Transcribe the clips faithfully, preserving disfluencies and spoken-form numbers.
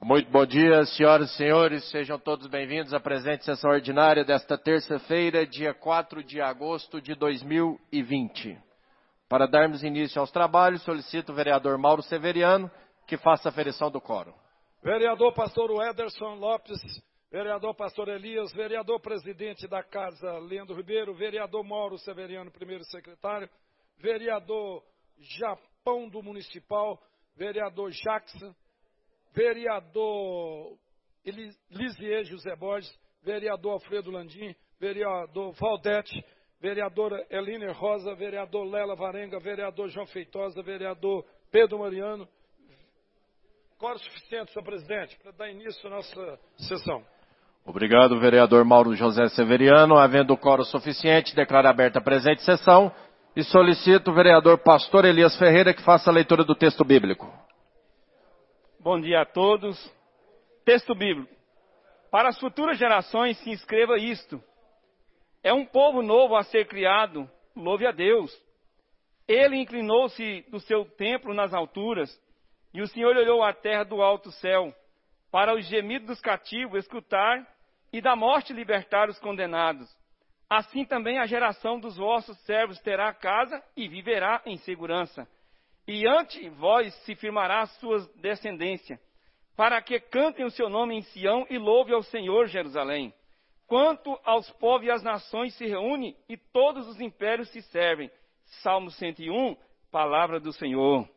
Muito bom dia, senhoras e senhores, sejam todos bem-vindos à presente sessão ordinária desta terça-feira, dia quatro de agosto de dois mil e vinte. Para darmos início aos trabalhos, solicito o vereador Mauro Severiano que faça a aferição do quórum. Vereador pastor Ederson Lopes, vereador pastor Elias, vereador presidente da Casa Leandro Ribeiro, vereador Mauro Severiano, primeiro secretário, vereador Japão do Municipal, vereador Jackson, vereador Lisier José Borges, vereador Alfredo Landim, vereador Valdete, vereadora Eline Rosa, vereador Lela Varenga, vereador João Feitosa, vereador Pedro Mariano. Quórum suficiente, senhor presidente, para dar início à nossa sessão. Obrigado, vereador Mauro José Severiano. Havendo quórum suficiente, declaro aberta a presente sessão e solicito o vereador pastor Elias Ferreira que faça a leitura do texto bíblico. Bom dia a todos. Texto bíblico. Para as futuras gerações se inscreva isto. É um povo novo a ser criado, louve a Deus. Ele inclinou-se do seu templo nas alturas, e o Senhor olhou a terra do alto céu, para os gemidos dos cativos escutar, e da morte libertar os condenados. Assim também a geração dos vossos servos terá casa e viverá em segurança. E ante vós se firmará a sua descendência, para que cantem o seu nome em Sião e louve ao Senhor Jerusalém. Quanto aos povos e às nações se reúnem e todos os impérios se servem. Salmo cento e um, palavra do Senhor.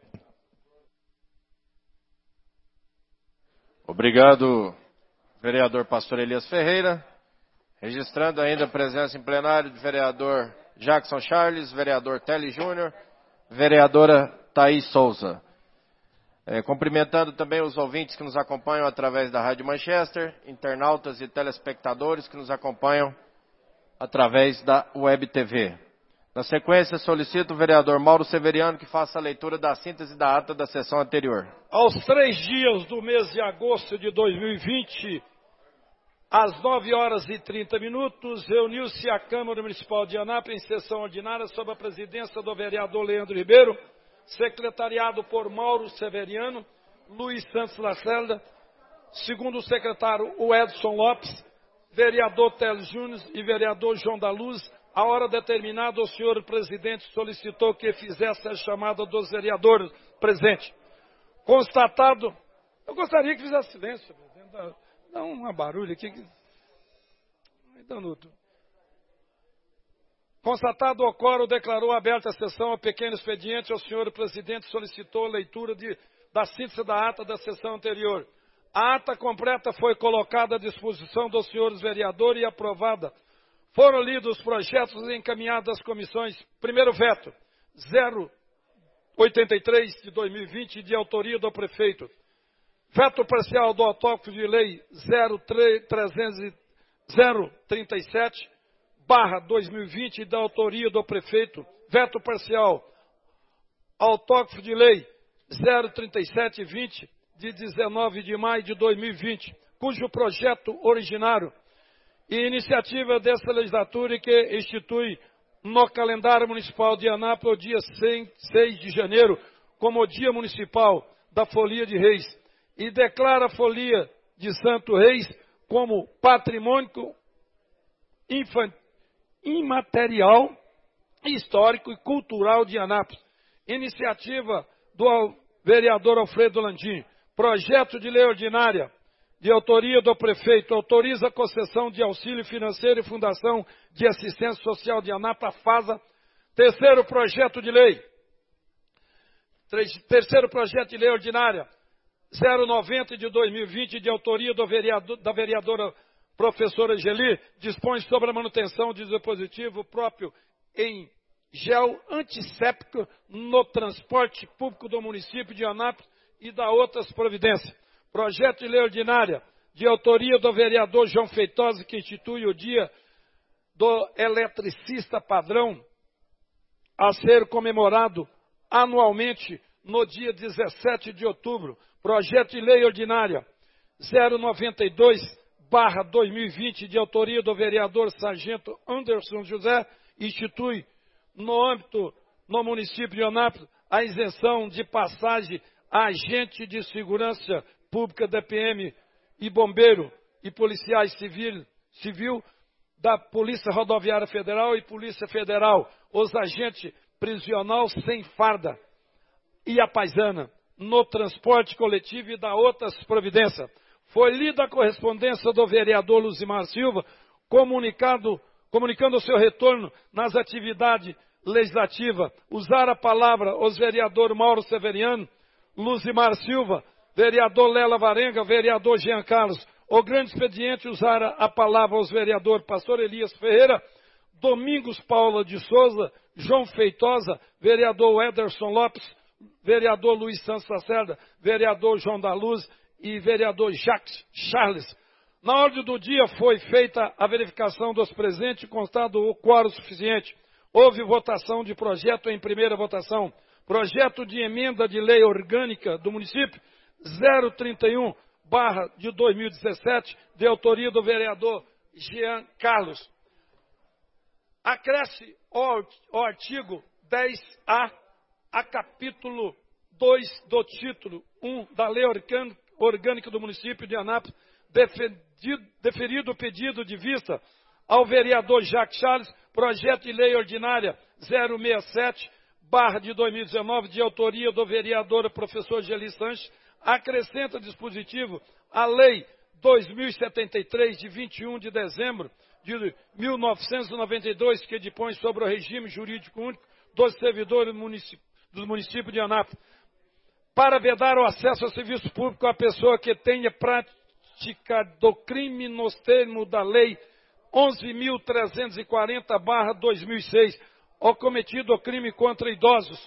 Obrigado, vereador pastor Elias Ferreira. Registrando ainda a presença em plenário de vereador Jackson Charles, vereador Telly Júnior, vereadora Thaís Souza. É, cumprimentando também os ouvintes que nos acompanham através da Rádio Manchester, internautas e telespectadores que nos acompanham através da Web T V. Na sequência, solicito o vereador Mauro Severiano que faça a leitura da síntese da ata da sessão anterior. Aos três dias do mês de agosto de dois mil e vinte, às nove horas e trinta minutos, reuniu-se a Câmara Municipal de Anápolis em sessão ordinária sob a presidência do vereador Leandro Ribeiro, secretariado por Mauro Severiano, Luiz Santos Lacerda, segundo o secretário o Edson Lopes, vereador Teles Júnior e vereador João da Luz. A hora determinada, o senhor presidente solicitou que fizesse a chamada dos vereadores presentes. Constatado, eu gostaria que fizesse silêncio, dá, dá uma barulho aqui. Danuto. Constatado o quórum, declarou aberta a sessão. A pequeno expediente, o senhor presidente solicitou a leitura de, da síntese da ata da sessão anterior. A ata completa foi colocada à disposição dos senhores vereadores e aprovada. Foram lidos os projetos encaminhados às comissões. Primeiro veto, zero oitenta e três de dois mil e vinte, de autoria do prefeito. Veto parcial do autógrafo de lei zero trinta e sete, barra dois mil e vinte, da autoria do prefeito. Veto parcial, autógrafo de lei zero trinta e sete vinte, de dezenove de maio de dois mil e vinte, cujo projeto originário e iniciativa desta legislatura que institui no calendário municipal de Anápolis o dia seis de janeiro como o Dia Municipal da Folia de Reis e declara a Folia de Santo Reis como patrimônio infantil, imaterial, histórico e cultural de Anápolis. Iniciativa do vereador Alfredo Landim. Projeto de lei ordinária de autoria do prefeito autoriza a concessão de auxílio financeiro e Fundação de Assistência Social de Anápolis, FASA. Terceiro projeto de lei. Terceiro projeto de lei ordinária zero noventa de dois mil e vinte, de autoria do vereador, da vereadora professora Geli, dispõe sobre a manutenção de dispositivo próprio em gel antisséptico no transporte público do município de Anápolis e da outras providências. Projeto de lei ordinária de autoria do vereador João Feitosa, que institui o dia do eletricista padrão a ser comemorado anualmente no dia dezessete de outubro. Projeto de lei ordinária zero noventa e dois, barra dois mil e vinte, de autoria do vereador Sargento Anderson José, institui no âmbito, no município de Anápolis, a isenção de passagem a agente de segurança Pública da P M e Bombeiro e Policiais Civil, Civil da Polícia Rodoviária Federal e Polícia Federal, os agentes prisional sem farda e a paisana, no transporte coletivo e da outras providências. Foi lida a correspondência do vereador Luzimar Silva, comunicado, comunicando o seu retorno nas atividades legislativas. Usar a palavra os vereadores Mauro Severiano, Luzimar Silva, vereador Lela Varenga, vereador Jean Carlos. O grande expediente usar a palavra os vereadores Pastor Elias Ferreira, Domingos Paula de Souza, João Feitosa, vereador Ederson Lopes, vereador Luiz Santos Lacerda, vereador João da Luz e vereador Jacques Charles. Na ordem do dia foi feita a verificação dos presentes, constado o quórum suficiente. Houve votação de projeto em primeira votação. Projeto de emenda de lei orgânica do município zero trinta e um barra de dois mil e dezessete, de autoria do vereador Jean Carlos. Acresce o artigo dez A a capítulo dois do título um da Lei Orgânica do Município de Anápolis, defendido, deferido o pedido de vista ao vereador Jacques Charles, projeto de lei ordinária zero sessenta e sete barra de dois mil e dezenove, de autoria do vereador professor Geli Sanches, acrescenta dispositivo à Lei dois mil e setenta e três, de vinte e um de dezembro de mil novecentos e noventa e dois, que dispõe sobre o regime jurídico único dos servidores municip... dos municípios de Anápolis, para vedar o acesso ao serviço público à pessoa que tenha praticado o crime nos termos da Lei onze mil trezentos e quarenta barra dois mil e seis, ou cometido o crime contra idosos,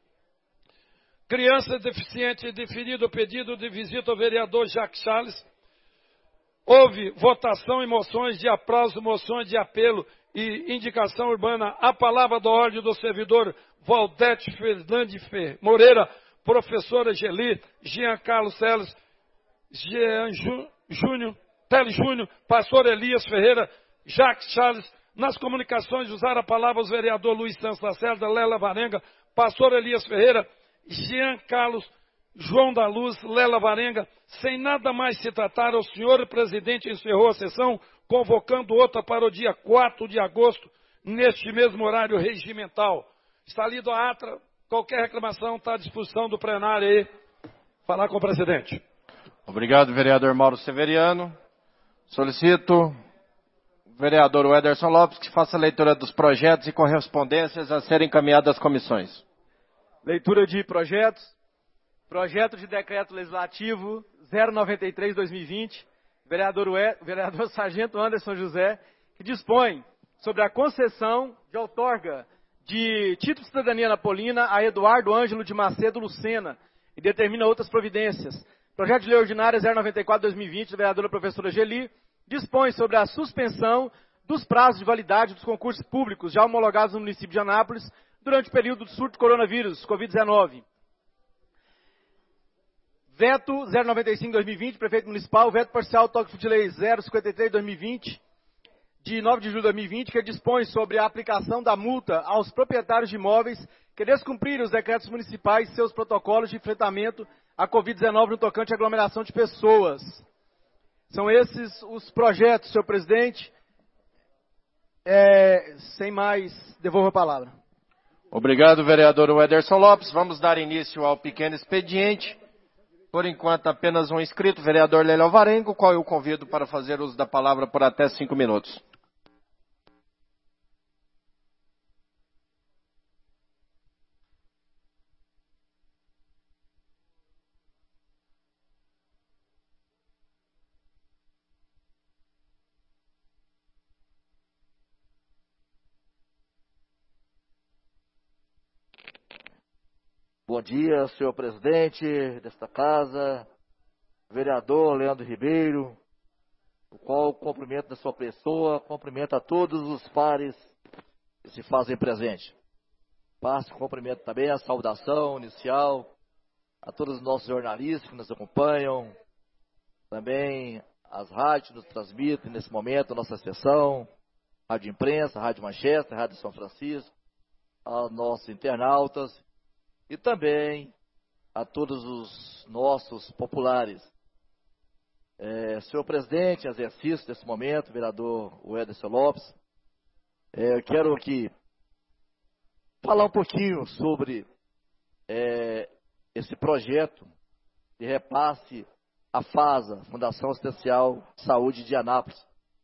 crianças deficientes, deferido o pedido de visita ao vereador Jacques Charles. Houve votação e moções de aprazo, moções de apelo e indicação urbana. A palavra da ordem do servidor Valdete Fernandes Moreira, professora Geli, Jean Carlos Celes, Jean Júnior, Tele Júnior, pastor Elias Ferreira, Jacques Charles. Nas comunicações, usar a palavra os vereadores Luiz Santos Lacerda, Lela Varenga, pastor Elias Ferreira, Jean Carlos, João da Luz, Lela Varenga. Sem nada mais se tratar, o senhor presidente encerrou a sessão, convocando outra para o dia quatro de agosto, neste mesmo horário regimental. Está lido a ata, qualquer reclamação está à disposição do plenário aí. Falar com o presidente. Obrigado, vereador Mauro Severiano. Solicito o vereador Ederson Lopes que faça a leitura dos projetos e correspondências a serem encaminhadas às comissões. Leitura de projetos. Projeto de decreto legislativo zero noventa e três barra dois mil e vinte, vereador, Ué, vereador Sargento Anderson José, que dispõe sobre a concessão de outorga de título de cidadania napolina a Eduardo Ângelo de Macedo Lucena e determina outras providências. Projeto de lei ordinária zero noventa e quatro barra dois mil e vinte, da vereadora professora Geli, dispõe sobre a suspensão dos prazos de validade dos concursos públicos já homologados no município de Anápolis durante o período do surto de coronavírus, covid dezenove. Veto zero noventa e cinco barra dois mil e vinte, prefeito municipal, veto parcial toque de lei zero cinquenta e três barra dois mil e vinte, de nove de julho de dois mil e vinte, que dispõe sobre a aplicação da multa aos proprietários de imóveis que descumprirem os decretos municipais e seus protocolos de enfrentamento à covid dezenove no tocante à aglomeração de pessoas. São esses os projetos, senhor presidente. É, sem mais, devolvo a palavra. Obrigado, vereador Ederson Lopes. Vamos dar início ao pequeno expediente. Por enquanto, apenas um inscrito, vereador Lélio Varengo, qual eu convido para fazer uso da palavra por até cinco minutos. Bom dia, senhor presidente desta casa, vereador Leandro Ribeiro, o qual cumprimento da sua pessoa, cumprimento a todos os pares que se fazem presente. Passo cumprimento também a saudação inicial a todos os nossos jornalistas que nos acompanham, também as rádios que nos transmitem nesse momento a nossa sessão, Rádio Imprensa, Rádio Manchester, Rádio São Francisco, aos nossos internautas, e também a todos os nossos populares É, senhor presidente, exercício desse momento, vereador Wederson Lopes, é, eu quero aqui falar um pouquinho sobre é, esse projeto de repasse à FASA, Fundação Assistencial de Saúde de Anápolis.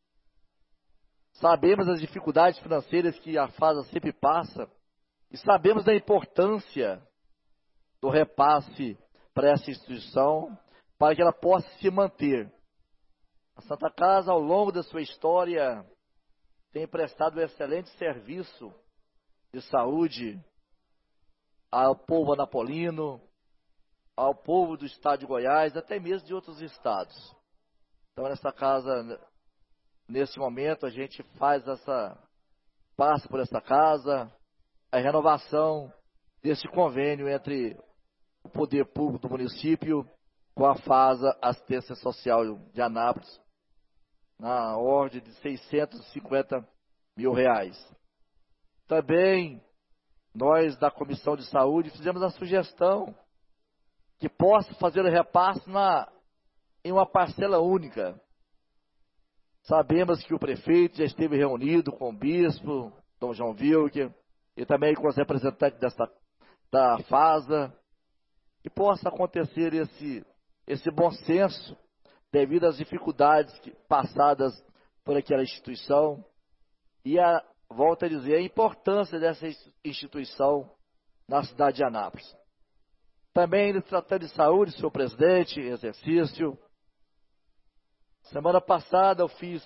Sabemos as dificuldades financeiras que a FASA sempre passa e sabemos da importância do repasse para essa instituição, para que ela possa se manter. A Santa Casa, ao longo da sua história, tem prestado um excelente serviço de saúde ao povo anapolino, ao povo do estado de Goiás, até mesmo de outros estados. Então, nessa casa, nesse momento, a gente faz essa, passa por essa casa, a renovação desse convênio entre o poder público do município com a FASA Assistência Social de Anápolis, na ordem de seiscentos e cinquenta mil reais. Também, nós da Comissão de Saúde fizemos a sugestão que possa fazer o repasse na, em uma parcela única. Sabemos que o prefeito já esteve reunido com o bispo, Dom João Wilker, e também com os representantes desta, da FASA, que possa acontecer esse, esse bom senso devido às dificuldades que, passadas por aquela instituição, e a, volto a dizer, a importância dessa instituição na cidade de Anápolis. Também, no tratando de saúde, senhor presidente, exercício, semana passada eu fiz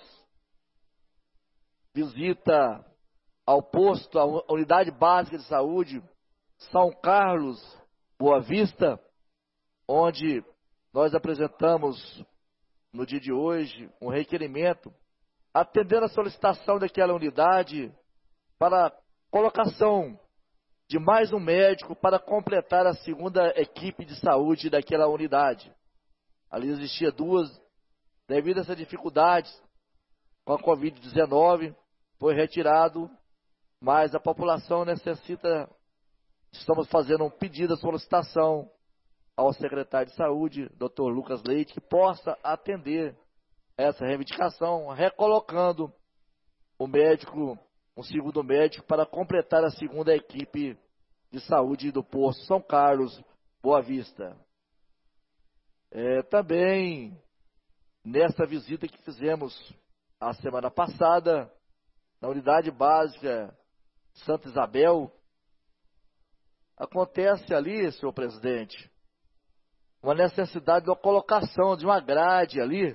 visita ao posto, à unidade básica de saúde, São Carlos, Boa Vista, onde nós apresentamos, no dia de hoje, um requerimento, atendendo a solicitação daquela unidade para colocação de mais um médico para completar a segunda equipe de saúde daquela unidade. Ali existia duas, devido a essas dificuldades com a covid dezenove, foi retirado, mas a população necessita, estamos fazendo um pedido de solicitação ao secretário de saúde, doutor Lucas Leite, que possa atender essa reivindicação, recolocando o médico, um segundo médico, para completar a segunda equipe de saúde do posto São Carlos, Boa Vista. É, também, nessa visita que fizemos a semana passada, na unidade básica Santa Isabel, acontece ali, senhor presidente, uma necessidade de uma colocação de uma grade ali,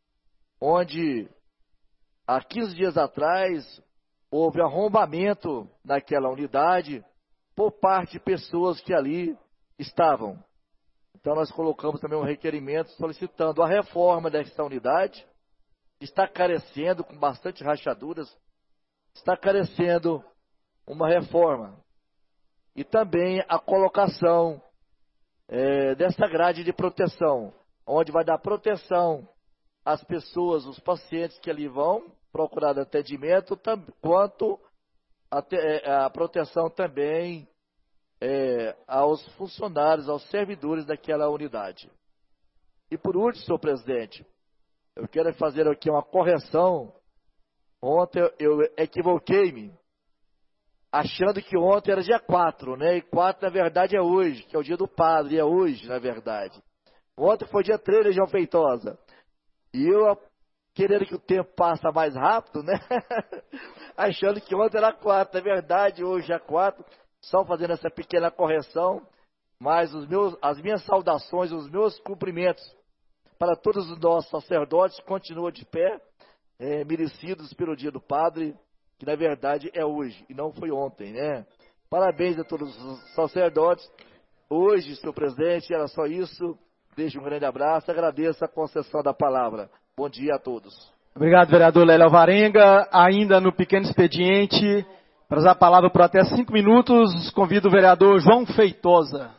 onde há quinze dias atrás houve arrombamento naquela unidade por parte de pessoas que ali estavam. Então nós colocamos também um requerimento solicitando a reforma desta unidade, que está carecendo, com bastante rachaduras, está carecendo uma reforma. E também a colocação é, dessa grade de proteção, onde vai dar proteção às pessoas, os pacientes que ali vão procurar atendimento, tam, quanto a, é, a proteção também é, aos funcionários, aos servidores daquela unidade. E por último, senhor presidente, eu quero fazer aqui uma correção. Ontem eu equivoquei-me, achando que ontem era dia quatro, né? E quatro, na verdade, é hoje, que é o dia do padre, e é hoje, na verdade. Ontem foi dia três, Legião Feitosa. E eu, querendo que o tempo passe mais rápido, né? Achando que ontem era quatro, na verdade, hoje é quatro. Só fazendo essa pequena correção. Mas os meus, as minhas saudações, os meus cumprimentos para todos os nossos sacerdotes continuam de pé, é, merecidos pelo dia do padre, que na verdade é hoje, e não foi ontem, né? Parabéns a todos os sacerdotes. Hoje, senhor presidente, era só isso. Deixo um grande abraço, agradeço a concessão da palavra. Bom dia a todos. Obrigado, vereador Lélio Alvarenga. Ainda no pequeno expediente, para usar a palavra por até cinco minutos, convido o vereador João Feitosa.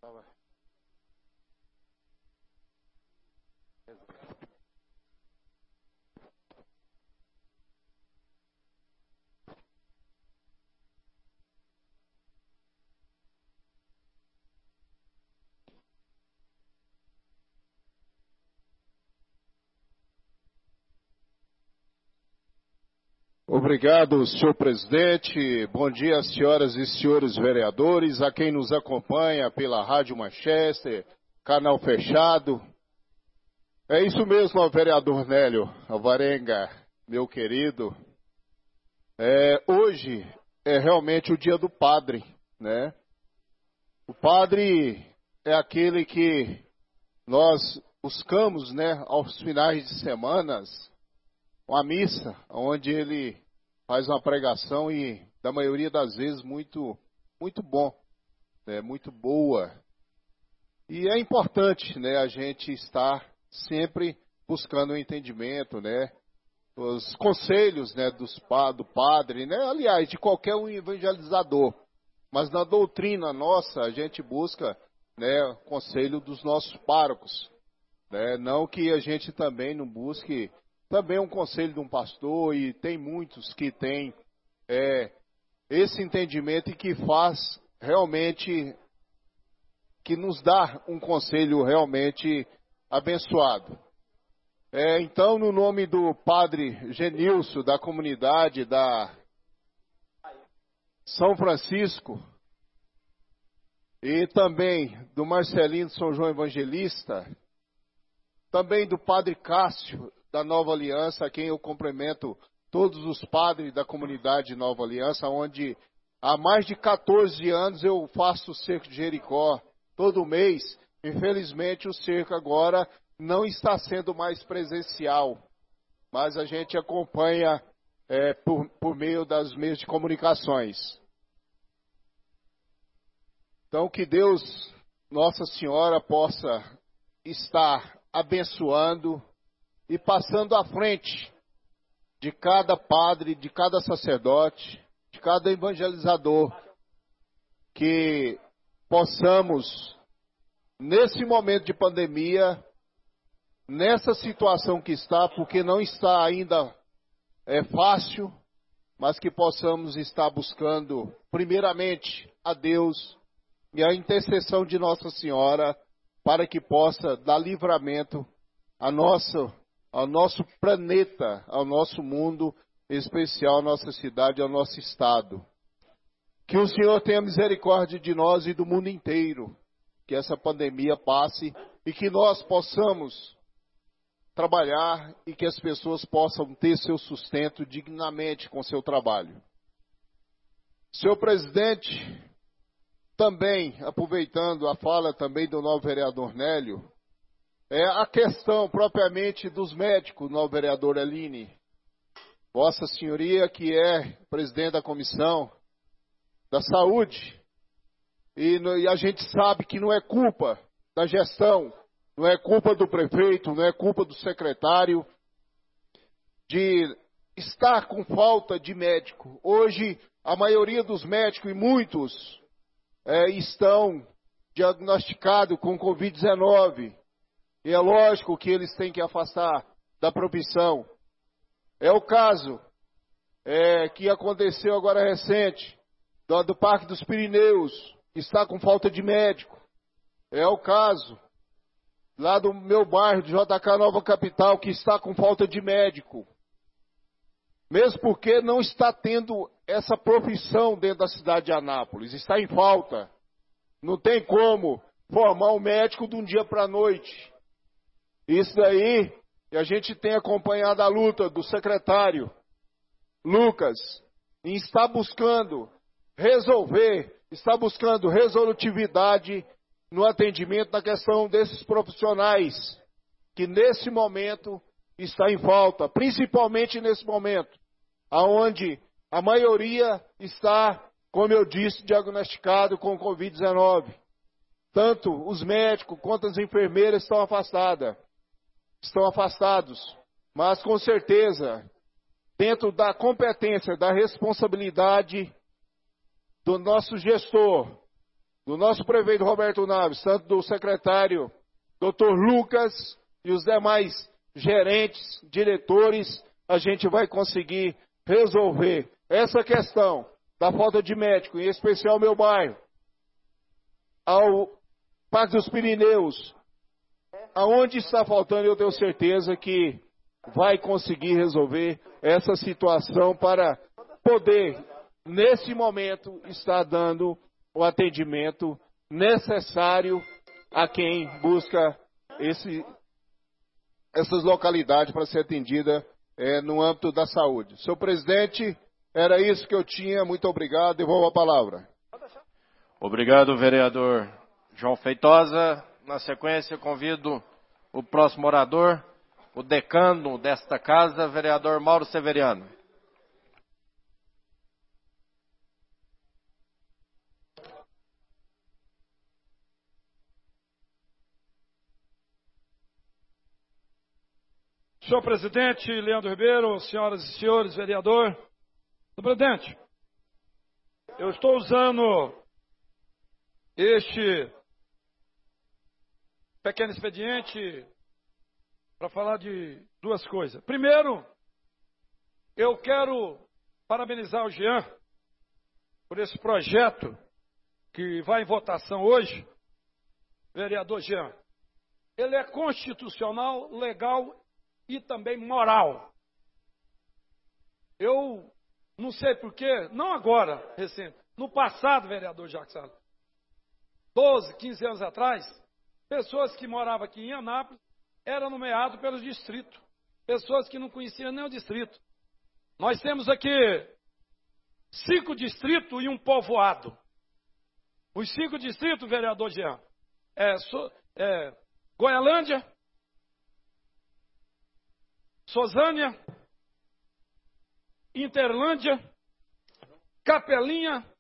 Obrigado, senhor presidente. Bom dia, senhoras e senhores vereadores, a quem nos acompanha pela Rádio Manchester, canal fechado. É isso mesmo, vereador Nélio Alvarenga, meu querido. É, hoje é realmente o dia do padre, né? O padre é aquele que nós buscamos, né, aos finais de semanas, uma missa, onde ele faz uma pregação e, da maioria das vezes, muito, muito bom, né, muito boa. E é importante, né, a gente estar sempre buscando o entendimento, né, os conselhos, né, dos, do padre, né, aliás, de qualquer um evangelizador. Mas na doutrina nossa, a gente busca, né, o conselho dos nossos párocos, né, não que a gente também não busque também um conselho de um pastor, e tem muitos que têm é, esse entendimento e que faz realmente, que nos dá um conselho realmente abençoado. É, então, no nome do padre Genilson, da comunidade da São Francisco, e também do Marcelino de São João Evangelista, também do padre Cássio, da Nova Aliança, a quem eu cumprimento todos os padres da comunidade Nova Aliança, onde há mais de quatorze anos eu faço o cerco de Jericó todo mês. Infelizmente o cerco agora não está sendo mais presencial, mas a gente acompanha é, por, por meio das meios de comunicações. Então que Deus, Nossa Senhora, possa estar abençoando e passando à frente de cada padre, de cada sacerdote, de cada evangelizador, que possamos, nesse momento de pandemia, nessa situação que está, porque não está ainda é, fácil, mas que possamos estar buscando, primeiramente, a Deus e a intercessão de Nossa Senhora, para que possa dar livramento a nossa ao nosso planeta, ao nosso mundo, em especial à nossa cidade, ao nosso estado. Que o Senhor tenha misericórdia de nós e do mundo inteiro, que essa pandemia passe e que nós possamos trabalhar e que as pessoas possam ter seu sustento dignamente com seu trabalho. Senhor presidente, também, aproveitando a fala também do novo vereador Nélio, é a questão propriamente dos médicos, novo vereador Aline. Vossa Senhoria, que é presidente da Comissão da Saúde, e, e a gente sabe que não é culpa da gestão, não é culpa do prefeito, não é culpa do secretário, de estar com falta de médico. Hoje, a maioria dos médicos, e muitos, é, estão diagnosticados com covid dezenove. E é lógico que eles têm que afastar da profissão. É o caso é, que aconteceu agora recente, do, do Parque dos Pirineus, que está com falta de médico. É o caso lá do meu bairro, de J K Nova Capital, que está com falta de médico. Mesmo porque não está tendo essa profissão dentro da cidade de Anápolis, está em falta. Não tem como formar um médico de um dia para a noite. Isso daí, e a gente tem acompanhado a luta do secretário Lucas, em estar buscando resolver, está buscando resolutividade no atendimento na questão desses profissionais, que nesse momento está em falta, principalmente nesse momento, aonde a maioria está, como eu disse, diagnosticado com covid dezenove. Tanto os médicos quanto as enfermeiras estão afastadas. Estão afastados, mas com certeza, dentro da competência, da responsabilidade do nosso gestor, do nosso prefeito Roberto Naves, tanto do secretário doutor Lucas e os demais gerentes, diretores, a gente vai conseguir resolver essa questão da falta de médico, em especial meu bairro, ao Parque dos Pirineus, aonde está faltando, eu tenho certeza que vai conseguir resolver essa situação para poder, nesse momento, estar dando o atendimento necessário a quem busca esse, essas localidades para ser atendida é, no âmbito da saúde. Senhor presidente, era isso que eu tinha. Muito obrigado. Devolvo a palavra. Obrigado, vereador João Feitosa. Na sequência, convido o próximo orador, o decano desta casa, vereador Mauro Severiano. Senhor presidente Leandro Ribeiro, senhoras e senhores, vereador. Senhor presidente, eu estou usando este pequeno expediente para falar de duas coisas. Primeiro, eu quero parabenizar o Jean por esse projeto que vai em votação hoje. Vereador Jean, ele é constitucional, legal e também moral. Eu não sei porquê, não agora, recente, no passado, vereador Jacques Salles, doze, quinze anos atrás, pessoas que moravam aqui em Anápolis eram nomeadas pelos distritos. Pessoas que não conheciam nem o distrito. Nós temos aqui cinco distritos e um povoado. Os cinco distritos, vereador Jean, é, é Goialândia, Sozânia, Interlândia, Capelinha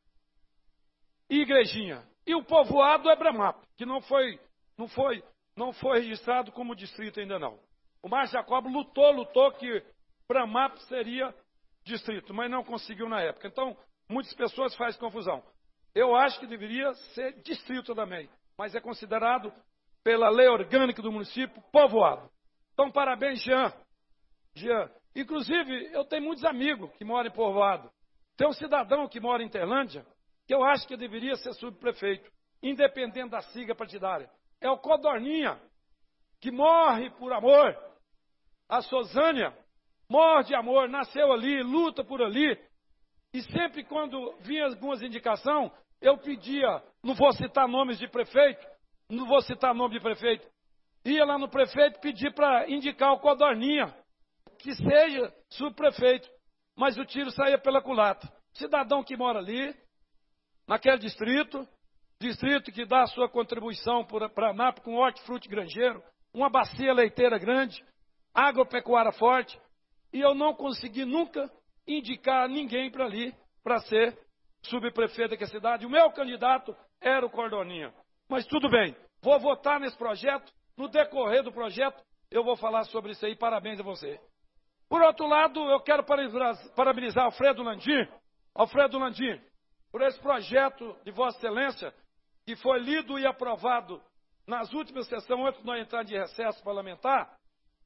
e Igrejinha. E o povoado é Bremap, que não foi, não foi, não foi registrado como distrito ainda não. O Márcio Jacob lutou, lutou que Bremap seria distrito, mas não conseguiu na época. Então, muitas pessoas fazem confusão. Eu acho que deveria ser distrito também, mas é considerado, pela lei orgânica do município, povoado. Então, parabéns, Jean. Jean. Inclusive, eu tenho muitos amigos que moram em povoado. Tem um cidadão que mora em Interlândia, que eu acho que deveria ser subprefeito, independente da sigla partidária. É o Codorninha, que morre por amor. A Sozânia morre de amor, nasceu ali, luta por ali. E sempre quando vinha algumas indicações, eu pedia, não vou citar nomes de prefeito, não vou citar nome de prefeito, ia lá no prefeito pedir para indicar o Codorninha, que seja subprefeito, mas o tiro saía pela culatra. Cidadão que mora ali, naquele distrito, distrito que dá a sua contribuição para Anápolis com hortifruti granjeiro, uma bacia leiteira grande, agropecuária forte, e eu não consegui nunca indicar ninguém para ali, para ser subprefeito daquela cidade. O meu candidato era o Codorninha. Mas tudo bem, vou votar nesse projeto, no decorrer do projeto, eu vou falar sobre isso aí, parabéns a você. Por outro lado, eu quero parabenizar Alfredo Landim, Alfredo Landim, por esse projeto de Vossa Excelência, que foi lido e aprovado nas últimas sessões, antes de nós entrarmos de recesso parlamentar.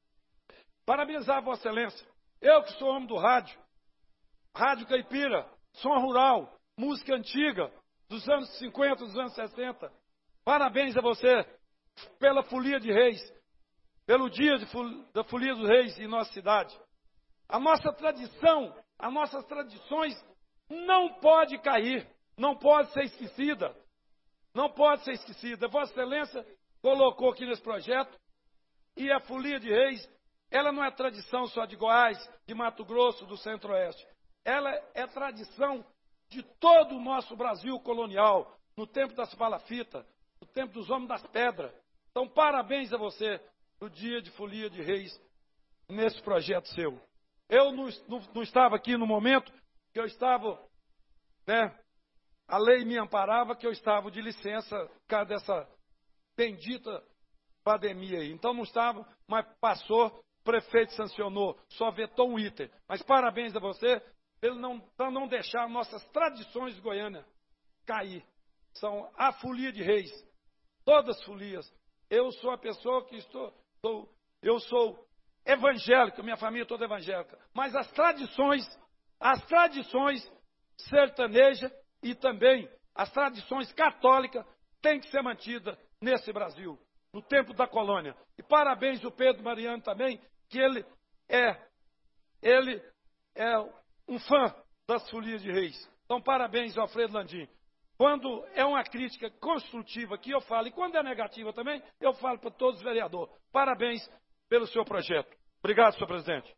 Parabenizar Vossa Excelência. Eu que sou homem do rádio, rádio caipira, som rural, música antiga, dos anos cinquenta, dos anos sessenta. Parabéns a você pela Folia de Reis, pelo dia de, da Folia dos Reis em nossa cidade. A nossa tradição, as nossas tradições não pode cair, não pode ser esquecida, não pode ser esquecida. Vossa Excelência colocou aqui nesse projeto, e a Folia de Reis, ela não é tradição só de Goiás, de Mato Grosso, do Centro-Oeste. Ela é tradição de todo o nosso Brasil colonial, no tempo das palafitas, no tempo dos homens das pedras. Então, parabéns a você no dia de Folia de Reis, nesse projeto seu. Eu não, não, não estava aqui no momento que eu estava, né, a lei me amparava, que eu estava de licença por causa dessa bendita pandemia aí. Então não estava, mas passou, o prefeito sancionou, só vetou um item. Mas parabéns a você, para não, não deixar nossas tradições de Goiânia cair. são a folia de reis, todas as folias. Eu sou a pessoa que estou, sou, eu sou evangélico, minha família toda evangélica, mas as tradições, as tradições sertanejas e também as tradições católicas têm que ser mantidas nesse Brasil, no tempo da colônia. E parabéns ao Pedro Mariano também, que ele é, ele é um fã das folias de reis. Então, parabéns ao Alfredo Landim. Quando é uma crítica construtiva que eu falo, e quando é negativa também, eu falo para todos os vereadores. Parabéns pelo seu projeto. Obrigado, senhor presidente.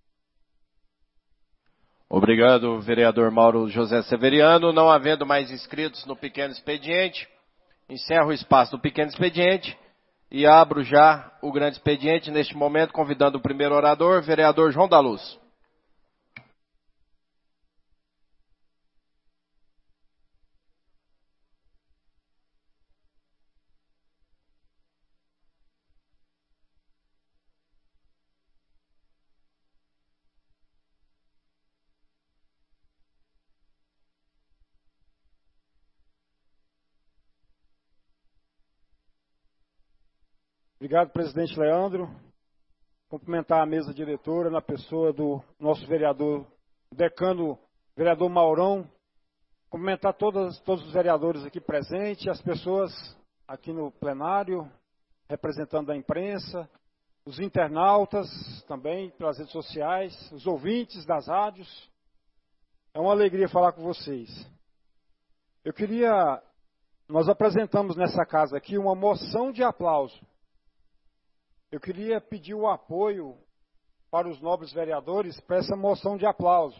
Obrigado, vereador Mauro José Severiano. Não havendo mais inscritos no pequeno expediente, encerro o espaço do pequeno expediente e abro já o grande expediente, neste momento, convidando o primeiro orador, vereador João da Luz. Obrigado, presidente Leandro. Cumprimentar a mesa diretora na pessoa do nosso vereador, decano, vereador Maurão. Cumprimentar todas, todos os vereadores aqui presentes, as pessoas aqui no plenário, representando a imprensa, os internautas também, pelas redes sociais, os ouvintes das rádios. É uma alegria falar com vocês. Eu queria, nós apresentamos nessa casa aqui uma moção de aplauso. Eu queria pedir o apoio para os nobres vereadores para essa moção de aplauso.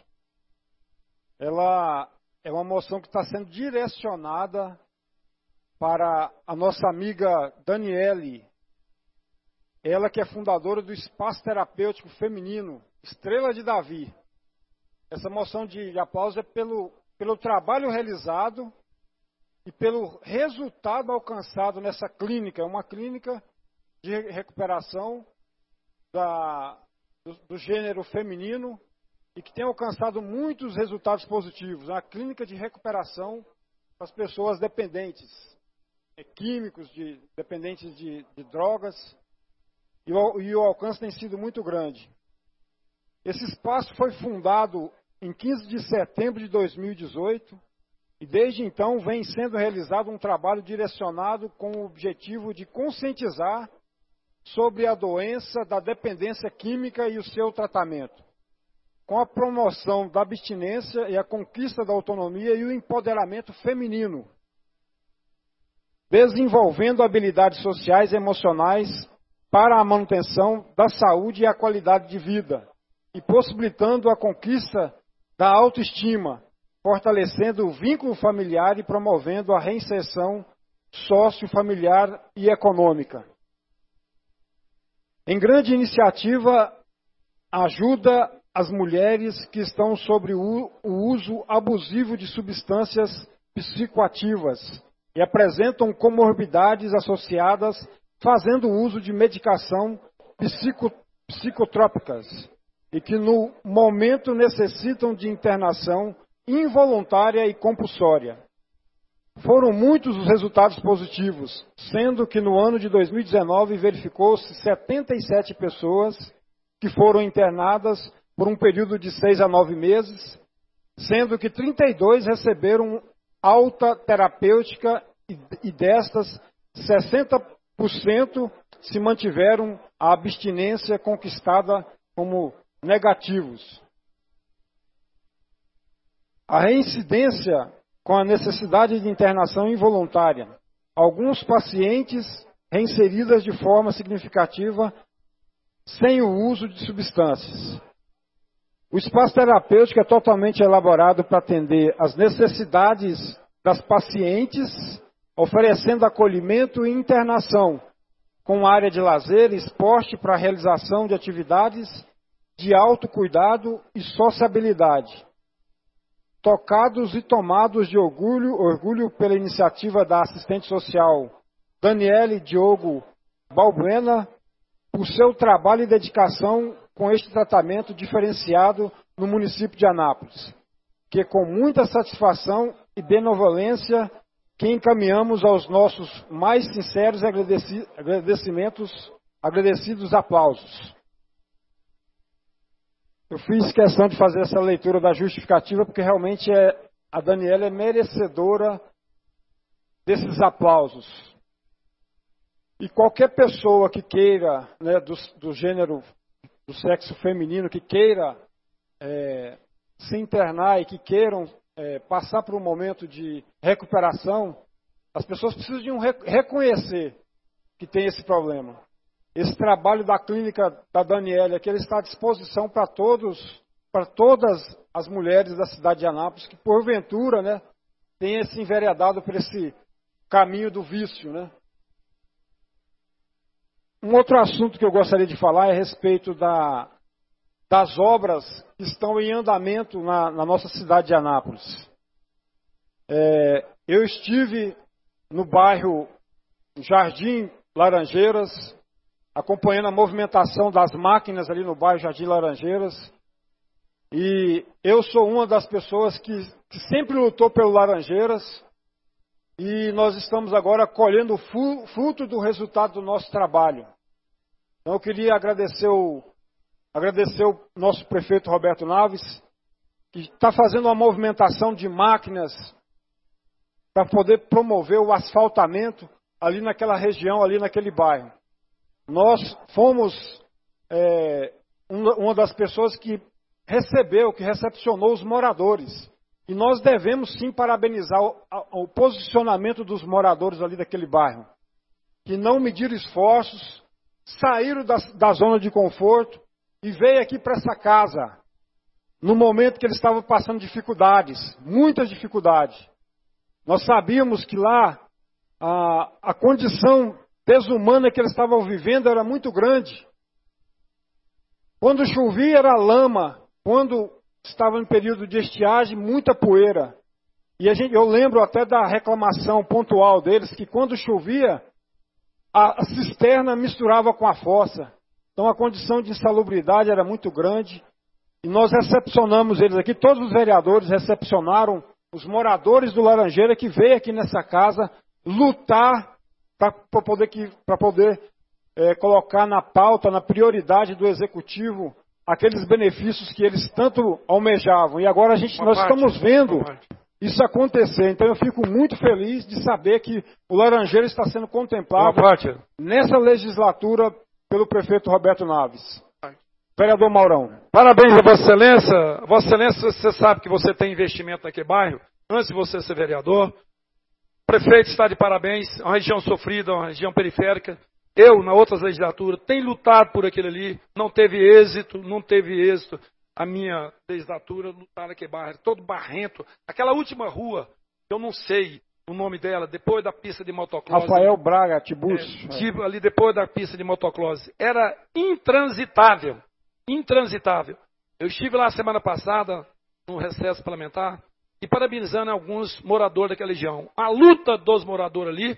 Ela é uma moção que está sendo direcionada para a nossa amiga Daniele, ela que é fundadora do Espaço Terapêutico Feminino, Estrela de Davi. Essa moção de aplauso é pelo, pelo trabalho realizado e pelo resultado alcançado nessa clínica. É uma clínica de recuperação da, do, do gênero feminino e que tem alcançado muitos resultados positivos. É uma clínica de recuperação para as pessoas dependentes, é, químicos, de, dependentes de, de drogas, e o, e o alcance tem sido muito grande. Esse espaço foi fundado em quinze de setembro de dois mil e dezoito e desde então vem sendo realizado um trabalho direcionado com o objetivo de conscientizar sobre a doença da dependência química e o seu tratamento, com a promoção da abstinência e a conquista da autonomia e o empoderamento feminino, desenvolvendo habilidades sociais e emocionais para a manutenção da saúde e a qualidade de vida, e possibilitando a conquista da autoestima, fortalecendo o vínculo familiar e promovendo a reinserção sociofamiliar e econômica. Em grande iniciativa, ajuda as mulheres que estão sobre o uso abusivo de substâncias psicoativas e apresentam comorbidades associadas, fazendo uso de medicação psico, psicotrópicas e que no momento necessitam de internação involuntária e compulsória. Foram muitos os resultados positivos, sendo que no ano de dois mil e dezenove verificou-se setenta e sete pessoas que foram internadas por um período de seis a nove meses, sendo que trinta e dois receberam alta terapêutica e destas, sessenta por cento se mantiveram a abstinência conquistada como negativos. A reincidência com a necessidade de internação involuntária. Alguns pacientes reinseridas de forma significativa sem o uso de substâncias. O espaço terapêutico é totalmente elaborado para atender às necessidades das pacientes, oferecendo acolhimento e internação, com área de lazer e esporte para a realização de atividades de autocuidado e sociabilidade. Tocados e tomados de orgulho, orgulho pela iniciativa da assistente social Daniele Diogo Balbuena, por seu trabalho e dedicação com este tratamento diferenciado no município de Anápolis, que com muita satisfação e benevolência que encaminhamos aos nossos mais sinceros agradeci- agradecimentos, agradecidos aplausos. Eu fiz questão de fazer essa leitura da justificativa, porque realmente é, a Daniela é merecedora desses aplausos. E qualquer pessoa que queira, né, do, do gênero, do sexo feminino, que queira é, se internar e que queiram é, passar por um momento de recuperação, as pessoas precisam de um reconhecer que tem esse problema. Esse trabalho da clínica da Daniela, que ele está à disposição para todos, para todas as mulheres da cidade de Anápolis, que porventura, né, tenham se enveredado por esse caminho do vício, né? Um outro assunto que eu gostaria de falar é a respeito da, das obras que estão em andamento na, na nossa cidade de Anápolis. É, eu estive no bairro Jardim Laranjeiras, acompanhando a movimentação das máquinas ali no bairro Jardim Laranjeiras. E eu sou uma das pessoas que, que sempre lutou pelo Laranjeiras. E nós estamos agora colhendo o fruto do resultado do nosso trabalho. Então eu queria agradecer o, agradecer o nosso prefeito Roberto Naves, que está fazendo uma movimentação de máquinas para poder promover o asfaltamento ali naquela região, ali naquele bairro. Nós fomos é, uma das pessoas que recebeu, que recepcionou os moradores. E nós devemos sim parabenizar o, o posicionamento dos moradores ali daquele bairro, que não mediram esforços, saíram da, da zona de conforto e veio aqui para essa casa, no momento que eles estavam passando dificuldades, muitas dificuldades. Nós sabíamos que lá a, a condição desumana que eles estavam vivendo era muito grande. Quando chovia era lama, quando estava em período de estiagem, muita poeira. E a gente, eu lembro até da reclamação pontual deles, que quando chovia, a, a cisterna misturava com a fossa. Então a condição de insalubridade era muito grande. E nós recepcionamos eles aqui, todos os vereadores recepcionaram os moradores do Laranjeira que veio aqui nessa casa lutar para poder, pra poder é, colocar na pauta, na prioridade do executivo, aqueles benefícios que eles tanto almejavam. E agora a gente, nós parte, estamos vendo isso acontecer. Então eu fico muito feliz de saber que o Laranjeira está sendo contemplado nessa legislatura pelo prefeito Roberto Naves. Vereador Maurão. Parabéns a Vossa Excelência. Vossa Excelência, você sabe que você tem investimento naquele bairro, antes de você ser vereador. O prefeito está de parabéns, é uma região sofrida, uma região periférica. Eu, na outra legislatura, tenho lutado por aquele ali, não teve êxito, não teve êxito. A minha legislatura lutar naquele bairro, todo barrento. Aquela última rua, eu não sei o nome dela, depois da pista de motocross. Rafael Braga, Tibus. É, tipo, ali depois da pista de motocross. Era intransitável, intransitável. Eu estive lá semana passada, no recesso parlamentar, e parabenizando alguns moradores daquela região. A luta dos moradores ali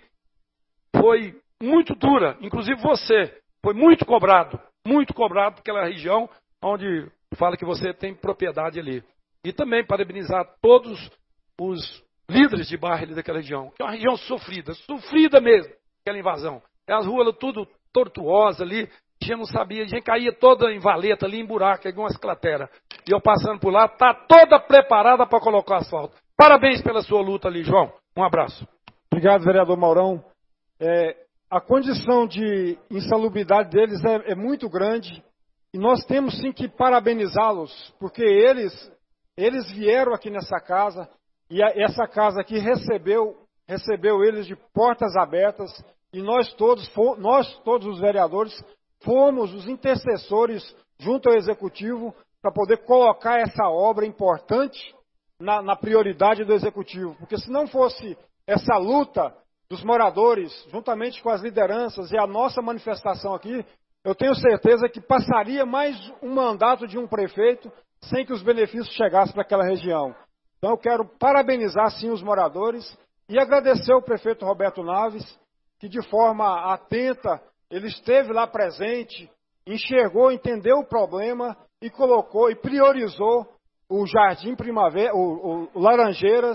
foi muito dura, inclusive você, foi muito cobrado, muito cobrado daquela região onde fala que você tem propriedade ali. E também parabenizar todos os líderes de bairro ali daquela região, que é uma região sofrida, sofrida mesmo, aquela invasão. As ruas tudo tortuosas ali, a gente não sabia, a gente caía toda em valeta ali, em buraco, algumas crateras. E eu passando por lá, está toda preparada para colocar asfalto. Parabéns pela sua luta ali, João. Um abraço. Obrigado, vereador Maurão. É, a condição de insalubridade deles é, é muito grande e nós temos sim que parabenizá-los, porque eles, eles vieram aqui nessa casa e a, essa casa aqui recebeu, recebeu eles de portas abertas e nós todos, nós todos os vereadores fomos os intercessores junto ao executivo para poder colocar essa obra importante na, na prioridade do executivo, porque se não fosse essa luta dos moradores, juntamente com as lideranças e a nossa manifestação aqui, eu tenho certeza que passaria mais um mandato de um prefeito sem que os benefícios chegassem para aquela região. Então eu quero parabenizar sim os moradores e agradecer ao prefeito Roberto Naves, que de forma atenta, ele esteve lá presente, enxergou, entendeu o problema e colocou e priorizou o Jardim Primavera, o, o, o Laranjeiras,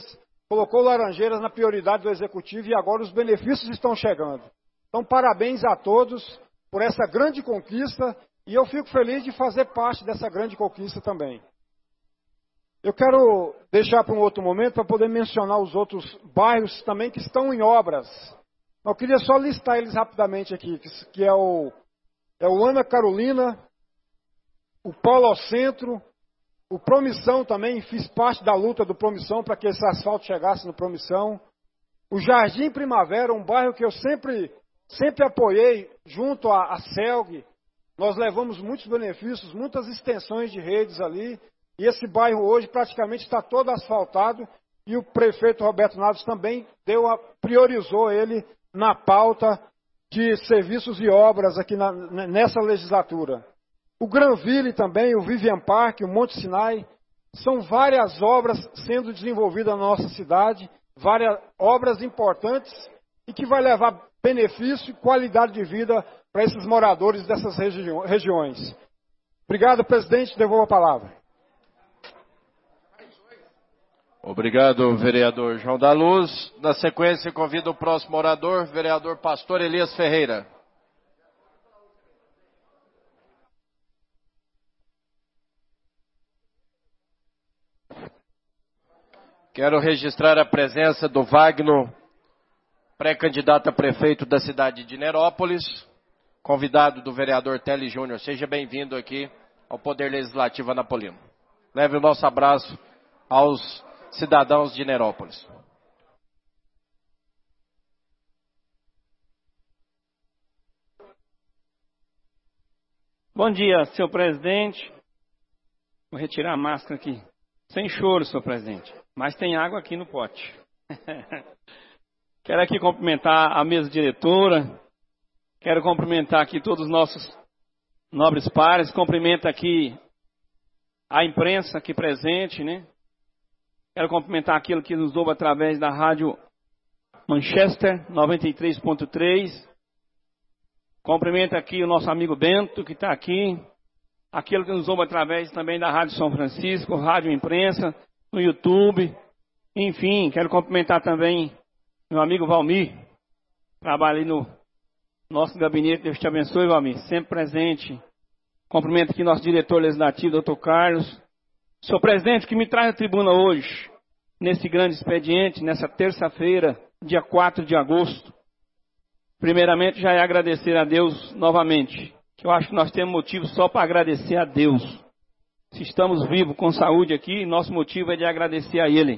colocou Laranjeiras na prioridade do Executivo e agora os benefícios estão chegando. Então, parabéns a todos por essa grande conquista e eu fico feliz de fazer parte dessa grande conquista também. Eu quero deixar para um outro momento para poder mencionar os outros bairros também que estão em obras. Eu queria só listar eles rapidamente aqui, que é o, é o Ana Carolina, o Polo Centro, o Promissão também, fiz parte da luta do Promissão para que esse asfalto chegasse no Promissão. O Jardim Primavera, um bairro que eu sempre, sempre apoiei junto à, à Celg. Nós levamos muitos benefícios, muitas extensões de redes ali. E esse bairro hoje praticamente está todo asfaltado. E o prefeito Roberto Naves também deu a, priorizou ele na pauta de serviços e obras aqui na, nessa legislatura. O Granville também, o Vivian Park, o Monte Sinai, são várias obras sendo desenvolvidas na nossa cidade, várias obras importantes e que vai levar benefício e qualidade de vida para esses moradores dessas regi regiões. Obrigado, presidente, devolvo a palavra. Obrigado, vereador João da Luz. Na sequência, convido o próximo orador, vereador Pastor Elias Ferreira. Quero registrar a presença do Wagner, pré-candidato a prefeito da cidade de Nerópolis, convidado do vereador Tele Júnior. Seja bem-vindo aqui ao Poder Legislativo Anapolino. Leve o nosso abraço aos cidadãos de Nerópolis. Bom dia, senhor presidente. Vou retirar a máscara aqui. Sem choro, senhor presidente. Mas tem água aqui no pote. Quero aqui cumprimentar a mesa diretora. Quero cumprimentar aqui todos os nossos nobres pares. Cumprimento aqui a imprensa aqui presente, né? Quero cumprimentar aquilo que nos ouve através da rádio Manchester noventa e três ponto três. Cumprimento aqui o nosso amigo Bento, que está aqui. Aquilo que nos ouve através também da Rádio São Francisco, Rádio Imprensa, no YouTube. Enfim, quero cumprimentar também meu amigo Valmir. Trabalha ali no nosso gabinete. Deus te abençoe, Valmir. Sempre presente. Cumprimento aqui nosso diretor legislativo, doutor Carlos. Senhor presidente, que me traz a tribuna hoje, nesse grande expediente, nessa terça-feira, dia quatro de agosto. Primeiramente, já é agradecer a Deus novamente, que eu acho que nós temos motivo só para agradecer a Deus. Se estamos vivos, com saúde aqui, nosso motivo é de agradecer a Ele.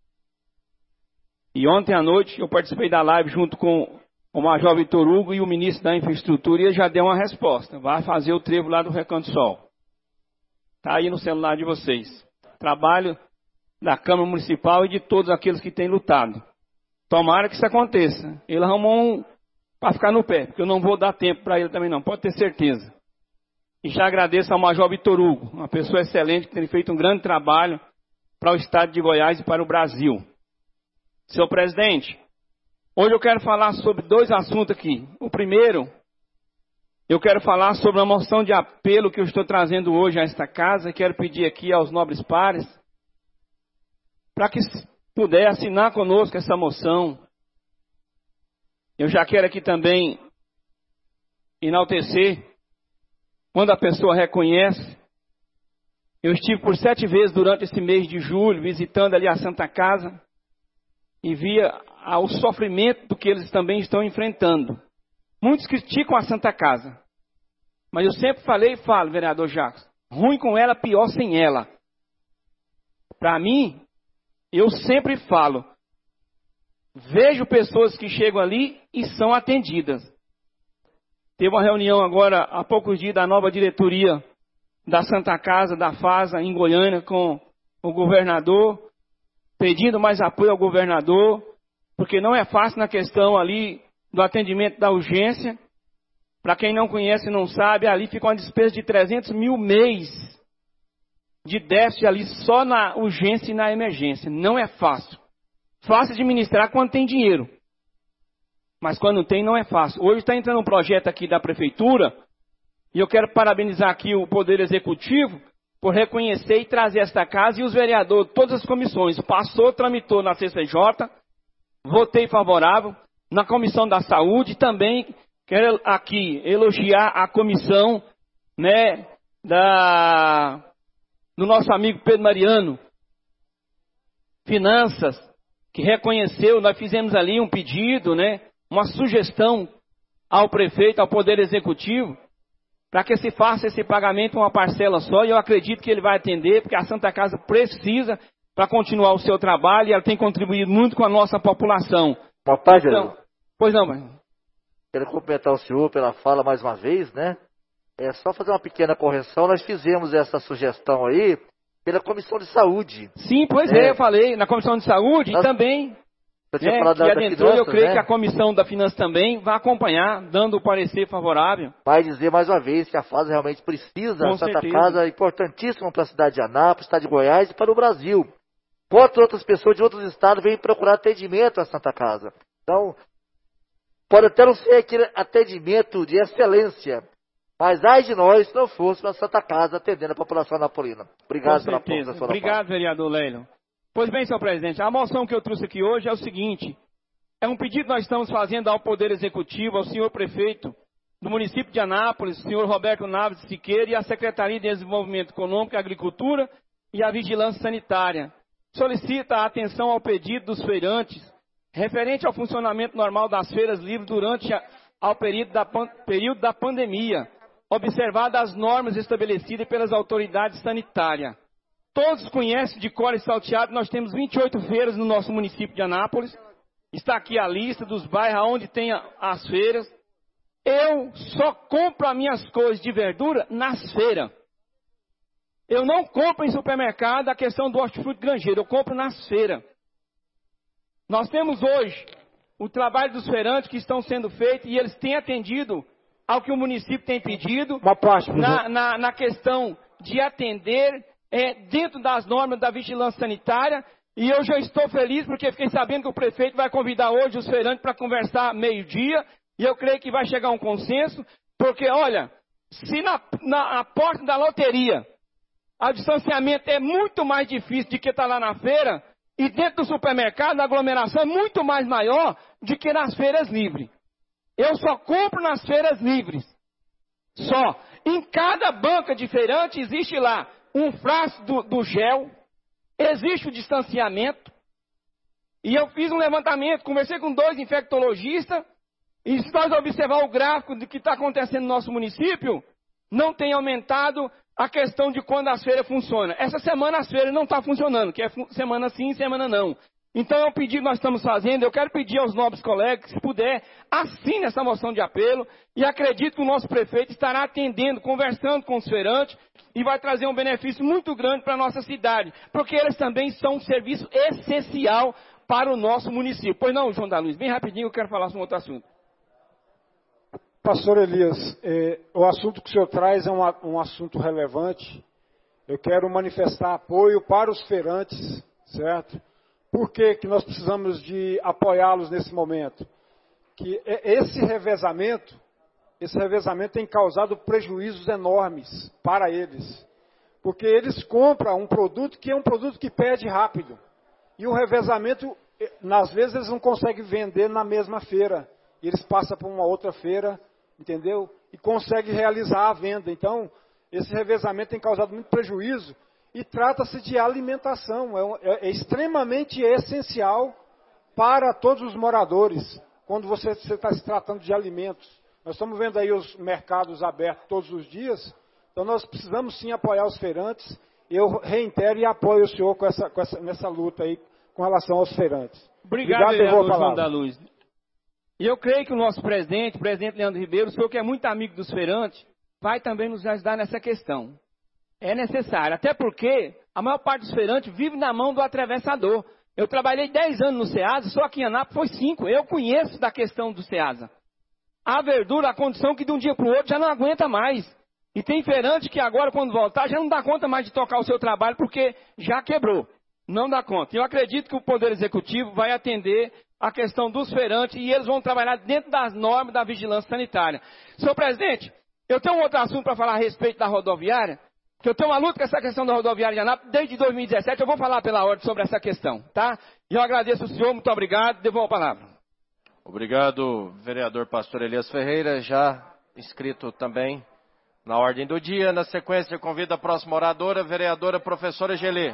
E ontem à noite, eu participei da live junto com o Major Vitor Hugo e o ministro da Infraestrutura, e ele já deu uma resposta. Vai fazer o trevo lá do Recanto Sol. Está aí no celular de vocês. Trabalho da Câmara Municipal e de todos aqueles que têm lutado. Tomara que isso aconteça. Ele arrumou um para ficar no pé, porque eu não vou dar tempo para ele também não, pode ter certeza. E já agradeço ao Major Vitor Hugo, uma pessoa excelente que tem feito um grande trabalho para o estado de Goiás e para o Brasil. Senhor presidente, hoje eu quero falar sobre dois assuntos aqui. O primeiro, eu quero falar sobre a moção de apelo que eu estou trazendo hoje a esta casa. Quero pedir aqui aos nobres pares para que puder assinar conosco essa moção. Eu já quero aqui também enaltecer quando a pessoa reconhece. Eu estive por sete vezes durante esse mês de julho visitando ali a Santa Casa e via o sofrimento do que eles também estão enfrentando. Muitos criticam a Santa Casa, mas eu sempre falei e falo, vereador Jacques, ruim com ela, pior sem ela. Para mim, eu sempre falo, vejo pessoas que chegam ali e são atendidas. Teve uma reunião agora, há poucos dias, da nova diretoria da Santa Casa, da FASA, em Goiânia, com o governador, pedindo mais apoio ao governador, porque não é fácil na questão ali do atendimento da urgência. Para quem não conhece e não sabe, ali fica uma despesa de trezentos mil mês de déficit ali só na urgência e na emergência. Não é fácil. Fácil administrar quando tem dinheiro. Mas quando não tem, não é fácil. Hoje está entrando um projeto aqui da prefeitura, e eu quero parabenizar aqui o Poder Executivo, por reconhecer e trazer esta casa, e os vereadores, todas as comissões, passou, tramitou na C C J, votei favorável, na Comissão da Saúde, também quero aqui elogiar a comissão, né, da, do nosso amigo Pedro Mariano, Finanças, que reconheceu, nós fizemos ali um pedido, né, uma sugestão ao prefeito, ao Poder Executivo, para que se faça esse pagamento uma parcela só, e eu acredito que ele vai atender, porque a Santa Casa precisa para continuar o seu trabalho, e ela tem contribuído muito com a nossa população. Papai, então, pois não, mãe. Quero cumprimentar o senhor pela fala mais uma vez, né? É só fazer uma pequena correção, nós fizemos essa sugestão aí pela Comissão de Saúde. Sim, pois é, é eu falei, na Comissão de Saúde nós... e também... Você tinha É, falado que da, adentrou, da finanças, eu creio né? que a Comissão da Finança também vai acompanhar, dando o parecer favorável. Vai dizer mais uma vez que a fase realmente precisa, Com a Santa certeza. Casa é importantíssima para a cidade de Anápolis, estado de Goiás e para o Brasil. Quantas outras pessoas de outros estados vêm procurar atendimento à Santa Casa. Então, pode até não ser aquele atendimento de excelência, mas ai de nós se não fosse a Santa Casa atendendo a população napolina. Obrigado pela certeza. sua Obrigado, vereador Leilon. Pois bem, senhor presidente, a moção que eu trouxe aqui hoje é o seguinte: é um pedido que nós estamos fazendo ao Poder Executivo, ao senhor prefeito do município de Anápolis, senhor Roberto Naves Siqueira, e à Secretaria de Desenvolvimento Econômico e Agricultura e à Vigilância Sanitária. Solicita a atenção ao pedido dos feirantes, referente ao funcionamento normal das feiras livres durante a, ao período da, período da pandemia, observadas as normas estabelecidas pelas autoridades sanitárias. Todos conhecem de cor e salteado, nós temos vinte e oito feiras no nosso município de Anápolis. Está aqui a lista dos bairros onde tem a, as feiras. Eu só compro as minhas coisas de verdura nas feiras. Eu não compro em supermercado a questão do hortifruti granjeiro, eu compro nas feiras. Nós temos hoje o trabalho dos feirantes que estão sendo feitos e eles têm atendido ao que o município tem pedido Uma parte, na, na, na questão de atender é, dentro das normas da vigilância sanitária. E eu já estou feliz porque fiquei sabendo que o prefeito vai convidar hoje os feirantes para conversar meio-dia. E eu creio que vai chegar a um consenso, porque, olha, se na, na a porta da loteria o distanciamento é muito mais difícil do que está lá na feira, e dentro do supermercado a aglomeração é muito mais maior do que nas feiras livres. Eu só compro nas feiras livres. Só. Em cada banca de feirante existe lá um frasco do, do gel, existe o distanciamento, e eu fiz um levantamento, conversei com dois infectologistas, e se nós observar o gráfico do que está acontecendo no nosso município, não tem aumentado a questão de quando as feiras funcionam. Essa semana as feiras não estão funcionando, que é semana sim, semana não. Então é um pedido que nós estamos fazendo, eu quero pedir aos nobres colegas, que se puder, assine essa moção de apelo, e acredito que o nosso prefeito estará atendendo, conversando com os feirantes, e vai trazer um benefício muito grande para a nossa cidade, porque eles também são um serviço essencial para o nosso município. Pois não, João da Luz, bem rapidinho eu quero falar sobre outro assunto. Pastor Elias, eh, o assunto que o senhor traz é um, um assunto relevante. Eu quero manifestar apoio para os feirantes, certo? Por que que nós precisamos de apoiá-los nesse momento? Que esse revezamento, esse revezamento tem causado prejuízos enormes para eles. Porque eles compram um produto que é um produto que perde rápido. E o revezamento, às vezes, eles não conseguem vender na mesma feira. E eles passam para uma outra feira, entendeu? E conseguem realizar a venda. Então, esse revezamento tem causado muito prejuízo. E trata-se de alimentação. É, é, é extremamente essencial para todos os moradores, quando você está se tratando de alimentos. Nós estamos vendo aí os mercados abertos todos os dias. Então, nós precisamos sim apoiar os feirantes. Eu reitero e apoio o senhor com essa, com essa, nessa luta aí com relação aos feirantes. Obrigado, vereador João da Luz. E eu creio que o nosso presidente, o presidente Leandro Ribeiro, o senhor que é muito amigo dos feirantes, vai também nos ajudar nessa questão. É necessário, até porque a maior parte dos feirantes vive na mão do atravessador. Eu trabalhei dez anos no Ceasa, só aqui em Anápolis foi cinco. Eu conheço da questão do Ceasa. A verdura, a condição que de um dia para o outro já não aguenta mais. E tem feirante que agora, quando voltar, já não dá conta mais de tocar o seu trabalho, porque já quebrou. Não dá conta. Eu acredito que o Poder Executivo vai atender a questão dos feirantes e eles vão trabalhar dentro das normas da vigilância sanitária. Senhor presidente, eu tenho um outro assunto para falar a respeito da rodoviária. que eu tenho uma luta com essa questão da rodoviária de Anápolis desde dois mil e dezessete. Eu vou falar pela ordem sobre essa questão, tá? E eu agradeço o senhor, muito obrigado. Devolvo a palavra. Obrigado, vereador Pastor Elias Ferreira, já inscrito também na ordem do dia. Na sequência, eu convido a próxima oradora, vereadora professora Gelê.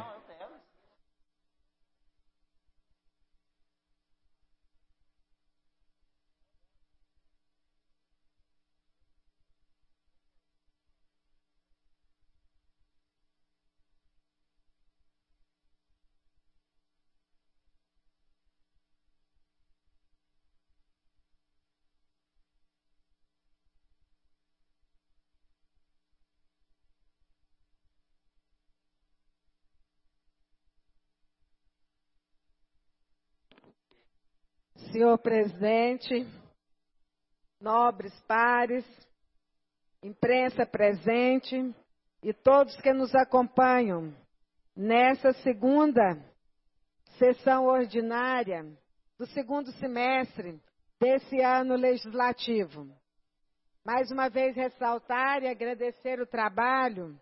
Senhor presidente, nobres pares, imprensa presente e todos que nos acompanham nessa segunda sessão ordinária do segundo semestre desse ano legislativo. Mais uma vez ressaltar e agradecer o trabalho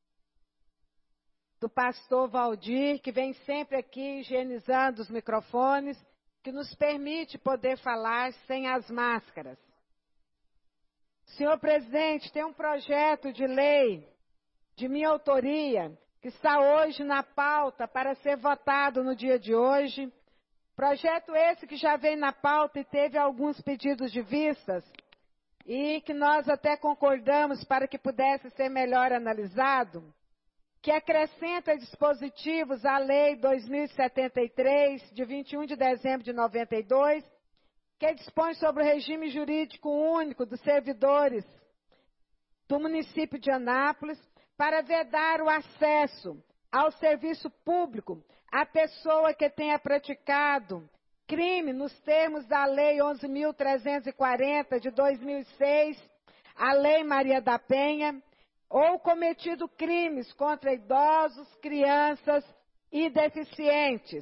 do pastor Valdir, que vem sempre aqui higienizando os microfones, que nos permite poder falar sem as máscaras. Senhor presidente, tem um projeto de lei de minha autoria que está hoje na pauta para ser votado no dia de hoje. Projeto esse que já vem na pauta e teve alguns pedidos de vistas e que nós até concordamos para que pudesse ser melhor analisado, que acrescenta dispositivos à Lei dois mil e setenta e três, de vinte e um de dezembro de noventa e dois, que dispõe sobre o regime jurídico único dos servidores do município de Anápolis para vedar o acesso ao serviço público à pessoa que tenha praticado crime nos termos da Lei onze mil trezentos e quarenta, de dois mil e seis, a Lei Maria da Penha, ou cometido crimes contra idosos, crianças e deficientes.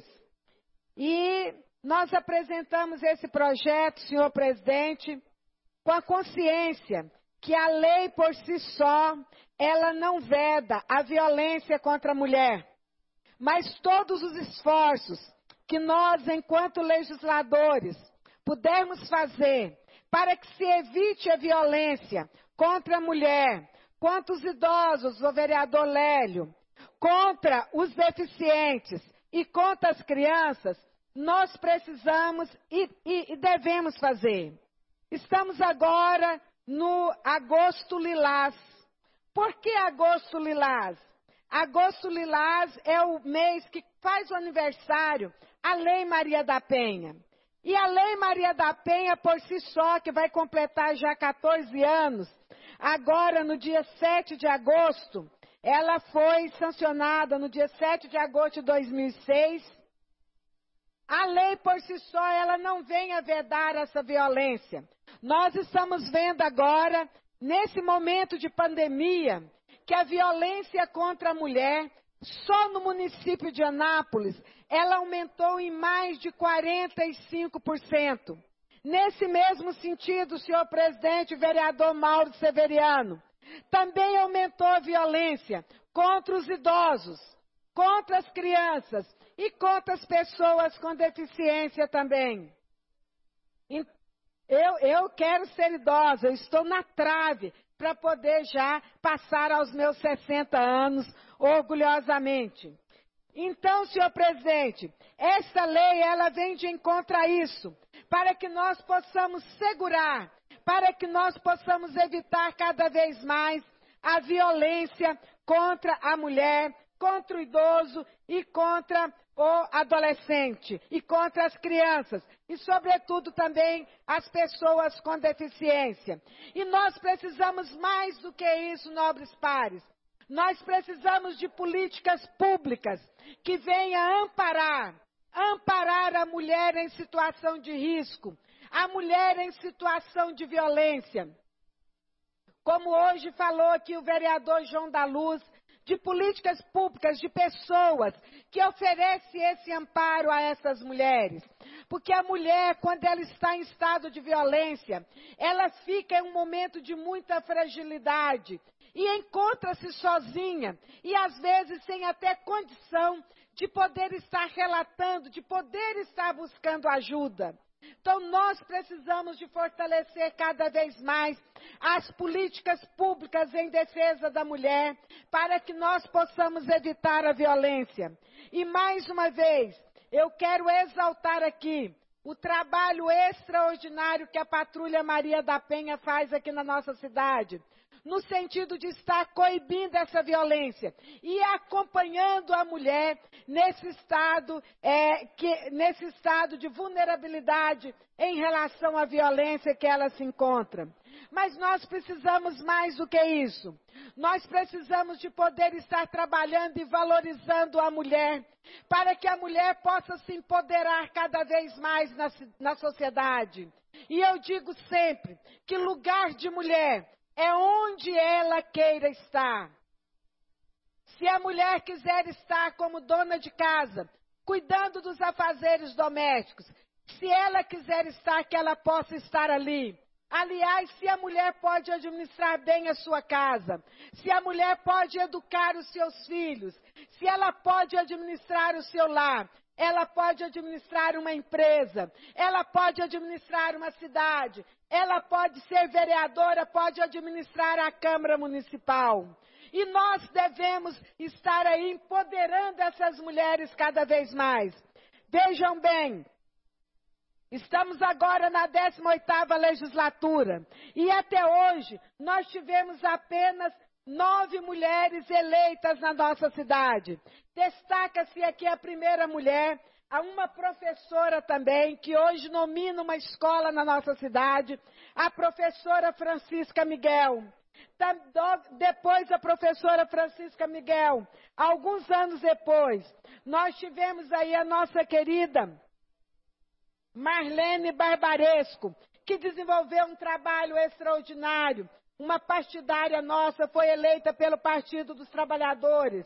E nós apresentamos esse projeto, senhor presidente, com a consciência que a lei por si só, ela não veda a violência contra a mulher, mas todos os esforços que nós, enquanto legisladores, pudermos fazer para que se evite a violência contra a mulher, contra os idosos, o vereador Lélio, contra os deficientes e contra as crianças, nós precisamos e, e, e devemos fazer. Estamos agora no Agosto Lilás. Por que Agosto Lilás? Agosto Lilás é o mês que faz o aniversário a Lei Maria da Penha. E a Lei Maria da Penha, por si só, que vai completar já quatorze anos, agora, no dia sete de agosto, ela foi sancionada no dia sete de agosto de dois mil e seis. A lei por si só, ela não vem a vedar essa violência. Nós estamos vendo agora, nesse momento de pandemia, que a violência contra a mulher, só no município de Anápolis, ela aumentou em mais de quarenta e cinco por cento. Nesse mesmo sentido, senhor presidente, vereador Mauro Severiano, também aumentou a violência contra os idosos, contra as crianças e contra as pessoas com deficiência também. Eu, eu quero ser idosa, eu estou na trave para poder já passar aos meus sessenta anos orgulhosamente. Então, senhor presidente, essa lei, ela vem de encontro a isso, para que nós possamos segurar, para que nós possamos evitar cada vez mais a violência contra a mulher, contra o idoso e contra o adolescente, e contra as crianças, e sobretudo também as pessoas com deficiência. E nós precisamos mais do que isso, nobres pares. Nós precisamos de políticas públicas que venham amparar, amparar a mulher em situação de risco, a mulher em situação de violência. Como hoje falou aqui o vereador João da Luz, de políticas públicas, de pessoas que oferecem esse amparo a essas mulheres. Porque a mulher, quando ela está em estado de violência, ela fica em um momento de muita fragilidade. e encontra-se sozinha e às vezes sem até condição de poder estar relatando, de poder estar buscando ajuda. Então, nós precisamos de fortalecer cada vez mais as políticas públicas em defesa da mulher, para que nós possamos evitar a violência. E, mais uma vez, eu quero exaltar aqui o trabalho extraordinário que a Patrulha Maria da Penha faz aqui na nossa cidade, no sentido de estar coibindo essa violência e acompanhando a mulher nesse estado, é, que, nesse estado de vulnerabilidade em relação à violência que ela se encontra. Mas nós precisamos mais do que isso. Nós precisamos de poder estar trabalhando e valorizando a mulher, para que a mulher possa se empoderar cada vez mais na, na sociedade. E eu digo sempre que lugar de mulher é onde ela queira estar. Se a mulher quiser estar como dona de casa, cuidando dos afazeres domésticos, se ela quiser estar, que ela possa estar ali. Aliás, se a mulher pode administrar bem a sua casa, se a mulher pode educar os seus filhos, se ela pode administrar o seu lar, ela pode administrar uma empresa, ela pode administrar uma cidade, ela pode ser vereadora, pode administrar a Câmara Municipal. E nós devemos estar aí empoderando essas mulheres cada vez mais. Vejam bem, estamos agora na décima oitava legislatura e até hoje nós tivemos apenas nove mulheres eleitas na nossa cidade. Destaca-se aqui a primeira mulher, a uma professora também, que hoje nomina uma escola na nossa cidade, a professora Francisca Miguel. Depois a professora Francisca Miguel, alguns anos depois, nós tivemos aí a nossa querida Marlene Barbaresco, que desenvolveu um trabalho extraordinário. Uma partidária nossa foi eleita pelo Partido dos Trabalhadores.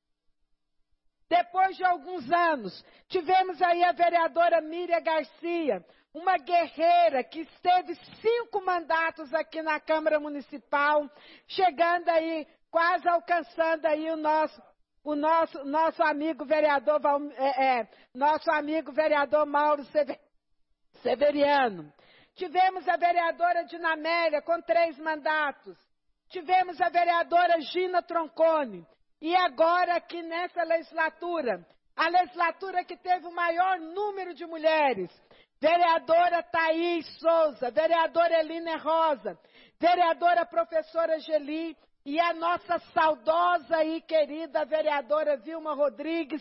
Depois de alguns anos, tivemos aí a vereadora Miriam Garcia, uma guerreira que esteve cinco mandatos aqui na Câmara Municipal, chegando aí, quase alcançando aí o nosso, o nosso, nosso amigo vereador, é, é, nosso amigo vereador Mauro Severiano. Tivemos a vereadora Dinamélia com três mandatos. Tivemos a vereadora Gina Tronconi. E agora aqui nessa legislatura, a legislatura que teve o maior número de mulheres, vereadora Thaís Souza, vereadora Elina Rosa, vereadora professora Geli e a nossa saudosa e querida vereadora Vilma Rodrigues,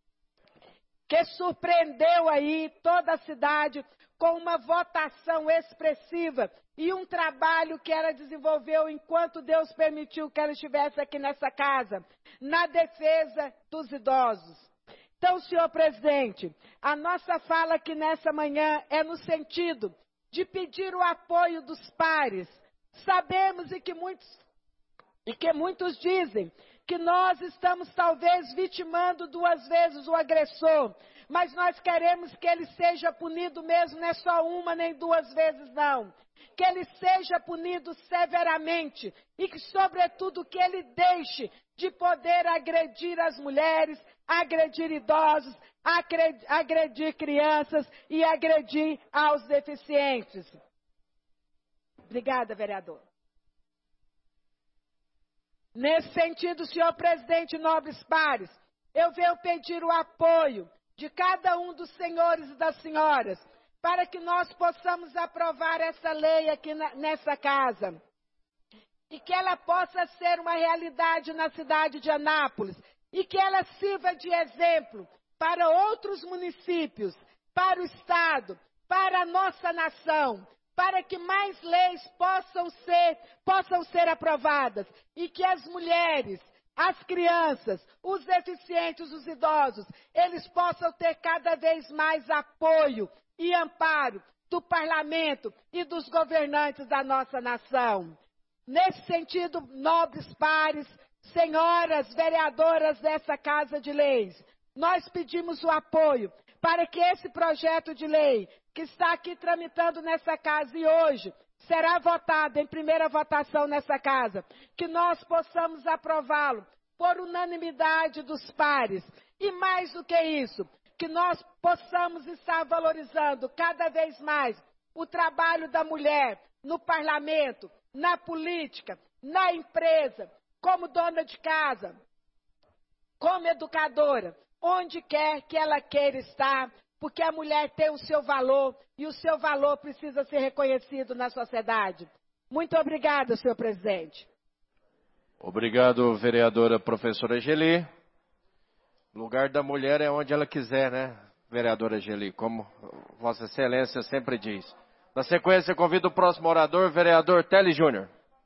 que surpreendeu aí toda a cidade com uma votação expressiva e um trabalho que ela desenvolveu enquanto Deus permitiu que ela estivesse aqui nessa casa, na defesa dos idosos. Então, senhor presidente, a nossa fala aqui nessa manhã é no sentido de pedir o apoio dos pares. Sabemos e que muitos, e que muitos dizem que nós estamos talvez vitimando duas vezes o agressor, mas nós queremos que ele seja punido mesmo, não é só uma nem duas vezes não. Que ele seja punido severamente e que, sobretudo, que ele deixe de poder agredir as mulheres, agredir idosos, agredir crianças e agredir aos deficientes. Obrigada, vereador. Nesse sentido, senhor presidente e nobres pares, eu venho pedir o apoio de cada um dos senhores e das senhoras, para que nós possamos aprovar essa lei aqui na, nessa casa. E que ela possa ser uma realidade na cidade de Anápolis. E que ela sirva de exemplo para outros municípios, para o Estado, para a nossa nação, para que mais leis possam ser, possam ser aprovadas. E que as mulheres, as crianças, os deficientes, os idosos, eles possam ter cada vez mais apoio e amparo do parlamento e dos governantes da nossa nação. Nesse sentido, nobres pares, senhoras vereadoras dessa Casa de Leis, nós pedimos o apoio para que esse projeto de lei que está aqui tramitando nessa casa e hoje será votado em primeira votação nessa casa, que nós possamos aprová-lo por unanimidade dos pares. E mais do que isso, que nós possamos estar valorizando cada vez mais o trabalho da mulher no parlamento, na política, na empresa, como dona de casa, como educadora, onde quer que ela queira estar, porque a mulher tem o seu valor e o seu valor precisa ser reconhecido na sociedade. Muito obrigada, senhor presidente. Obrigado, vereadora professora Geli. Lugar da mulher é onde ela quiser, né, vereadora Geli, como Vossa Excelência sempre diz. Na sequência, convido o próximo orador, vereador Tele Júnior.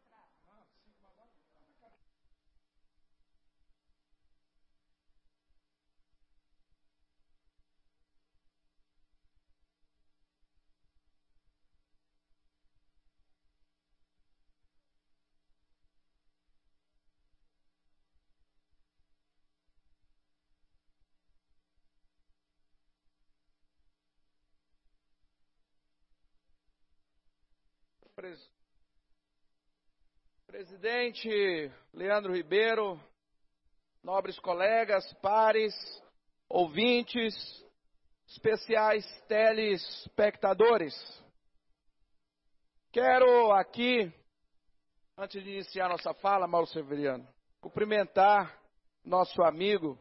Presidente Leandro Ribeiro, nobres colegas, pares, ouvintes, especiais telespectadores. Quero aqui, antes de iniciar nossa fala, Mauro Severiano, cumprimentar nosso amigo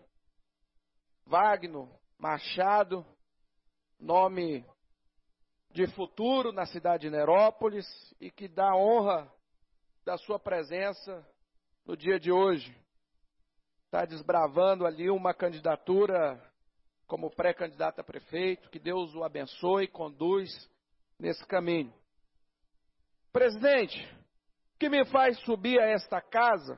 Wagner Machado, nome de futuro na cidade de Nerópolis, e que dá honra da sua presença no dia de hoje. Está desbravando ali uma candidatura como pré-candidato a prefeito, que Deus o abençoe e conduz nesse caminho. Presidente, o que me faz subir a esta casa,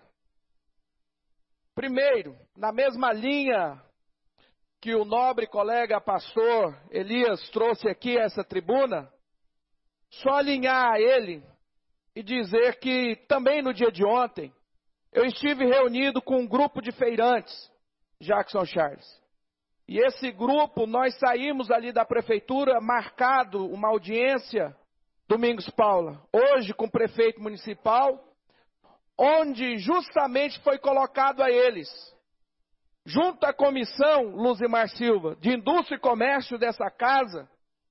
primeiro, na mesma linha que o nobre colega pastor Elias trouxe aqui a essa tribuna, só alinhar a ele e dizer que também no dia de ontem eu estive reunido com um grupo de feirantes, Jackson Charles. E esse grupo, nós saímos ali da prefeitura, marcado uma audiência, Domingos Paula, hoje com o prefeito municipal, onde justamente foi colocado a eles, junto à comissão Luzimar Silva, de Indústria e Comércio dessa casa,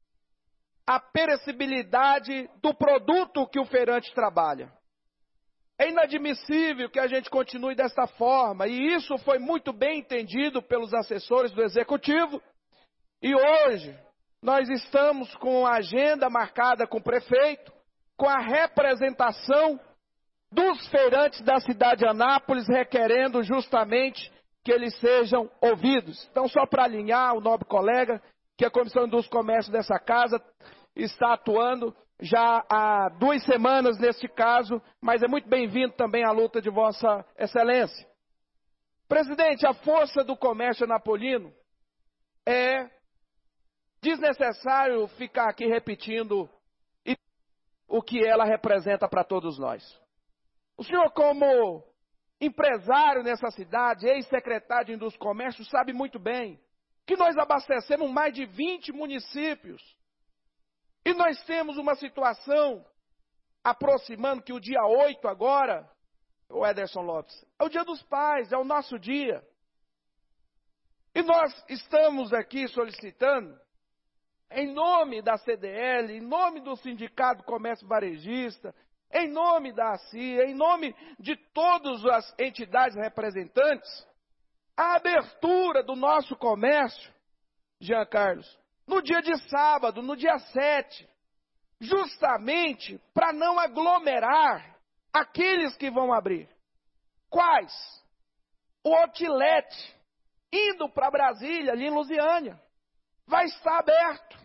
a perecibilidade do produto que o feirante trabalha. É inadmissível que a gente continue desta forma, e isso foi muito bem entendido pelos assessores do Executivo, e hoje nós estamos com a agenda marcada com o prefeito, com a representação dos feirantes da cidade de Anápolis, requerendo justamente que eles sejam ouvidos. Então, só para alinhar o nobre colega, que a Comissão de Indústria e Comércio dessa casa está atuando já há duas semanas neste caso, mas é muito bem-vindo também à luta de Vossa Excelência. Presidente, a força do comércio anapolino é desnecessário ficar aqui repetindo o que ela representa para todos nós. O senhor, como empresário nessa cidade, ex-secretário de Indústria e Comércio, sabe muito bem que nós abastecemos mais de vinte municípios. E nós temos uma situação aproximando que o dia oito agora, o Ederson Lopes, é o dia dos pais, é o nosso dia. E nós estamos aqui solicitando, em nome da C D L, em nome do Sindicato do Comércio Varejista, em nome da A C I A, em nome de todas as entidades representantes, a abertura do nosso comércio, Jean Carlos, no dia de sábado, no dia sete, justamente para não aglomerar aqueles que vão abrir. Quais? O outlet, indo para Brasília, ali em Lusiânia, vai estar aberto.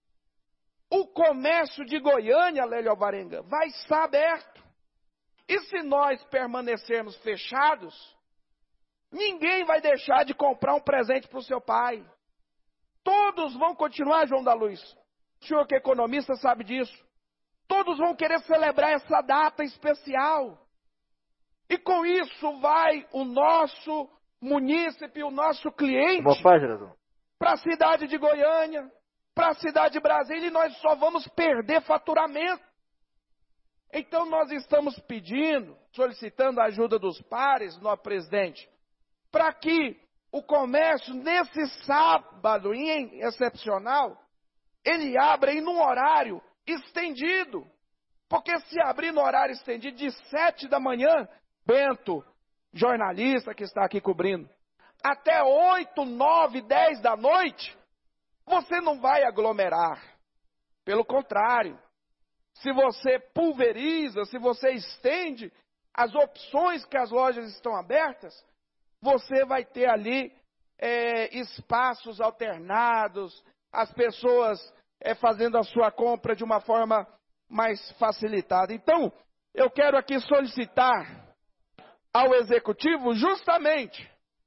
O comércio de Goiânia, Lélio Alvarenga, vai estar aberto. E se nós permanecermos fechados, ninguém vai deixar de comprar um presente para o seu pai. Todos vão continuar, João da Luz. O senhor que é economista sabe disso. Todos vão querer celebrar essa data especial. E com isso vai o nosso munícipe, o nosso cliente, para a cidade de Goiânia, para a cidade de Brasília, e nós só vamos perder faturamento. Então nós estamos pedindo, solicitando a ajuda dos pares, nosso presidente, para que o comércio nesse sábado em excepcional, ele abra em um horário estendido. Porque se abrir no horário estendido de sete da manhã, Bento, jornalista que está aqui cobrindo, até oito, nove, dez da noite, você não vai aglomerar. Pelo contrário, se você pulveriza, se você estende as opções que as lojas estão abertas, você vai ter ali é, espaços alternados, as pessoas é, fazendo a sua compra de uma forma mais facilitada. Então, eu quero aqui solicitar ao Executivo justamente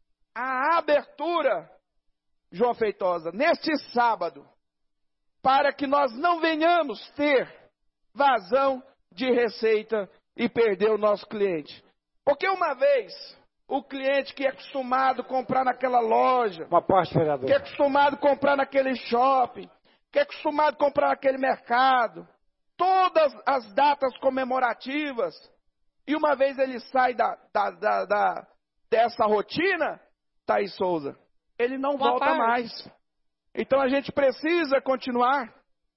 a abertura, João Feitosa, neste sábado, para que nós não venhamos ter vazão de receita e perder o nosso cliente. Porque uma vez, o cliente que é acostumado a comprar naquela loja, Uma parte, vereador. que é acostumado a comprar naquele shopping, que é acostumado a comprar naquele mercado, todas as datas comemorativas, e uma vez ele sai da, da, da, da, dessa rotina, Thaís Souza, ele não Boa volta tarde. mais. Então a gente precisa continuar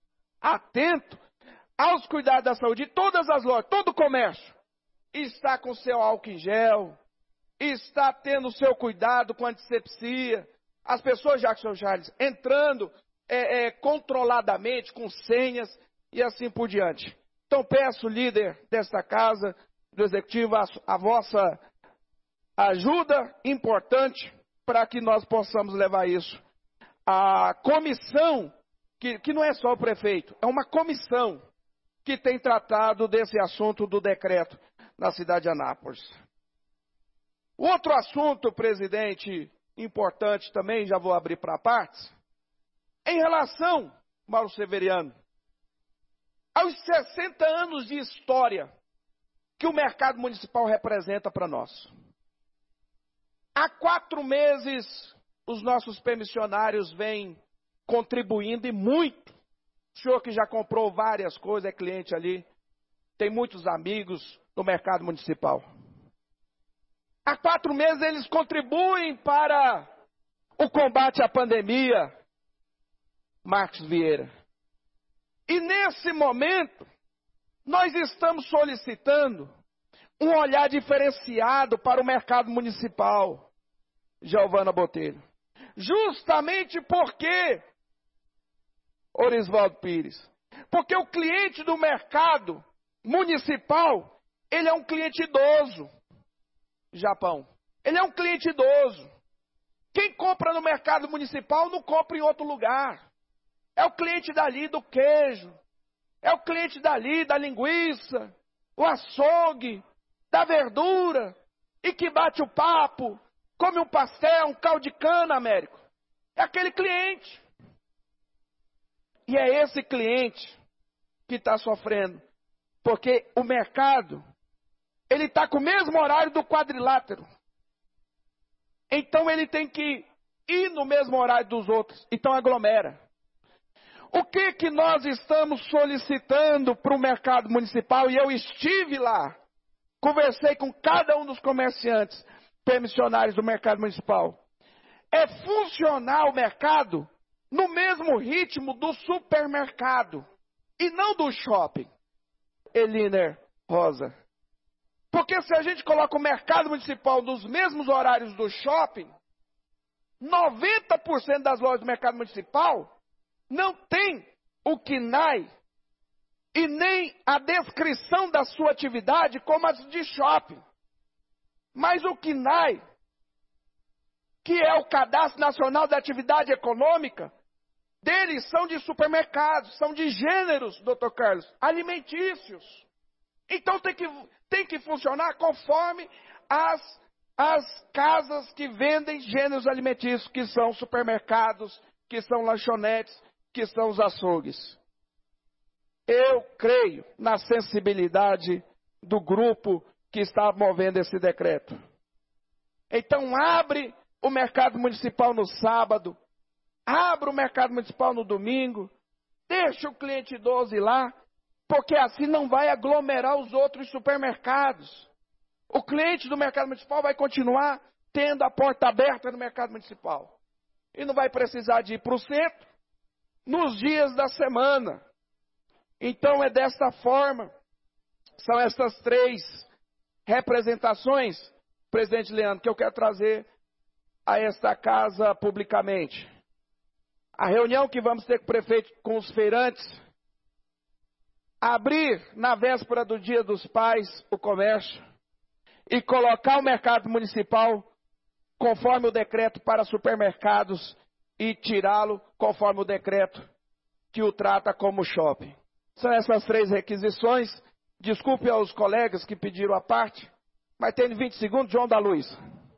atento aos cuidados da saúde. E todas as lojas, todo o comércio está com seu álcool em gel, está tendo seu cuidado com antisepsia. As pessoas, Jackson Charles, entrando é, é, controladamente, com senhas e assim por diante. Então peço, líder desta casa, do Executivo, a, a vossa ajuda importante para que nós possamos levar isso. A comissão, que, que não é só o prefeito, é uma comissão que tem tratado desse assunto do decreto na cidade de Anápolis. O outro assunto, presidente, importante também, já vou abrir para partes, em relação, Mauro Severiano, aos sessenta anos de história que o mercado municipal representa para nós. Há quatro meses, os nossos permissionários vêm contribuindo e muito. O senhor que já comprou várias coisas, é cliente ali, tem muitos amigos no mercado municipal. Há quatro meses eles contribuem para o combate à pandemia, Marcos Vieira. E nesse momento, nós estamos solicitando um olhar diferenciado para o mercado municipal, Giovana Botelho. Justamente porque, Orisvaldo Pires, porque o cliente do mercado municipal, ele é um cliente idoso, Japão. Ele é um cliente idoso. Quem compra no mercado municipal não compra em outro lugar. É o cliente dali do queijo, é o cliente dali da linguiça, o açougue, da verdura, e que bate o papo, come um pastel, um caldo de cana, Américo. É aquele cliente. E é esse cliente que está sofrendo. Porque o mercado, ele está com o mesmo horário do quadrilátero. Então ele tem que ir no mesmo horário dos outros. Então aglomera. O que que nós estamos solicitando para o mercado municipal? E eu estive lá, conversei com cada um dos comerciantes permissionários do mercado municipal. É funcionar o mercado no mesmo ritmo do supermercado e não do shopping, Eliner Rosa. Porque se a gente coloca o mercado municipal nos mesmos horários do shopping, noventa por cento das lojas do mercado municipal não tem o K N A I e nem a descrição da sua atividade como as de shopping. Mas o K N A I, que é o Cadastro Nacional da Atividade Econômica, deles são de supermercados, são de gêneros, doutor Carlos, alimentícios. Então tem que, tem que funcionar conforme as, as casas que vendem gêneros alimentícios, que são supermercados, que são lanchonetes, que são os açougues. Eu creio na sensibilidade do grupo que está movendo esse decreto. Então abre o mercado municipal no sábado, abre o mercado municipal no domingo, deixa o cliente idoso ir lá, porque assim não vai aglomerar os outros supermercados. O cliente do mercado municipal vai continuar tendo a porta aberta no mercado municipal. E não vai precisar de ir para o centro nos dias da semana. Então é desta forma, são essas três representações, presidente Leandro, que eu quero trazer a esta casa publicamente. A reunião que vamos ter com o prefeito, com os feirantes, abrir na véspera do Dia dos Pais o comércio e colocar o mercado municipal conforme o decreto para supermercados e tirá-lo conforme o decreto que o trata como shopping. São essas três requisições. Desculpe aos colegas que pediram a parte, mas tem vinte segundos, João da Luz.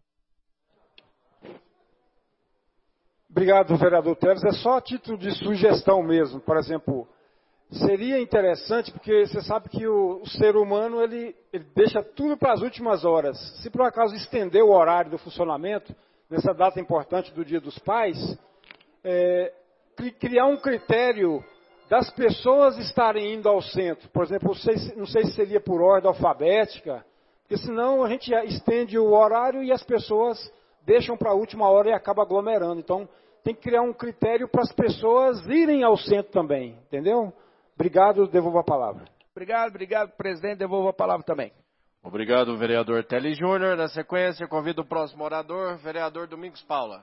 Obrigado, vereador Teles. É só a título de sugestão mesmo. Por exemplo, seria interessante, porque você sabe que o, o ser humano ele, ele deixa tudo para as últimas horas. Se por acaso estender o horário do funcionamento, nessa data importante do Dia dos Pais, é, criar um critério das pessoas estarem indo ao centro. Por exemplo, não sei, não sei se seria por ordem alfabética, porque senão a gente estende o horário e as pessoas deixam para a última hora e acaba aglomerando. Então, tem que criar um critério para as pessoas irem ao centro também, entendeu? Obrigado, devolvo a palavra. Obrigado, obrigado, presidente, devolvo a palavra também. Obrigado, vereador Teles Júnior. Na sequência, convido o próximo orador, vereador Domingos Paula.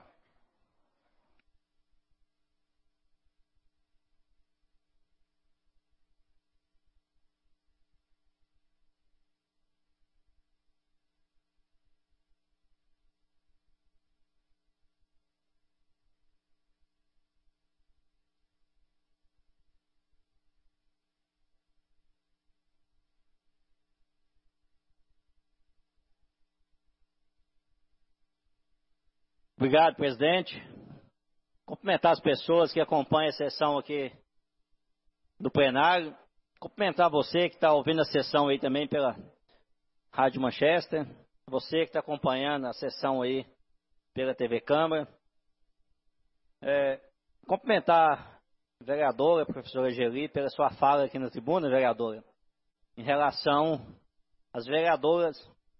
Obrigado, presidente. Cumprimentar as pessoas que acompanham a sessão aqui do plenário. Cumprimentar você que está ouvindo a sessão aí também pela Rádio Manchester. Você que está acompanhando a sessão aí pela T V Câmara. É, cumprimentar a vereadora, a professora Geli, pela sua fala aqui na tribuna, vereadora, em relação às vereadoras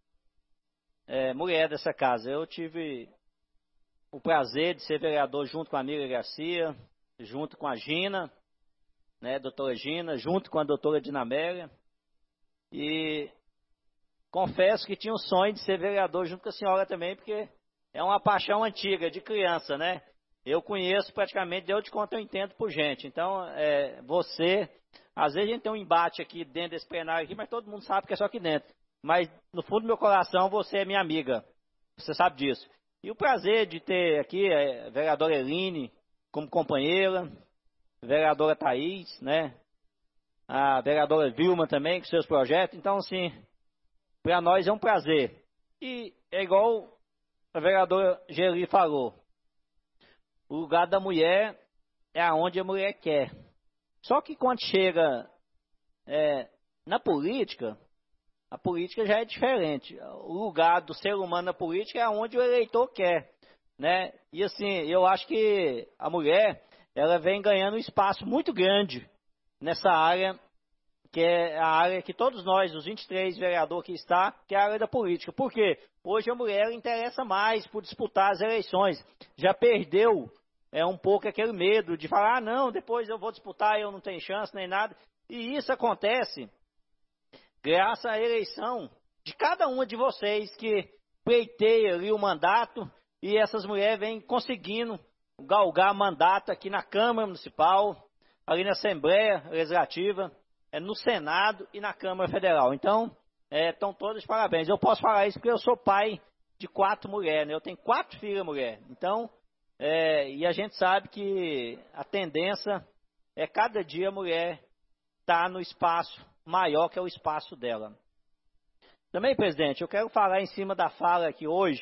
é, mulheres dessa casa. Eu tive o prazer de ser vereador junto com a Miriam Garcia, junto com a Gina, né, doutora Gina, junto com a doutora Dinamélia. E confesso que tinha um sonho de ser vereador junto com a senhora também, porque é uma paixão antiga, de criança, né? Eu conheço praticamente, eu te conto, eu entendo por gente. Então, é, você, às vezes a gente tem um embate aqui dentro desse plenário aqui, mas todo mundo sabe que é só aqui dentro. Mas, no fundo do meu coração, você é minha amiga. Você sabe disso. E o prazer de ter aqui a vereadora Eline como companheira, a vereadora Thaís, né? A vereadora Vilma também, com seus projetos. Então, assim, para nós é um prazer. E é igual a vereadora Geli falou. O lugar da mulher é aonde a mulher quer. Só que quando chega é, na política, a política já é diferente. O lugar do ser humano na política é onde o eleitor quer, né? E assim, eu acho que a mulher, ela vem ganhando um espaço muito grande nessa área, que é a área que todos nós, os vinte e três vereadores que está, que é a área da política. Por quê? Hoje a mulher interessa mais por disputar as eleições. Já perdeu é, um pouco aquele medo de falar, ah, não, depois eu vou disputar, eu não tenho chance nem nada. E isso acontece graças à eleição de cada uma de vocês que pleiteia ali o mandato, e essas mulheres vêm conseguindo galgar mandato aqui na Câmara Municipal, ali na Assembleia Legislativa, é, no Senado e na Câmara Federal. Então, é, estão todos de parabéns. Eu posso falar isso porque eu sou pai de quatro mulheres, né? Eu tenho quatro filhas mulheres. Então, é, e a gente sabe que a tendência é cada dia a mulher estar no espaço maior que é o espaço dela. Também, presidente, eu quero falar em cima da fala aqui hoje,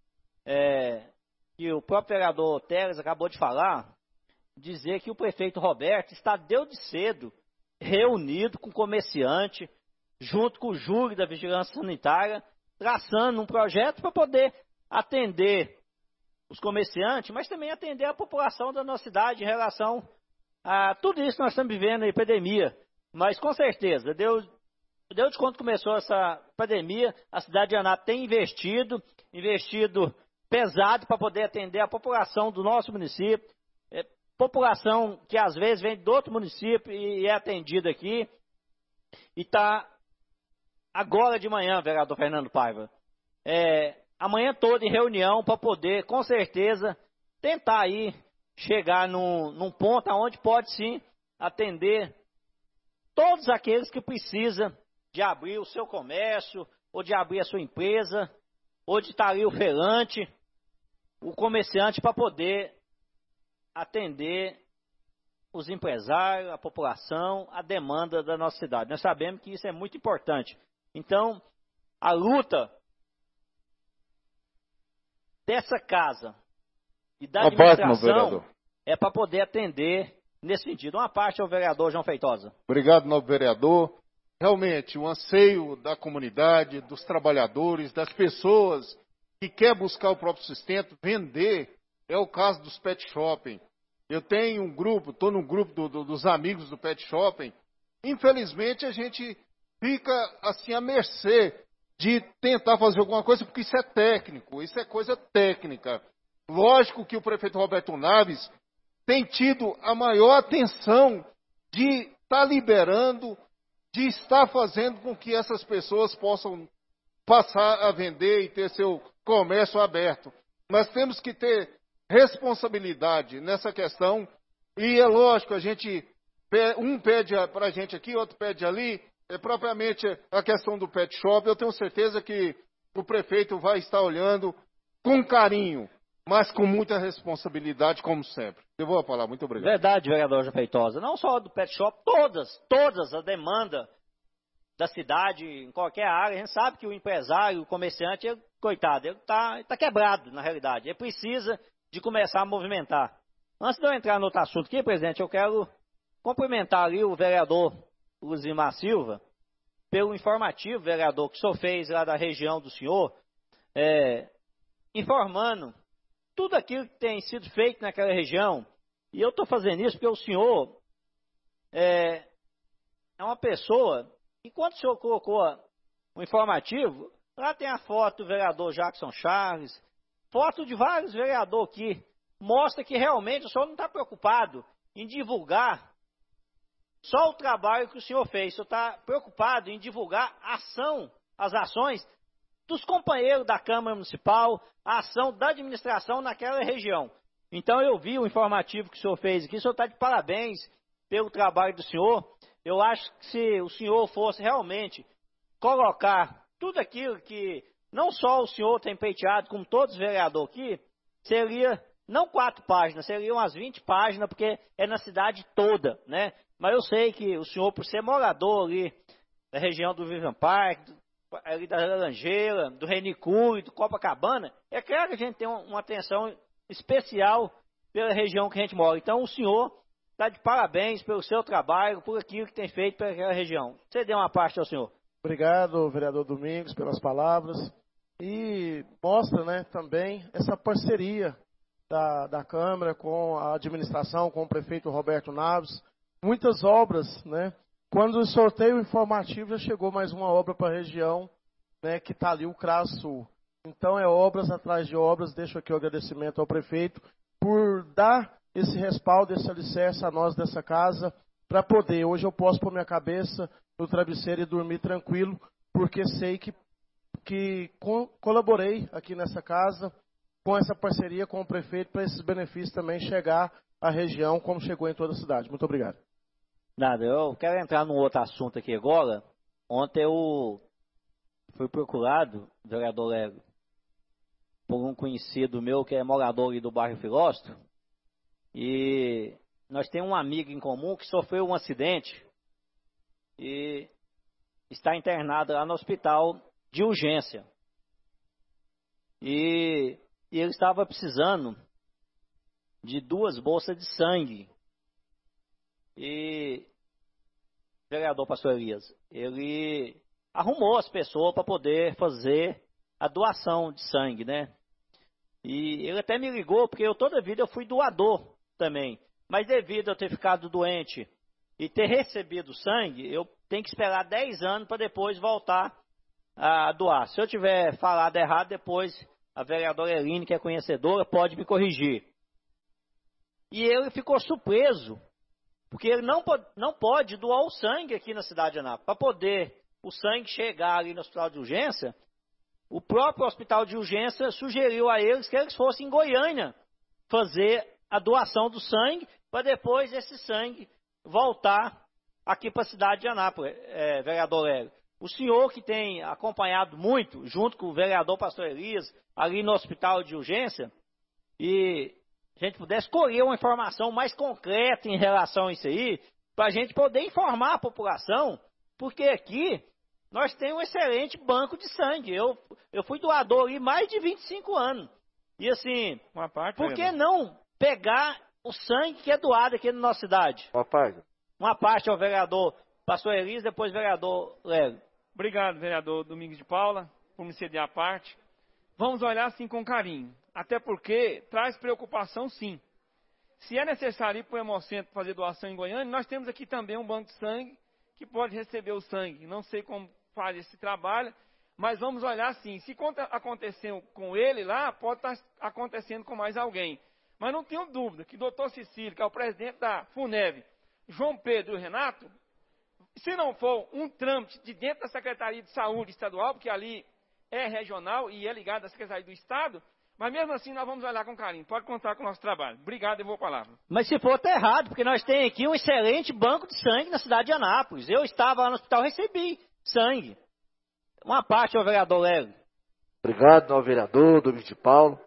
é, que o próprio vereador Teles acabou de falar, dizer que o prefeito Roberto está desde cedo reunido com o comerciante, junto com o júri da vigilância sanitária, traçando um projeto para poder atender os comerciantes, mas também atender a população da nossa cidade em relação a tudo isso que nós estamos vivendo, a epidemia. Mas com certeza, Deus, Deus quando começou essa pandemia, a cidade de Anápolis tem investido, investido pesado para poder atender a população do nosso município, é, população que às vezes vem de outro município e é atendida aqui. E está agora de manhã, vereador Fernando Paiva, é, amanhã toda em reunião para poder, com certeza, tentar aí chegar num, num ponto onde pode sim atender todos aqueles que precisam de abrir o seu comércio, ou de abrir a sua empresa, ou de estar ali o feirante, o comerciante, para poder atender os empresários, a população, a demanda da nossa cidade. Nós sabemos que isso é muito importante. Então, a luta dessa casa e da administração é para poder atender nesse sentido. Uma parte ao vereador João Feitosa. Obrigado, novo vereador. Realmente, o anseio da comunidade, dos trabalhadores, das pessoas que quer buscar o próprio sustento, vender, é o caso dos pet shopping. Eu tenho um grupo, estou no grupo do, do, dos amigos do pet shopping. Infelizmente, a gente fica assim à mercê de tentar fazer alguma coisa, porque isso é técnico, isso é coisa técnica. Lógico que o prefeito Roberto Naves tem tido a maior atenção de estar tá liberando, de estar fazendo com que essas pessoas possam passar a vender e ter seu comércio aberto. Mas temos que ter responsabilidade nessa questão, e é lógico, a gente, um pede para a gente aqui, outro pede ali, é propriamente a questão do pet shop. Eu tenho certeza que o prefeito vai estar olhando com carinho, mas com muita responsabilidade, como sempre. Eu vou falar, muito obrigado. Verdade, vereador João Feitosa. Não só do pet shop, todas, todas a demanda da cidade, em qualquer área. A gente sabe que o empresário, o comerciante, ele, coitado, ele está tá quebrado, na realidade. Ele precisa de começar a movimentar. Antes de eu entrar no outro assunto aqui, presidente, eu quero cumprimentar ali o vereador Luzimar Silva pelo informativo, vereador, que o senhor fez lá da região do senhor, é, informando tudo aquilo que tem sido feito naquela região. E eu estou fazendo isso porque o senhor é, é uma pessoa, e quando o senhor colocou o informativo, lá tem a foto do vereador Jackson Charles, foto de vários vereadores aqui, mostra que realmente o senhor não está preocupado em divulgar só o trabalho que o senhor fez, o senhor está preocupado em divulgar a ação, as ações dos companheiros da Câmara Municipal, a ação da administração naquela região. Então eu vi o informativo que o senhor fez aqui, o senhor está de parabéns pelo trabalho do senhor. Eu acho que se o senhor fosse realmente colocar tudo aquilo que não só o senhor tem pleiteado, como todos os vereadores aqui, seria não quatro páginas, seriam umas vinte páginas, porque é na cidade toda, né? Mas eu sei que o senhor, por ser morador ali da região do Vivian Park, ali da Laranjeira, do Renicure, do Copacabana, é claro que a gente tem uma atenção especial pela região que a gente mora. Então o senhor está de parabéns pelo seu trabalho, por aquilo que tem feito para aquela região. Você deu uma parte ao senhor. Obrigado, vereador Domingos, pelas palavras. E mostra, né, também essa parceria da, da Câmara com a administração, com o prefeito Roberto Naves. Muitas obras, né? Quando o sorteio informativo já chegou mais uma obra para a região, né, que está ali, o CRAS Sul. Então é obras atrás de obras. Deixo aqui o agradecimento ao prefeito por dar esse respaldo, esse alicerce a nós dessa casa, para poder, hoje eu posso pôr minha cabeça no travesseiro e dormir tranquilo, porque sei que, que co- colaborei aqui nessa casa, com essa parceria com o prefeito, para esses benefícios também chegar à região, como chegou em toda a cidade. Muito obrigado. Nada, eu quero entrar num outro assunto aqui agora. Ontem eu fui procurado, vereador Lego, por um conhecido meu que é morador ali do bairro Filósofo, e nós temos um amigo em comum que sofreu um acidente e está internado lá no hospital de urgência. E, e ele estava precisando de duas bolsas de sangue. E o vereador pastor Elias, ele arrumou as pessoas para poder fazer a doação de sangue, né? E ele até me ligou, porque eu toda a vida eu fui doador também. Mas devido a eu ter ficado doente e ter recebido sangue, eu tenho que esperar dez anos para depois voltar a doar. Se eu tiver falado errado, depois a vereadora Eline, que é conhecedora, pode me corrigir. E ele ficou surpreso, porque ele não, não pode doar o sangue aqui na cidade de Anápolis. Para poder o sangue chegar ali no hospital de urgência, o próprio hospital de urgência sugeriu a eles que eles fossem em Goiânia fazer a doação do sangue, para depois esse sangue voltar aqui para a cidade de Anápolis, é, vereador Hélio. O senhor que tem acompanhado muito, junto com o vereador Pastor Elias, ali no hospital de urgência, e a gente pudesse colher uma informação mais concreta em relação a isso aí, para a gente poder informar a população, porque aqui nós temos um excelente banco de sangue. Eu, eu fui doador ali mais de vinte e cinco anos. E assim, uma parte, por que não pegar o sangue que é doado aqui na nossa cidade? Uma parte. Uma parte ao vereador Pastor Elias, depois vereador Léo. Obrigado, vereador Domingos de Paula, por me ceder a parte. Vamos olhar assim com carinho, até porque traz preocupação sim. Se é necessário ir para o Hemocentro fazer doação em Goiânia, nós temos aqui também um banco de sangue que pode receber o sangue. Não sei como faz esse trabalho, mas vamos olhar assim. Se aconteceu com ele lá, pode estar acontecendo com mais alguém. Mas não tenho dúvida que o doutor Cecílio, que é o presidente da FUNEV, João Pedro e o Renato, se não for um trâmite de dentro da Secretaria de Saúde Estadual, porque ali é regional e é ligado à Secretaria do Estado, mas mesmo assim nós vamos olhar com carinho. Pode contar com o nosso trabalho. Obrigado, eu vou a palavra. Mas se for, está errado, porque nós temos aqui um excelente banco de sangue na cidade de Anápolis. Eu estava lá no hospital, recebi sangue. Uma parte ao vereador Léo. Obrigado, ao vereador Domingos de Paula.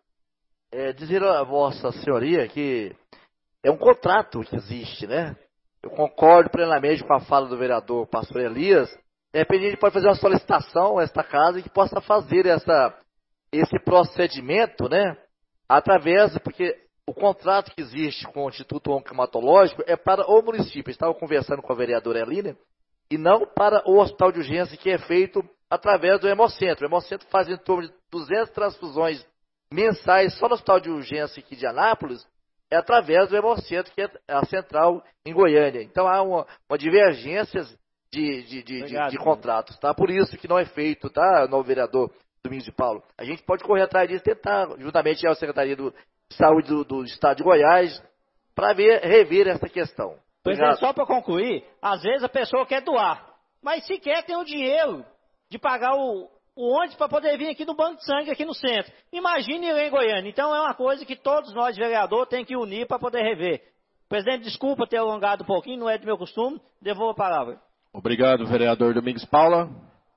É, dizer a vossa senhoria que é um contrato que existe, né? Eu concordo plenamente com a fala do vereador Pastor Elias. De repente a gente pode fazer uma solicitação a esta casa que possa fazer essa, esse procedimento, né? Através, porque o contrato que existe com o Instituto Oncomatológico é para o município. Eu estava conversando com a vereadora Eline, e não para o hospital de urgência, que é feito através do Hemocentro. O Hemocentro faz em torno de duzentas transfusões mensais só no hospital de urgência aqui de Anápolis, é através do Hemocentro, que é a central em Goiânia. Então há uma, uma divergência de, de, de, Obrigado, de, de contratos, tá? Por isso que não é feito, tá, novo vereador Domingos de Paula? A gente pode correr atrás disso, tentar, juntamente com a Secretaria do, de Saúde do, do Estado de Goiás, para ver, rever essa questão. Pois é, só para concluir, às vezes a pessoa quer doar, mas se quer tem o dinheiro de pagar o, o ônibus para poder vir aqui no banco de sangue, aqui no centro. Imagine ir em Goiânia. Então é uma coisa que todos nós, vereadores, temos que unir para poder rever. Presidente, desculpa ter alongado um pouquinho, não é do meu costume, devolvo a palavra. Obrigado, vereador Domingos Paula.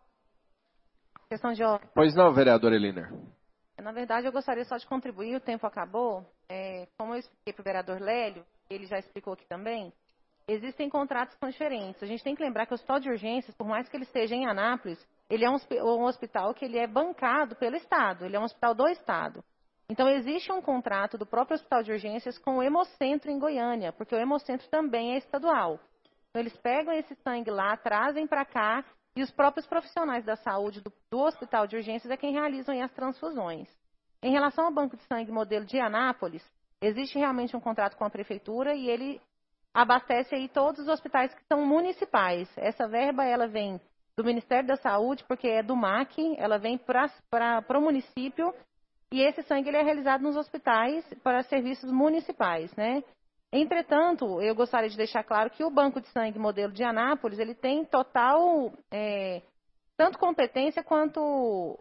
Questão de ordem. Pois não, vereador Eliner. Na verdade, eu gostaria só de contribuir, o tempo acabou. É, como eu expliquei para o vereador Lélio, ele já explicou aqui também, existem contratos que são diferentes. A gente tem que lembrar que o hospital de urgências, por mais que ele esteja em Anápolis, ele é um, um hospital que ele é bancado pelo Estado, ele é um hospital do Estado. Então, existe um contrato do próprio hospital de urgências com o Hemocentro em Goiânia, porque o Hemocentro também é estadual. Então, eles pegam esse sangue lá, trazem para cá, e os próprios profissionais da saúde do, do hospital de urgências é quem realizam aí as transfusões. Em relação ao banco de sangue modelo de Anápolis, existe realmente um contrato com a prefeitura e ele abastece aí todos os hospitais que são municipais. Essa verba, ela vem do Ministério da Saúde, porque é do M A C, ela vem para o município, e esse sangue ele é realizado nos hospitais para serviços municipais, né? Entretanto, eu gostaria de deixar claro que o banco de sangue modelo de Anápolis, ele tem total, é, tanto competência quanto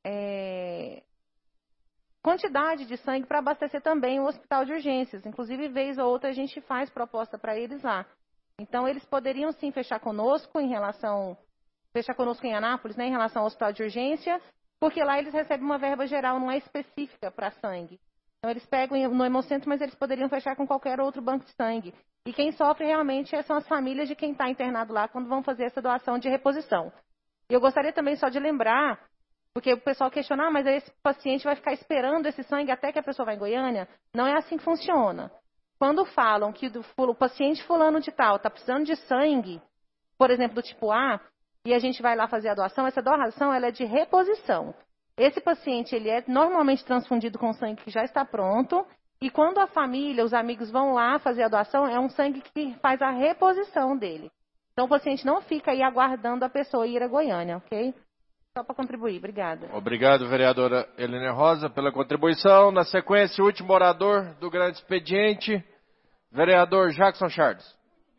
é, quantidade de sangue para abastecer também o hospital de urgências. Inclusive, vez ou outra, a gente faz proposta para eles lá. Então, eles poderiam sim fechar conosco em relação, fechar conosco em Anápolis, né, em relação ao hospital de urgência, porque lá eles recebem uma verba geral, não é específica para sangue. Então, eles pegam no Hemocentro, mas eles poderiam fechar com qualquer outro banco de sangue. E quem sofre realmente são as famílias de quem está internado lá quando vão fazer essa doação de reposição. E eu gostaria também só de lembrar, porque o pessoal questiona, ah, mas esse paciente vai ficar esperando esse sangue até que a pessoa vai em Goiânia? Não é assim que funciona. Quando falam que do, o paciente fulano de tal está precisando de sangue, por exemplo, do tipo A, e a gente vai lá fazer a doação, essa doação ela é de reposição. Esse paciente ele é normalmente transfundido com sangue que já está pronto, E quando a família, os amigos vão lá fazer a doação, é um sangue que faz a reposição dele. Então o paciente não fica aí aguardando a pessoa ir a Goiânia, ok? Só para contribuir, obrigada. Obrigado, vereadora Helena Rosa, pela contribuição. Na sequência, o último orador do grande expediente, vereador Jackson Charles.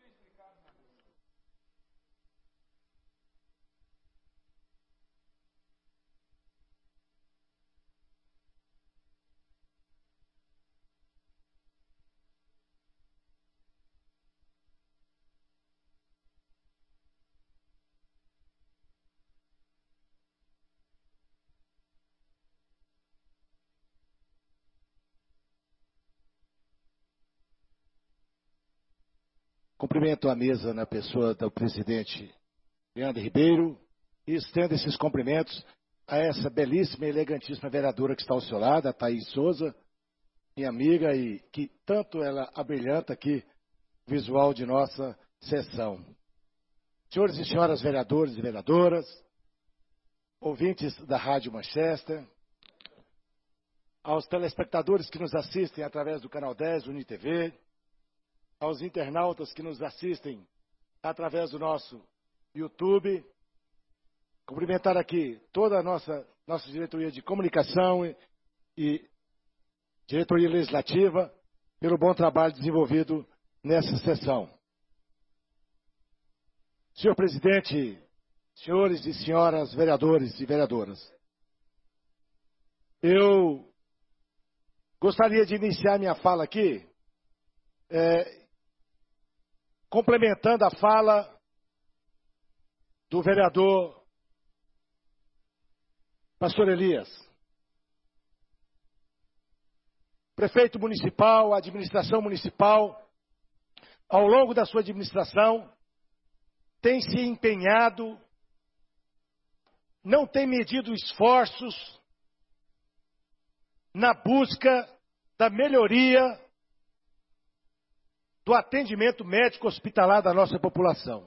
Cumprimento a mesa na pessoa do presidente Leandro Ribeiro e estendo esses cumprimentos a essa belíssima e elegantíssima vereadora que está ao seu lado, a Thaís Souza, minha amiga, e que tanto ela abrilhanta aqui o visual de nossa sessão. Senhores e senhoras vereadores e vereadoras, ouvintes da Rádio Manchester, aos telespectadores que nos assistem através do canal dez, UniTV, aos internautas que nos assistem através do nosso YouTube, cumprimentar aqui toda a nossa, nossa diretoria de comunicação e, e diretoria legislativa pelo bom trabalho desenvolvido nessa sessão. Senhor presidente, senhores e senhoras vereadores e vereadoras, eu gostaria de iniciar minha fala aqui é, complementando a fala do vereador Pastor Elias. Prefeito municipal, administração municipal, ao longo da sua administração, tem se empenhado, não tem medido esforços na busca da melhoria do atendimento médico hospitalar da nossa população.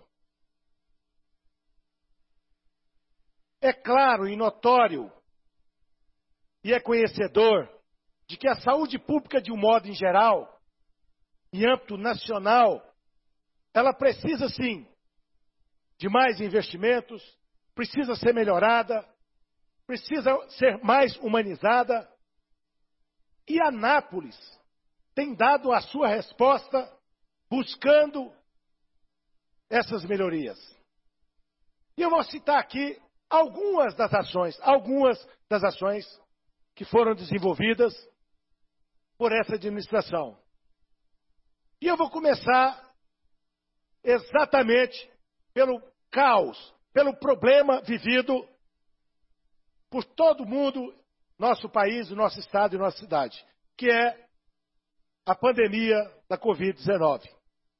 É claro e notório, e é conhecedor, de que a saúde pública, de um modo em geral, em âmbito nacional, ela precisa sim de mais investimentos, precisa ser melhorada, precisa ser mais humanizada, e Anápolis tem dado a sua resposta buscando essas melhorias. E eu vou citar aqui algumas das ações, algumas das ações que foram desenvolvidas por essa administração. E eu vou começar exatamente pelo caos, pelo problema vivido por todo mundo, nosso país, nosso estado e nossa cidade, que é a pandemia da covid dezenove.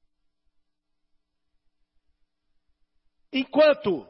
Enquanto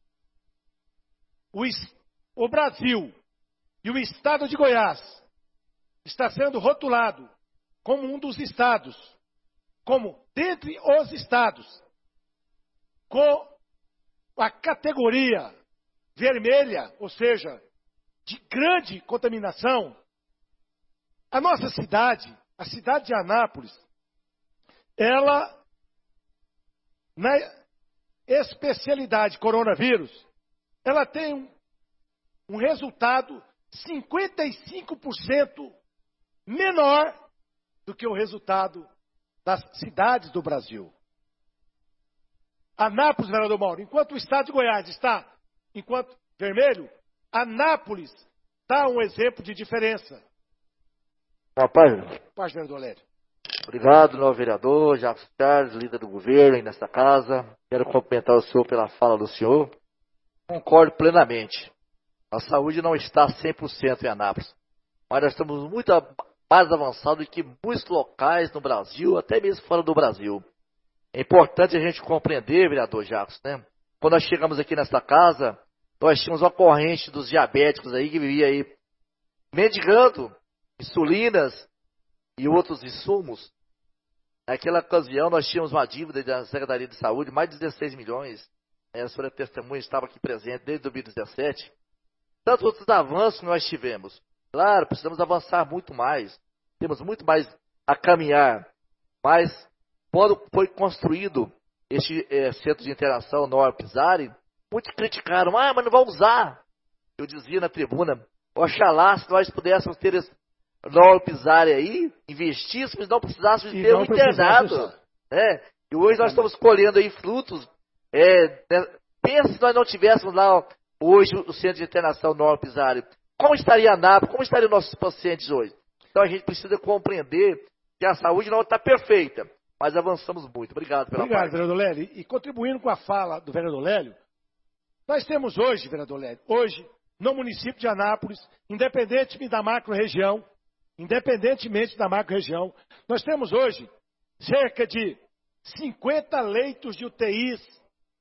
o, o Brasil e o estado de Goiás está sendo rotulado como um dos estados, como dentre os estados, com a categoria vermelha, ou seja, de grande contaminação, a nossa cidade, a cidade de Anápolis, ela, na especialidade coronavírus, ela tem um, um resultado cinquenta e cinco por cento menor do que o resultado das cidades do Brasil. Anápolis, vereador Mauro, enquanto o estado de Goiás está enquanto vermelho, Anápolis dá um exemplo de diferença. Uma página. Página, vereador Lério. Obrigado, novo vereador, Jackson Charles, líder do governo aí nesta casa. Quero cumprimentar o senhor pela fala do senhor. Concordo plenamente. A saúde não está cem por cento em Anápolis, mas nós estamos muito mais avançados do que muitos locais no Brasil, até mesmo fora do Brasil. É importante a gente compreender, vereador Jackson, né? Quando nós chegamos aqui nesta casa, nós tínhamos uma corrente dos diabéticos aí que vivia aí mendigando insulinas e outros insumos. Naquela ocasião, nós tínhamos uma dívida da Secretaria de Saúde, mais de dezesseis milhões. A senhora testemunha estava aqui presente desde dois mil e dezessete. Tantos outros avanços que nós tivemos. Claro, precisamos avançar muito mais. temos muito mais a caminhar. Mas, quando foi construído este é, centro de interação Nova Pisari, muitos criticaram, ah, mas não vão usar. Eu dizia na tribuna, oxalá se nós pudéssemos ter esse Nova Pisari aí, investíssemos, não precisássemos E ter não um internado. Né? E hoje nós estamos colhendo aí frutos. É, né? Pensa se nós não tivéssemos lá ó, hoje o centro de internação Nova Pisari. Como estaria a Anápolis? Como estariam nossos pacientes hoje? Então a gente precisa compreender que a saúde não está perfeita, mas avançamos muito. Obrigado pela Obrigado, parte. vereador Lélio. E contribuindo com a fala do vereador Lélio, nós temos hoje, vereador Lélio, hoje, no município de Anápolis, independentemente da macro-região, independentemente da macro-região, nós temos hoje cerca de cinquenta leitos de U T Is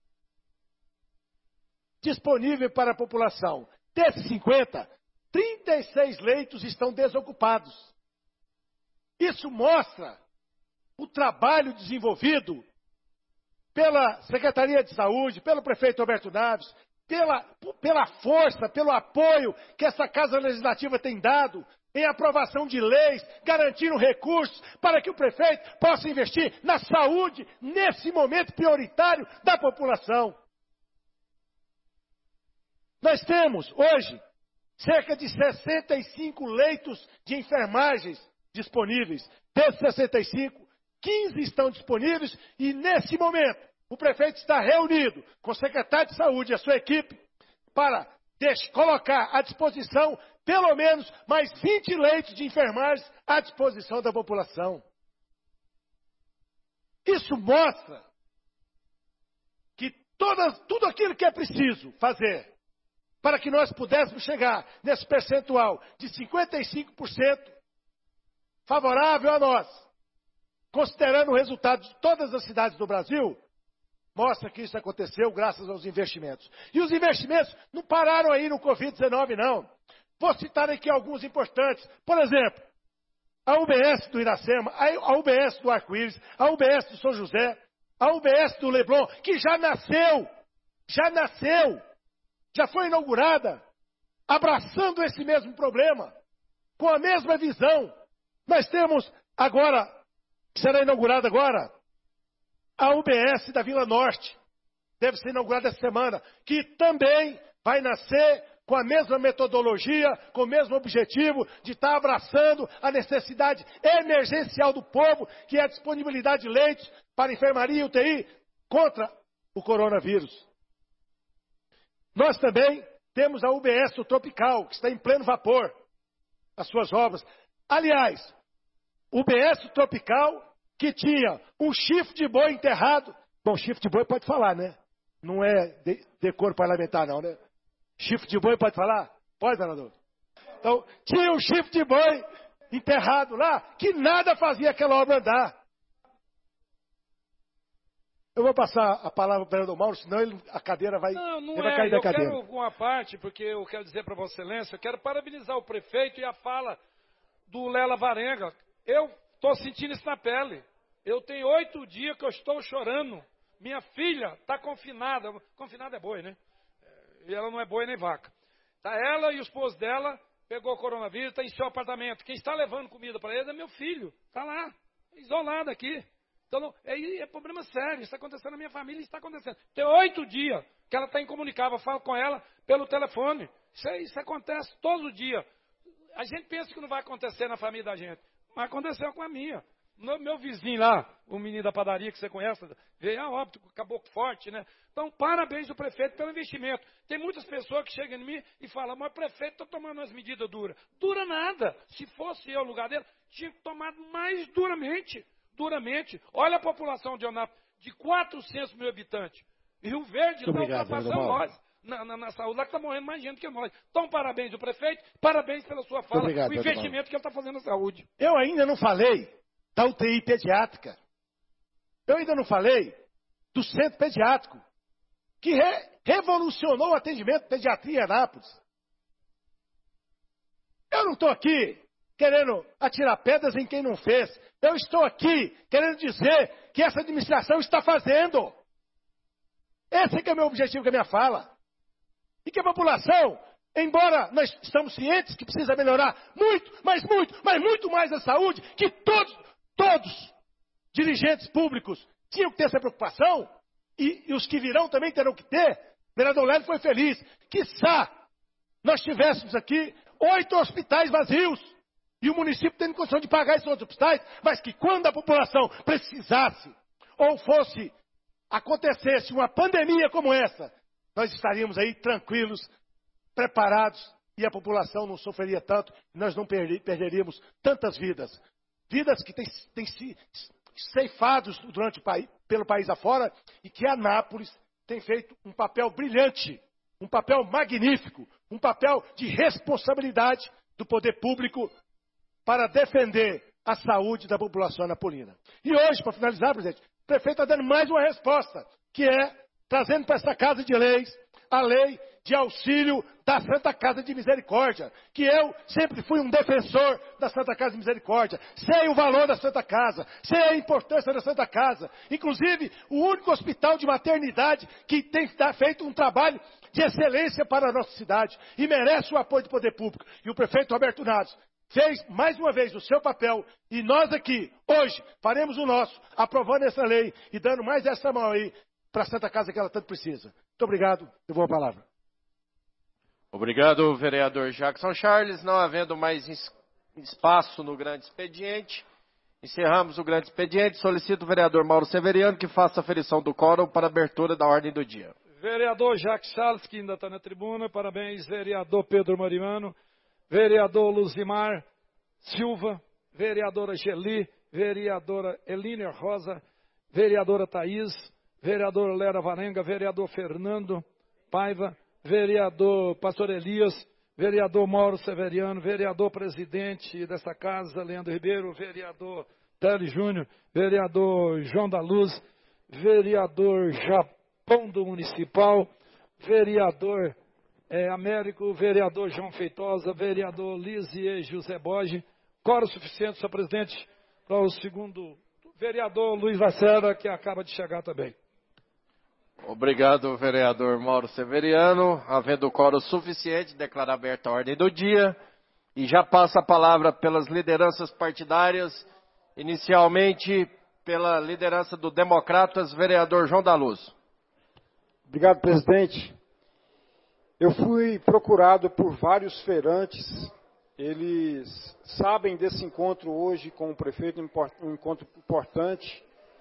disponíveis para a população. Desses cinquenta, trinta e seis leitos estão desocupados. Isso mostra o trabalho desenvolvido pela Secretaria de Saúde, pelo prefeito Roberto Naves, pela, pela força, pelo apoio que essa Casa Legislativa tem dado em aprovação de leis, garantindo recursos para que o prefeito possa investir na saúde nesse momento prioritário da população. Nós temos hoje cerca de sessenta e cinco leitos de enfermagens disponíveis. Desses sessenta e cinco, quinze estão disponíveis e, nesse momento, o prefeito está reunido com o secretário de saúde e a sua equipe para deixe, colocar à disposição pelo menos mais vinte leitos de enfermagem à disposição da população. Isso mostra que todas, tudo aquilo que é preciso fazer para que nós pudéssemos chegar nesse percentual de cinquenta e cinco por cento favorável a nós, considerando o resultado de todas as cidades do Brasil, mostra que isso aconteceu graças aos investimentos. E os investimentos não pararam aí no covid dezenove, não. Vou citar aqui alguns importantes. Por exemplo, a U B S do Iracema, a U B S do Arco-Íris, a U B S do São José, a U B S do Leblon, que já nasceu, já nasceu, já foi inaugurada, abraçando esse mesmo problema, com a mesma visão. Nós temos agora, que será inaugurada agora, a U B S da Vila Norte, deve ser inaugurada essa semana, que também vai nascer com a mesma metodologia, com o mesmo objetivo de estar abraçando a necessidade emergencial do povo, que é a disponibilidade de leitos para enfermaria e U T I contra o coronavírus. Nós também temos a U B S do Tropical, que está em pleno vapor, as suas obras. Aliás, U B S do Tropical, que tinha um chifre de boi enterrado. Bom, chifre de boi pode falar, né? Não é de, decoro parlamentar, não, né? Chifre de boi pode falar? Pode, senador? Então, tinha um chifre de boi enterrado lá, que nada fazia aquela obra andar. Eu vou passar a palavra para o vereador Mauro, senão ele, a cadeira vai, não, não ele vai é. cair da eu cadeira. quero alguma parte, porque eu quero dizer para Vossa Excelência, eu quero parabenizar o prefeito e a fala do Lela Varenga. Eu estou sentindo isso na pele. Eu tenho oito dias que eu estou chorando. Minha filha está confinada. Confinada é boi, né? E ela não é boi nem vaca. Tá ela e o esposo dela, pegou o coronavírus, está em seu apartamento. Quem está levando comida para eles é meu filho. Está lá, isolado aqui. Então, não, é, é problema sério. Isso está acontecendo na minha família, isso está acontecendo. Tem oito dias que ela está incomunicável. Eu falo com ela pelo telefone. Isso, isso acontece todo dia. A gente pensa que não vai acontecer na família da gente. Mas aconteceu com a minha. No, meu vizinho lá, o menino da padaria que você conhece, veio a óbito, caboclo forte, né? Então, parabéns ao prefeito pelo investimento. Tem muitas pessoas que chegam em mim e falam, mas o prefeito está tomando umas medidas duras. Dura nada. Se fosse eu no lugar dele, tinha tomado mais duramente. Duramente. Olha a população de Anápolis, de quatrocentos mil habitantes. Rio Verde está ultrapassando nós. Na, na, na saúde, lá que está morrendo mais gente que nós. Então, parabéns ao prefeito, parabéns pela sua fala, obrigado, o investimento que ele está fazendo na saúde. Eu ainda não falei da U T I pediátrica. Eu ainda não falei do centro pediátrico, que re, revolucionou o atendimento de pediatria em Anápolis. Eu não estou aqui querendo atirar pedras em quem não fez. Eu estou aqui querendo dizer que essa administração está fazendo. Esse é que é o meu objetivo com a minha fala. E que a população embora nós estamos cientes que precisa melhorar muito, mas muito, mas muito mais a saúde, que todos, todos, dirigentes públicos tinham que ter essa preocupação, e, e os que virão também terão que ter. O vereador Lélio foi feliz. Quiçá nós tivéssemos aqui oito hospitais vazios, e o município tendo condição de pagar esses outros hospitais, mas que quando a população precisasse, ou fosse, acontecesse uma pandemia como essa, nós estaríamos aí tranquilos, preparados, e a população não sofreria tanto, e nós não perderíamos tantas vidas. Vidas que têm, têm se ceifados durante o país, pelo país afora, e que Anápolis tem feito um papel brilhante, um papel magnífico, um papel de responsabilidade do poder público para defender a saúde da população anapolina. E hoje, para finalizar, presidente, o prefeito está dando mais uma resposta, que é trazendo para esta Casa de Leis a lei de auxílio da Santa Casa de Misericórdia, que eu sempre fui um defensor da Santa Casa de Misericórdia, sei o valor da Santa Casa, sei a importância da Santa Casa, inclusive o único hospital de maternidade que tem feito um trabalho de excelência para a nossa cidade e merece o apoio do poder público. E o prefeito Roberto Naves fez mais uma vez o seu papel, e nós aqui, hoje, faremos o nosso, aprovando essa lei e dando mais essa mão aí para a Santa Casa que ela tanto precisa. Muito obrigado, eu vou a palavra. Obrigado, vereador Jackson Charles. Não havendo mais espaço no grande expediente, encerramos o grande expediente. Solicito o vereador Mauro Severiano que faça a aferição do quórum para a abertura da ordem do dia. Vereador Jacques Charles, que ainda está na tribuna, parabéns. Vereador Pedro Mariano, vereador Luzimar Silva, vereadora Geli, vereadora Elínia Rosa, vereadora Thaís, vereador Lera Varenga, vereador Fernando Paiva, vereador Pastor Elias, vereador Mauro Severiano, vereador presidente desta casa, Leandro Ribeiro, vereador Télio Júnior, vereador João da Luz, vereador Japão do Municipal, vereador é, Américo, vereador João Feitosa, vereador Lizie José Borges, quórum suficiente, senhor presidente, para o segundo vereador Luiz Lacerda, que acaba de chegar também. Obrigado, vereador Mauro Severiano. Havendo quórum suficiente, declaro aberta a ordem do dia. E já passa a palavra pelas lideranças partidárias. Inicialmente, pela liderança do Democratas, vereador João da Luz. Obrigado, presidente. Eu fui procurado por vários feirantes. Eles sabem desse encontro hoje com o prefeito, um encontro importante.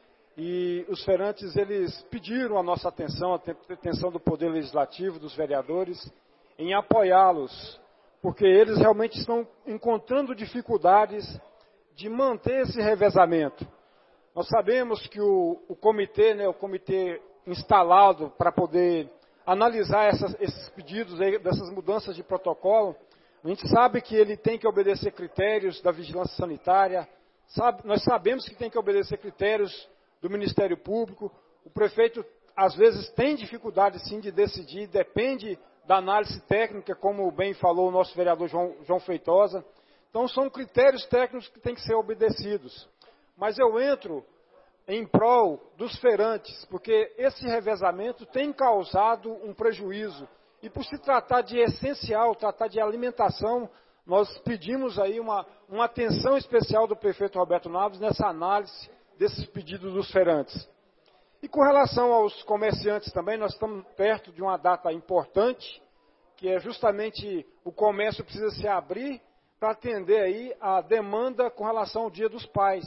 E os feirantes, eles pediram a nossa atenção, a atenção do Poder Legislativo, dos vereadores, em apoiá-los, porque eles realmente estão encontrando dificuldades de manter esse revezamento. Nós sabemos que o, o comitê, né, o comitê instalado para poder analisar essas, esses pedidos, aí, dessas mudanças de protocolo, a gente sabe que ele tem que obedecer critérios da vigilância sanitária, sabe, nós sabemos que tem que obedecer critérios do Ministério Público. O prefeito, às vezes, tem dificuldade, sim, de decidir, depende da análise técnica, como bem falou o nosso vereador João, João Feitosa. Então, são critérios técnicos que têm que ser obedecidos. Mas eu entro em prol dos feirantes, porque esse revezamento tem causado um prejuízo. E por se tratar de essencial, tratar de alimentação, nós pedimos aí uma, uma atenção especial do prefeito Roberto Naves nessa análise desses pedidos dos feirantes. E com relação aos comerciantes também, nós estamos perto de uma data importante, que é justamente o comércio precisa se abrir para atender aí a demanda com relação ao Dia dos Pais.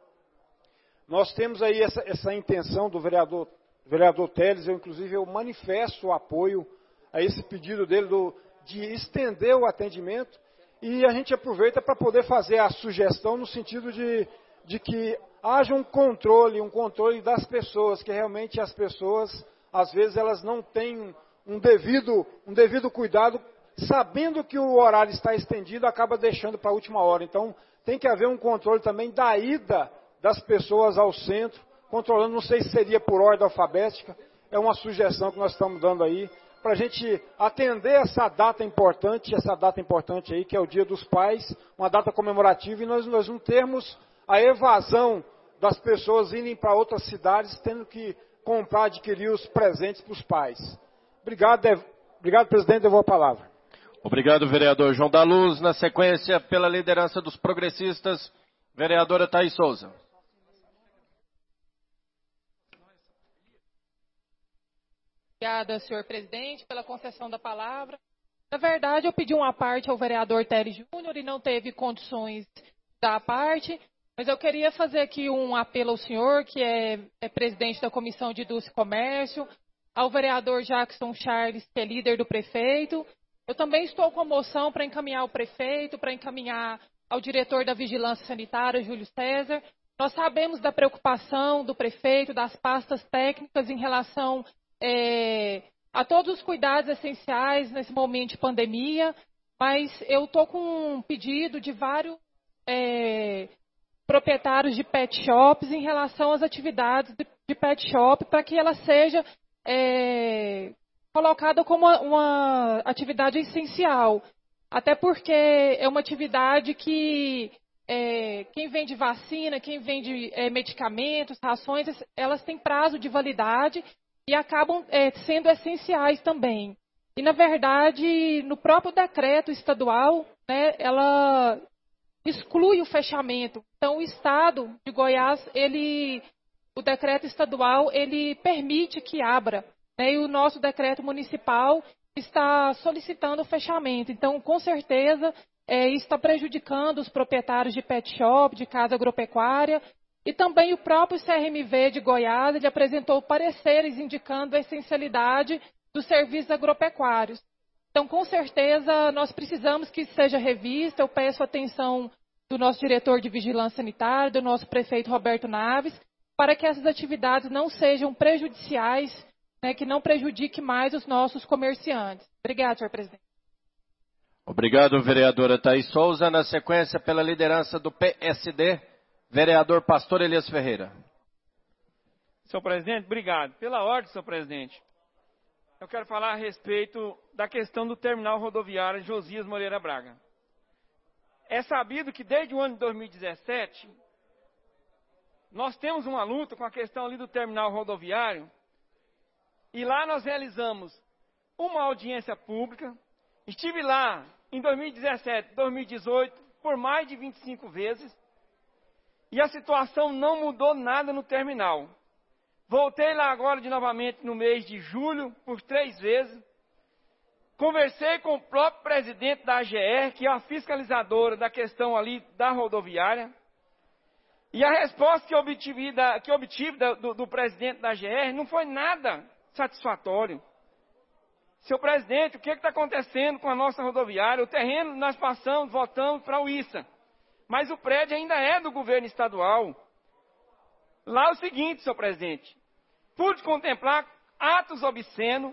Nós temos aí essa, essa intenção do vereador, vereador Teles, eu inclusive eu manifesto o apoio a esse pedido dele do, de estender o atendimento, e a gente aproveita para poder fazer a sugestão no sentido de, de que haja um controle, um controle das pessoas, que realmente as pessoas, às vezes, elas não têm um devido, um devido cuidado, sabendo que o horário está estendido, acaba deixando para a última hora. Então, tem que haver um controle também da ida das pessoas ao centro, controlando, não sei se seria por ordem alfabética, é uma sugestão que nós estamos dando aí, para a gente atender essa data importante, essa data importante aí, que é o Dia dos Pais, uma data comemorativa, e nós, nós não termos a evasão das pessoas irem para outras cidades, tendo que comprar, adquirir os presentes para os pais. Obrigado, obrigado, presidente, eu vou a palavra. Obrigado, vereador João da Luz. Na sequência, pela liderança dos progressistas, vereadora Thaís Souza. Obrigada, senhor presidente, pela concessão da palavra. Na verdade, eu pedi uma parte ao vereador Tery Júnior e não teve condições da parte, mas eu queria fazer aqui um apelo ao senhor, que é, é presidente da Comissão de Indústria e Comércio, ao vereador Jackson Charles, que é líder do prefeito. Eu também estou com a moção para encaminhar ao prefeito, para encaminhar ao diretor da Vigilância Sanitária, Júlio César. Nós sabemos da preocupação do prefeito, das pastas técnicas em relação é, a todos os cuidados essenciais nesse momento de pandemia, mas eu estou com um pedido de vários é, proprietários de pet shops em relação às atividades de, de pet shop, para que ela seja é, colocada como uma, uma atividade essencial. Até porque é uma atividade que é, quem vende vacina, quem vende é, medicamentos, rações, elas têm prazo de validade e acabam é, sendo essenciais também. E, na verdade, no próprio decreto estadual, né, ela exclui o fechamento. Então, o Estado de Goiás, ele, o decreto estadual, ele permite que abra, né, e o nosso decreto municipal está solicitando o fechamento. Então, com certeza, é, está prejudicando os proprietários de pet shop, de casa agropecuária, e também o próprio C R M V de Goiás, ele apresentou pareceres indicando a essencialidade dos serviços agropecuários. Então, com certeza, nós precisamos que isso seja revista. Eu peço a atenção do nosso diretor de Vigilância Sanitária, do nosso prefeito Roberto Naves, para que essas atividades não sejam prejudiciais, né, que não prejudique mais os nossos comerciantes. Obrigada, senhor presidente. Obrigado, vereadora Thaís Souza. Na sequência, pela liderança do P S D, vereador Pastor Elias Ferreira. Senhor presidente, obrigado. Pela ordem, senhor presidente, eu quero falar a respeito da questão do terminal rodoviário Josias Moreira Braga. É sabido que desde o ano de dois mil e dezessete, nós temos uma luta com a questão ali do terminal rodoviário, e lá nós realizamos uma audiência pública. Estive lá em dois mil e dezessete, dois mil e dezoito, por mais de vinte e cinco vezes, e a situação não mudou nada no terminal. Voltei lá agora de novamente no mês de julho, por três vezes. Conversei com o próprio presidente da A G R, que é a fiscalizadora da questão ali da rodoviária. E a resposta que obtive, da, que obtive da, do, do presidente da A G R não foi nada satisfatório. Senhor presidente, o que está acontecendo com a nossa rodoviária? O terreno nós passamos, voltamos para o I S A. Mas o prédio ainda é do governo estadual. Lá é o seguinte, senhor presidente, pude contemplar atos obscenos,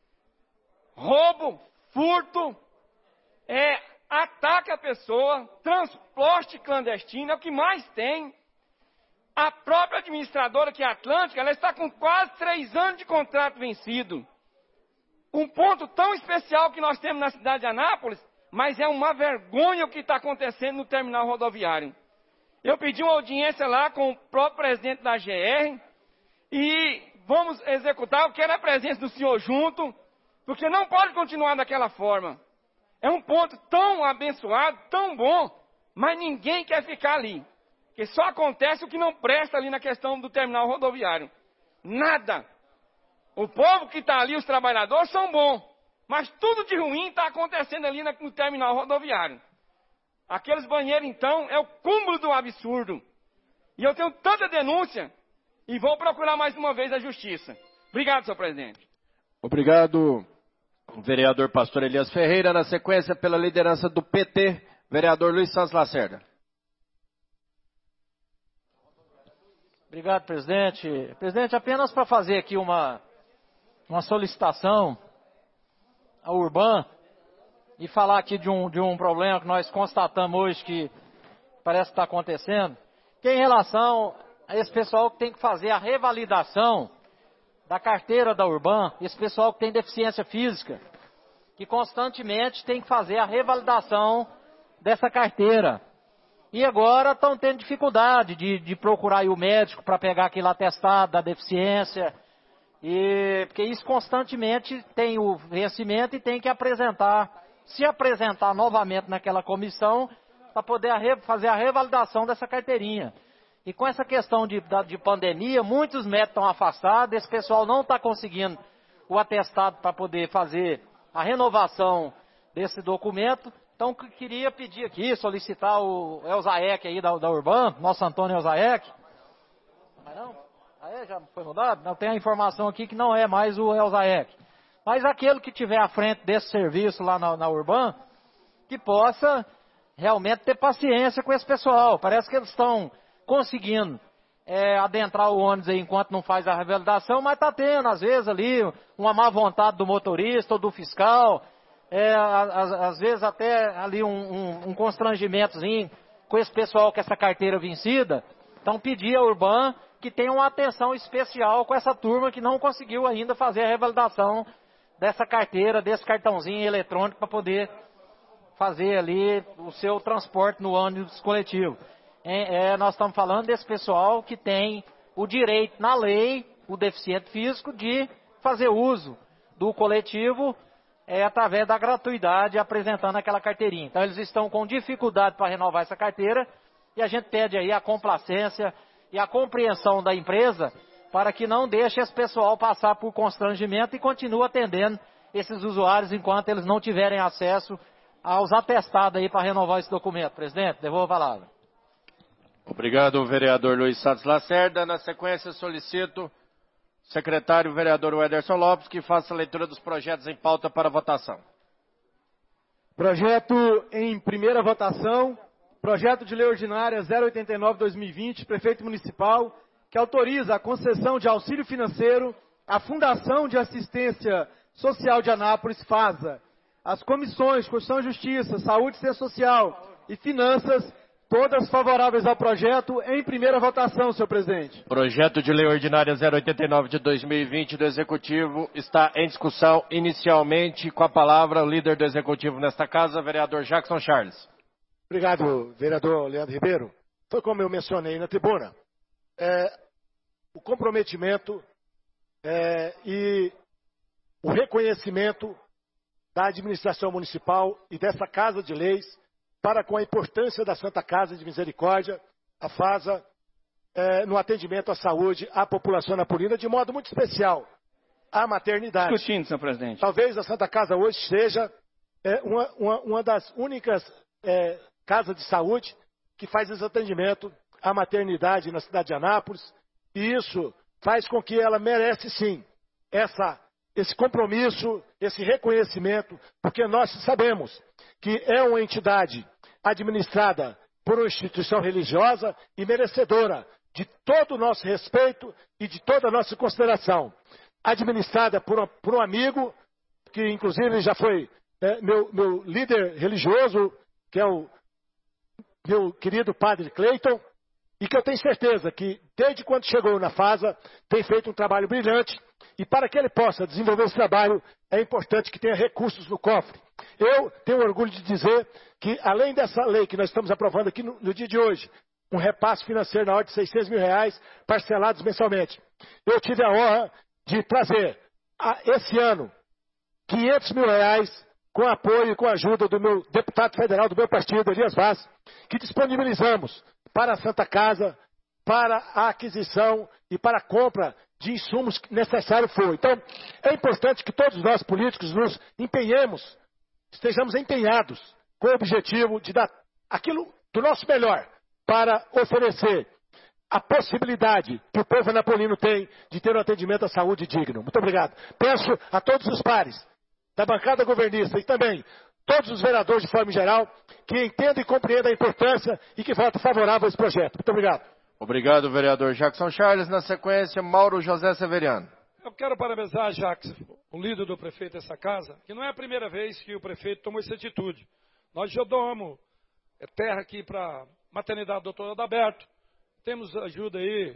roubo, furto, é, ataque à pessoa, transporte clandestino, é o que mais tem. A própria administradora, que é a Atlântica, ela está com quase três anos de contrato vencido. Um ponto tão especial que nós temos na cidade de Anápolis, mas é uma vergonha o que está acontecendo no terminal rodoviário. Eu pedi uma audiência lá com o próprio presidente da A G R e vamos executar. Eu quero a presença do senhor junto, porque não pode continuar daquela forma. É um ponto tão abençoado, tão bom, mas ninguém quer ficar ali. Porque só acontece o que não presta ali na questão do terminal rodoviário. Nada. O povo que está ali, os trabalhadores, são bons, mas tudo de ruim está acontecendo ali no terminal rodoviário. Aqueles banheiros, então, é o cúmulo do absurdo. E eu tenho tanta denúncia e vou procurar mais uma vez a justiça. Obrigado, senhor presidente. Obrigado, vereador Pastor Elias Ferreira. Na sequência, pela liderança do P T, vereador Luiz Santos Lacerda. Obrigado, presidente. Presidente, apenas para fazer aqui uma, uma solicitação ao Urban e falar aqui de um, de um problema que nós constatamos hoje que parece estar acontecendo, que é em relação a esse pessoal que tem que fazer a revalidação da carteira da Urban, esse pessoal que tem deficiência física, que constantemente tem que fazer a revalidação dessa carteira. E agora estão tendo dificuldade de, de procurar aí o médico para pegar aquele atestado da deficiência, e, porque isso constantemente tem o vencimento e tem que apresentar se apresentar novamente naquela comissão para poder a re, fazer a revalidação dessa carteirinha. E com essa questão de, de pandemia, muitos médicos estão afastados, esse pessoal não está conseguindo o atestado para poder fazer a renovação desse documento. Então, eu queria pedir aqui, solicitar o Elzaek aí da, da Urban, nosso Antônio Elzaek. Mas não? Ah, é? Já foi mudado? Não, tem a informação aqui que não é mais o Elzaek. Mas aquele que tiver à frente desse serviço lá na, na Urban, que possa realmente ter paciência com esse pessoal. Parece que eles estão conseguindo é, adentrar o ônibus aí enquanto não faz a revalidação, mas está tendo, às vezes, ali, uma má vontade do motorista ou do fiscal. É, às, às vezes até ali um, um, um constrangimentozinho com esse pessoal com essa carteira vencida. Então pedir à Urban que tenha uma atenção especial com essa turma que não conseguiu ainda fazer a revalidação dessa carteira, desse cartãozinho eletrônico para poder fazer ali o seu transporte no ônibus coletivo. É, é, nós estamos falando desse pessoal que tem o direito na lei, o deficiente físico, de fazer uso do coletivo É, através da gratuidade, apresentando aquela carteirinha. Então, eles estão com dificuldade para renovar essa carteira e a gente pede aí a complacência e a compreensão da empresa para que não deixe esse pessoal passar por constrangimento e continue atendendo esses usuários enquanto eles não tiverem acesso aos atestados aí para renovar esse documento. Presidente, devolvo a palavra. Obrigado, vereador Luiz Santos Lacerda. Na sequência, solicito secretário vereador Wederson Lopes, que faça a leitura dos projetos em pauta para votação. Projeto em primeira votação, projeto de lei ordinária zero oitenta e nove barra dois mil e vinte, prefeito municipal, que autoriza a concessão de auxílio financeiro à Fundação de Assistência Social de Anápolis, FASA. As comissões Constituição e Justiça, Saúde e Ciência Social e Finanças, todas favoráveis ao projeto, em primeira votação, senhor presidente. Projeto de lei ordinária zero oitenta e nove de dois mil e vinte do Executivo está em discussão inicialmente com a palavra o líder do Executivo nesta casa, vereador Jackson Charles. Obrigado, vereador Leandro Ribeiro. Foi como eu mencionei na tribuna, é, o comprometimento é, e o reconhecimento da administração municipal e dessa Casa de Leis para com a importância da Santa Casa de Misericórdia, a FASA, é, no atendimento à saúde à população napolina, de modo muito especial à maternidade. Discutindo, senhor presidente. Talvez a Santa Casa hoje seja é, uma, uma, uma das únicas é, casas de saúde que faz esse atendimento à maternidade na cidade de Anápolis, e isso faz com que ela merece sim essa, esse compromisso, esse reconhecimento, porque nós sabemos que é uma entidade administrada por uma instituição religiosa e merecedora de todo o nosso respeito e de toda a nossa consideração. Administrada por um, por um amigo, que inclusive já foi é, meu, meu líder religioso, que é o meu querido padre Cleiton, e que eu tenho certeza que, desde quando chegou na FASA, tem feito um trabalho brilhante, e para que ele possa desenvolver esse trabalho, é importante que tenha recursos no cofre. Eu tenho orgulho de dizer que, além dessa lei que nós estamos aprovando aqui no, no dia de hoje, um repasse financeiro na ordem de seiscentos mil reais, parcelados mensalmente. Eu tive a honra de trazer, a, esse ano, quinhentos mil reais, com apoio e com a ajuda do meu deputado federal do meu partido, Elias Vaz, que disponibilizamos para a Santa Casa, para a aquisição e para a compra de insumos que necessário for. Então, é importante que todos nós políticos nos empenhemos, estejamos empenhados com o objetivo de dar aquilo do nosso melhor para oferecer a possibilidade que o povo napolino tem de ter um atendimento à saúde digno. Muito obrigado. Peço a todos os pares da bancada governista e também todos os vereadores de forma geral que entendam e compreendam a importância e que votem favorável a esse projeto. Muito obrigado. Obrigado, vereador Jackson Charles. Na sequência, Mauro José Severiano. Eu quero parabenizar, Jackson, o líder do prefeito dessa casa, que não é a primeira vez que o prefeito tomou essa atitude. Nós já doamos terra aqui para a maternidade doutor Adalberto. Temos ajuda aí,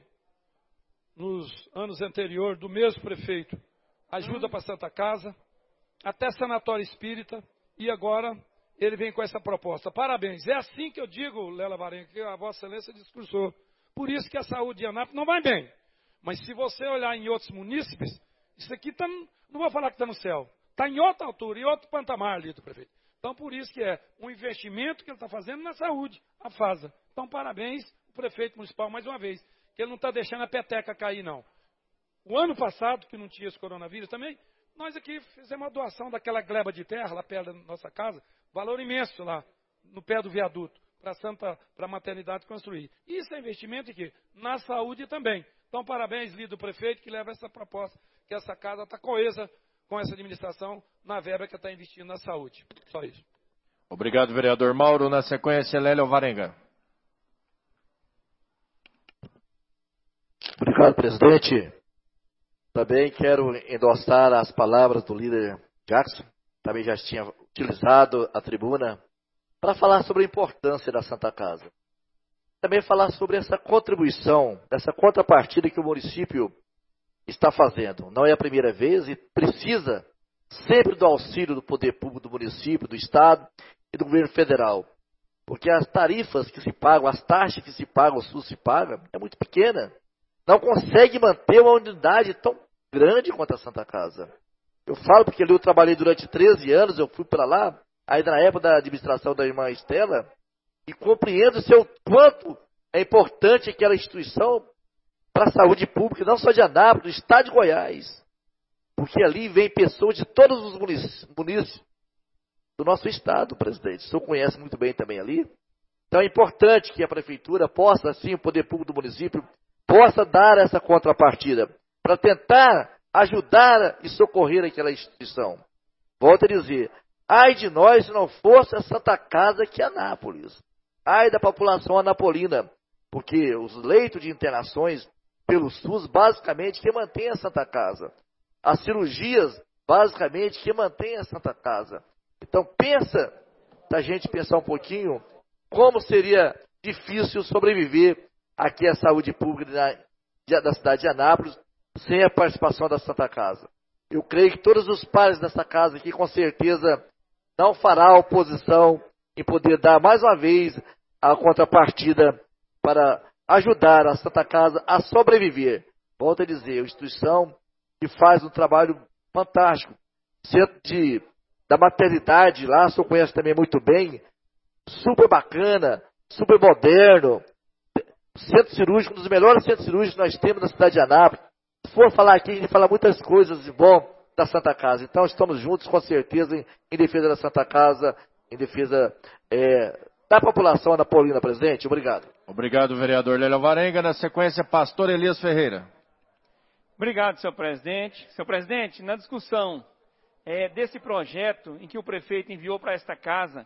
nos anos anteriores, do mesmo prefeito. Ajuda para a Santa Casa, até sanatório espírita, e agora ele vem com essa proposta. Parabéns. É assim que eu digo, Lela Varenga, que a Vossa Excelência discursou. Por isso que a saúde de Anápolis não vai bem. Mas se você olhar em outros munícipes, isso aqui tá, não vou falar que está no céu. Está em outra altura, em outro patamar ali do prefeito. Então, por isso que é um investimento que ele está fazendo na saúde, a FASA. Então, parabéns, o prefeito municipal, mais uma vez, que ele não está deixando a peteca cair, não. O ano passado, que não tinha esse coronavírus também, nós aqui fizemos uma doação daquela gleba de terra, lá perto da nossa casa, valor imenso lá, no pé do viaduto, para Santa, para a maternidade construir. Isso é investimento em quê? Na saúde também. Então, parabéns, líder do prefeito, que leva essa proposta, que essa casa está coesa com essa administração na verba que está investindo na saúde. Só isso. Obrigado, vereador Mauro. Na sequência, Lélio Alvarenga. Obrigado, presidente. Também quero endossar as palavras do líder Jackson. Também já tinha utilizado a tribuna para falar sobre a importância da Santa Casa. Também falar sobre essa contribuição, essa contrapartida que o município está fazendo. Não é a primeira vez e precisa sempre do auxílio do poder público do município, do Estado e do governo federal. Porque as tarifas que se pagam, as taxas que se pagam, o SUS se paga, é muito pequena. Não consegue manter uma unidade tão grande quanto a Santa Casa. Eu falo porque ali eu trabalhei durante treze anos, eu fui para lá, ainda na época da administração da irmã Estela, e compreendo o seu quanto é importante aquela instituição para a saúde pública, não só de Anápolis, do estado de Goiás. Porque ali vem pessoas de todos os municípios do nosso estado, presidente. O senhor conhece muito bem também ali. Então é importante que a prefeitura possa, assim, o poder público do município, possa dar essa contrapartida para tentar ajudar e socorrer aquela instituição. Volto a dizer, ai de nós se não fosse a Santa Casa que é Anápolis. Ai da população anapolina, porque os leitos de internações pelo SUS, basicamente, que mantém a Santa Casa. As cirurgias, basicamente, que mantém a Santa Casa. Então, pensa, da gente pensar um pouquinho, como seria difícil sobreviver aqui a saúde pública da, da cidade de Anápolis, sem a participação da Santa Casa. Eu creio que todos os pares dessa casa aqui, com certeza, não fará oposição em poder dar, mais uma vez, a contrapartida para ajudar a Santa Casa a sobreviver. Volto a dizer, a instituição que faz um trabalho fantástico. Centro de, da maternidade lá, o senhor conhece também muito bem, super bacana, super moderno. Centro cirúrgico, um dos melhores centros cirúrgicos que nós temos na cidade de Anápolis. Se for falar aqui, a gente fala muitas coisas de bom da Santa Casa. Então, estamos juntos, com certeza, em, em defesa da Santa Casa, em defesa é, da população anapolina, presidente. Obrigado. Obrigado, vereador Lélio Alvarenga. Na sequência, pastor Elias Ferreira. Obrigado, senhor presidente. Senhor presidente, na discussão é, desse projeto em que o prefeito enviou para esta casa,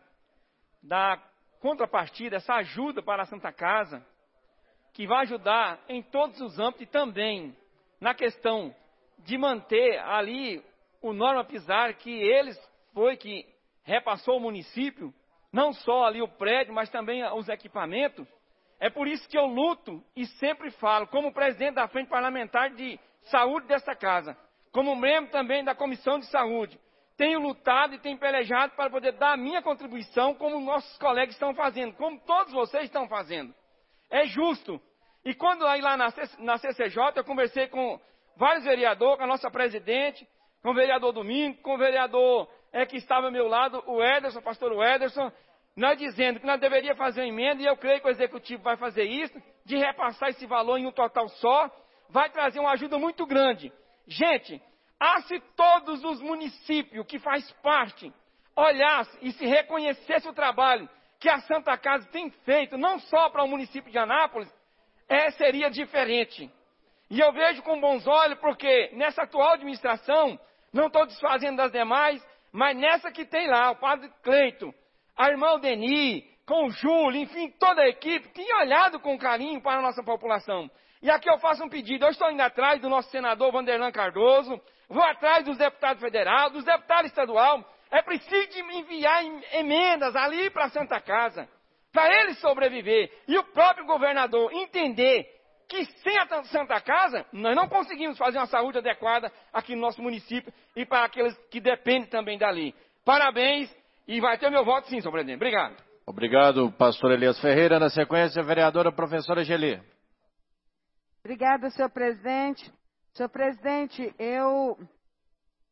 da contrapartida, essa ajuda para a Santa Casa, que vai ajudar em todos os âmbitos e também na questão de manter ali o Norma Pizarro, que eles foi que repassou ao município, não só ali o prédio, mas também os equipamentos. É por isso que eu luto e sempre falo, como presidente da Frente Parlamentar de Saúde dessa casa, como membro também da Comissão de Saúde, tenho lutado e tenho pelejado para poder dar a minha contribuição, como nossos colegas estão fazendo, como todos vocês estão fazendo. É justo. E quando aí lá na, na C C J, eu conversei com vários vereadores, com a nossa presidente, com o vereador Domingo, com o vereador é, que estava ao meu lado, o Ederson, o pastor Ederson, nós dizendo que nós deveríamos fazer uma emenda, e eu creio que o executivo vai fazer isso, de repassar esse valor em um total só, vai trazer uma ajuda muito grande. Gente, ah, se todos os municípios que faz parte olhassem e se reconhecessem o trabalho que a Santa Casa tem feito, não só para o município de Anápolis, é, seria diferente. E eu vejo com bons olhos, porque nessa atual administração, não estou desfazendo das demais, mas nessa que tem lá, o padre Cleito, a irmã Deni, com o Júlio, enfim, toda a equipe, tem olhado com carinho para a nossa população. E aqui eu faço um pedido, eu estou indo atrás do nosso senador Vanderlan Cardoso, vou atrás dos deputados federais, dos deputados estaduais, é preciso enviar emendas ali para a Santa Casa, para ele sobreviver, e o próprio governador entender que sem a Santa Casa, nós não conseguimos fazer uma saúde adequada aqui no nosso município e para aqueles que dependem também dali. Parabéns, e vai ter meu voto sim, senhor presidente. Obrigado. Obrigado, pastor Elias Ferreira. Na sequência, a vereadora professora Geli. Obrigada, senhor presidente. Senhor presidente, eu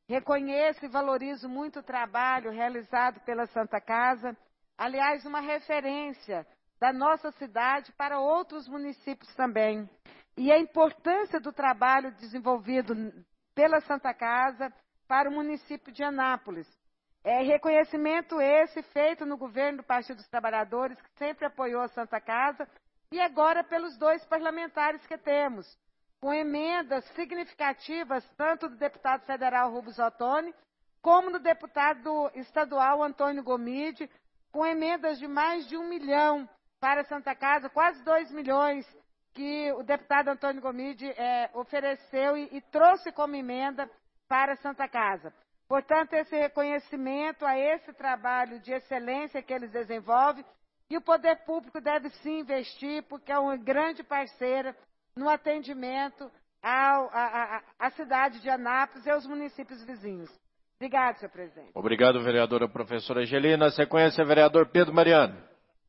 Reconheço e valorizo muito o trabalho realizado pela Santa Casa, aliás, uma referência da nossa cidade para outros municípios também. E a importância do trabalho desenvolvido pela Santa Casa para o município de Anápolis. É reconhecimento esse feito no governo do Partido dos Trabalhadores, que sempre apoiou a Santa Casa, e agora pelos dois parlamentares que temos, com emendas significativas, tanto do deputado federal Rubens Ottoni, como do deputado estadual Antônio Gomide, com emendas de mais de um milhão para a Santa Casa, quase dois milhões que o deputado Antônio Gomide é, ofereceu e, e trouxe como emenda para a Santa Casa. Portanto, esse reconhecimento a esse trabalho de excelência que eles desenvolvem, e o poder público deve sim investir, porque é uma grande parceira no atendimento ao, a, a, à cidade de Anápolis e aos municípios vizinhos. Obrigado, senhor presidente. Obrigado, vereadora professora Angelina. Na sequência, vereador Pedro Mariano.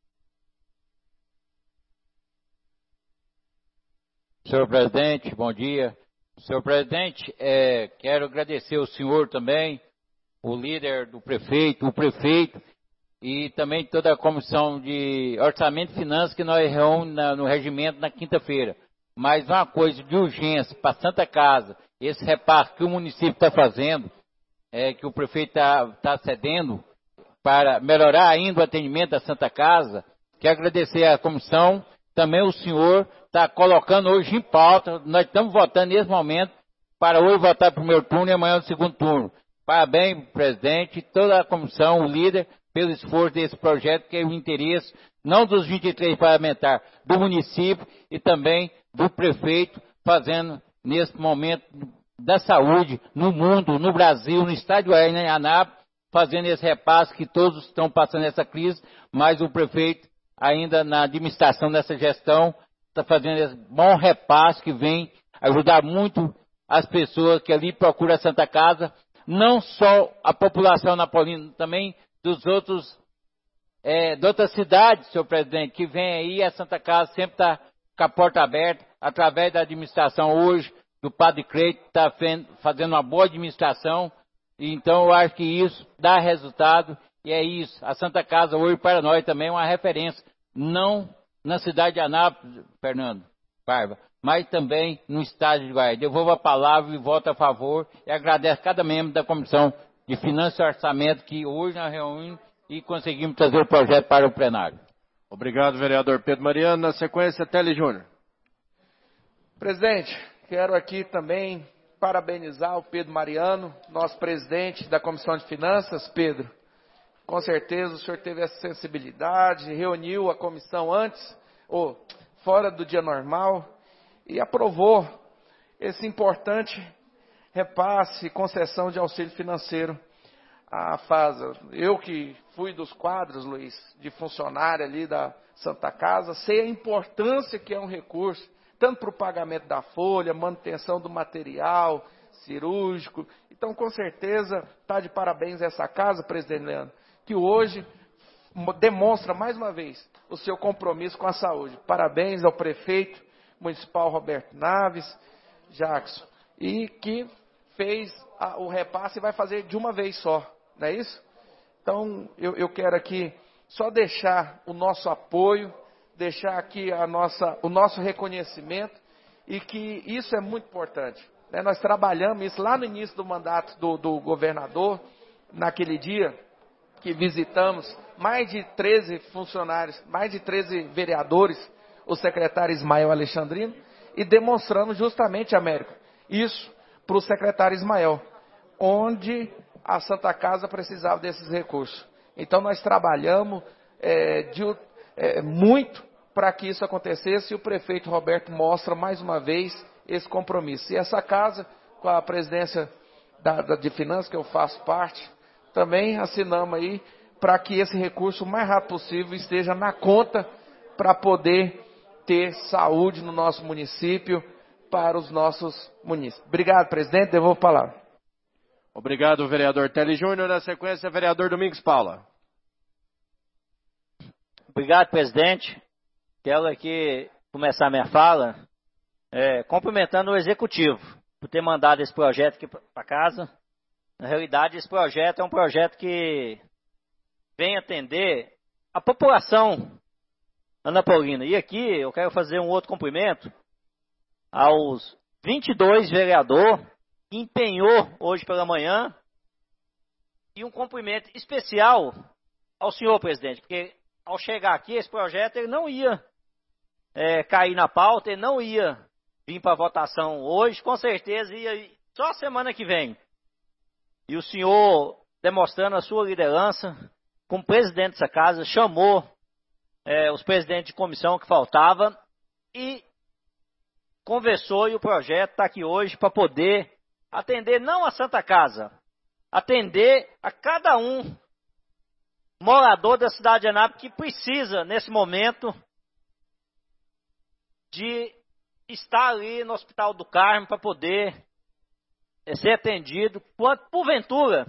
Senhor presidente, bom dia. Senhor presidente, é, quero agradecer ao senhor também, o líder do prefeito, o prefeito, e também toda a comissão de orçamento e finanças que nós reunimos na, no regimento na quinta-feira. Mas uma coisa de urgência para Santa Casa, esse repasse que o município está fazendo, é, que o prefeito está tá cedendo para melhorar ainda o atendimento da Santa Casa, quero agradecer à comissão, também o senhor está colocando hoje em pauta, nós estamos votando nesse momento, para hoje votar no primeiro turno e amanhã no segundo turno. Parabéns, presidente, toda a comissão, o líder, pelo esforço desse projeto, que é o interesse, não dos vinte e três parlamentares, do município e também do prefeito, fazendo nesse momento da saúde, no mundo, no Brasil, no estado de Goiás, em Anápolis, fazendo esse repasse que todos estão passando essa crise, mas o prefeito, ainda na administração dessa gestão, está fazendo esse bom repasse que vem ajudar muito as pessoas que ali procuram a Santa Casa, não só a população napolina, também dos outros, é, de outras cidades, senhor presidente, que vem aí, a Santa Casa sempre está com a porta aberta, através da administração hoje, do Padre Creito, está fazendo uma boa administração, então eu acho que isso dá resultado, e é isso, a Santa Casa hoje para nós também é uma referência, não na cidade de Anápolis, Fernando, Barba, mas também no estado de Goiás. Devolvo a palavra e voto a favor, e agradeço a cada membro da Comissão de Finanças e Orçamento que hoje nós reunimos e conseguimos trazer o projeto para o plenário. Obrigado, vereador Pedro Mariano. Na sequência, Tele Júnior. Presidente, quero aqui também parabenizar o Pedro Mariano, nosso presidente da Comissão de Finanças. Pedro, com certeza o senhor teve essa sensibilidade, reuniu a comissão antes, ou fora do dia normal, e aprovou esse importante repasse, concessão de auxílio financeiro à FASA. Eu que fui dos quadros, Luiz, de funcionário ali da Santa Casa, sei a importância que é um recurso, tanto para o pagamento da folha, manutenção do material cirúrgico. Então, com certeza, está de parabéns essa casa, presidente Leandro, que hoje demonstra mais uma vez o seu compromisso com a saúde. Parabéns ao prefeito municipal Roberto Naves, Jackson, e que fez a, o repasse e vai fazer de uma vez só, não é isso? Então, eu, eu quero aqui só deixar o nosso apoio, deixar aqui a nossa, o nosso reconhecimento, e que isso é muito importante. Né? Nós trabalhamos isso lá no início do mandato do, do governador, naquele dia que visitamos mais de treze funcionários, mais de treze vereadores, o secretário Ismael Alexandrino, e demonstramos justamente, Américo, isso para o secretário Ismael, onde a Santa Casa precisava desses recursos. Então nós trabalhamos é, de, é, muito para que isso acontecesse, e o prefeito Roberto mostra mais uma vez esse compromisso. E essa casa, com a presidência da, da, de Finanças, que eu faço parte, também assinamos aí para que esse recurso, o mais rápido possível, esteja na conta para poder ter saúde no nosso município, para os nossos munícipes. Obrigado, presidente. Devolvo a palavra. Obrigado, vereador Tele Júnior. Na sequência, vereador Domingos Paula. Obrigado, presidente. Quero aqui começar minha fala é, cumprimentando o executivo por ter mandado esse projeto aqui para casa. Na realidade, esse projeto é um projeto que vem atender a população anapolina. E aqui eu quero fazer um outro cumprimento aos vinte e dois vereadores que empenhou hoje pela manhã, e um cumprimento especial ao senhor presidente, porque ao chegar aqui esse projeto ele não ia é, cair na pauta, ele não ia vir para votação hoje, com certeza ia ir só a semana que vem. E o senhor, demonstrando a sua liderança, como presidente dessa casa, chamou é, os presidentes de comissão que faltavam e conversou, e o projeto está aqui hoje para poder atender não a Santa Casa, atender a cada um morador da cidade de Anápolis que precisa, nesse momento, de estar ali no Hospital do Carmo para poder é, ser atendido, quando porventura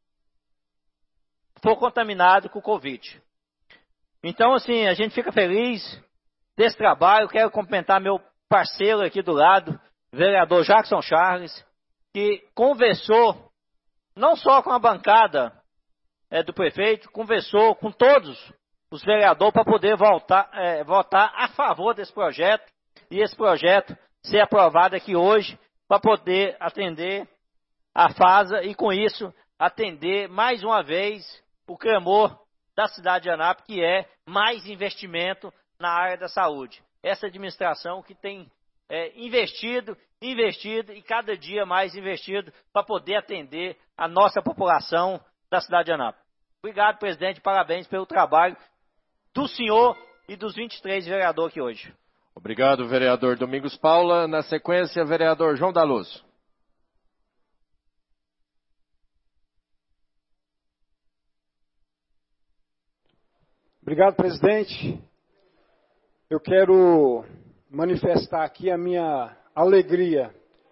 for contaminado com o Covid. Então, assim, a gente fica feliz desse trabalho. Quero cumprimentar meu parceiro aqui do lado, vereador Jackson Charles, que conversou não só com a bancada é, do prefeito, conversou com todos os vereadores para poder voltar, é, votar a favor desse projeto, e esse projeto ser aprovado aqui hoje para poder atender a FASA e, com isso, atender mais uma vez o clamor da cidade de Anápolis, que é mais investimento na área da saúde. Essa administração que tem é, investido, investido e cada dia mais investido para poder atender a nossa população da cidade de Anápolis. Obrigado, presidente, parabéns pelo trabalho do senhor e dos vinte e três vereadores aqui hoje. Obrigado, vereador Domingos Paula. Na sequência, vereador João da Luz. Obrigado, presidente. Eu quero manifestar aqui a minha alegria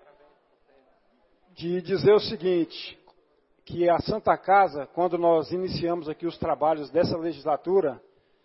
de dizer o seguinte, que a Santa Casa, quando nós iniciamos aqui os trabalhos dessa legislatura,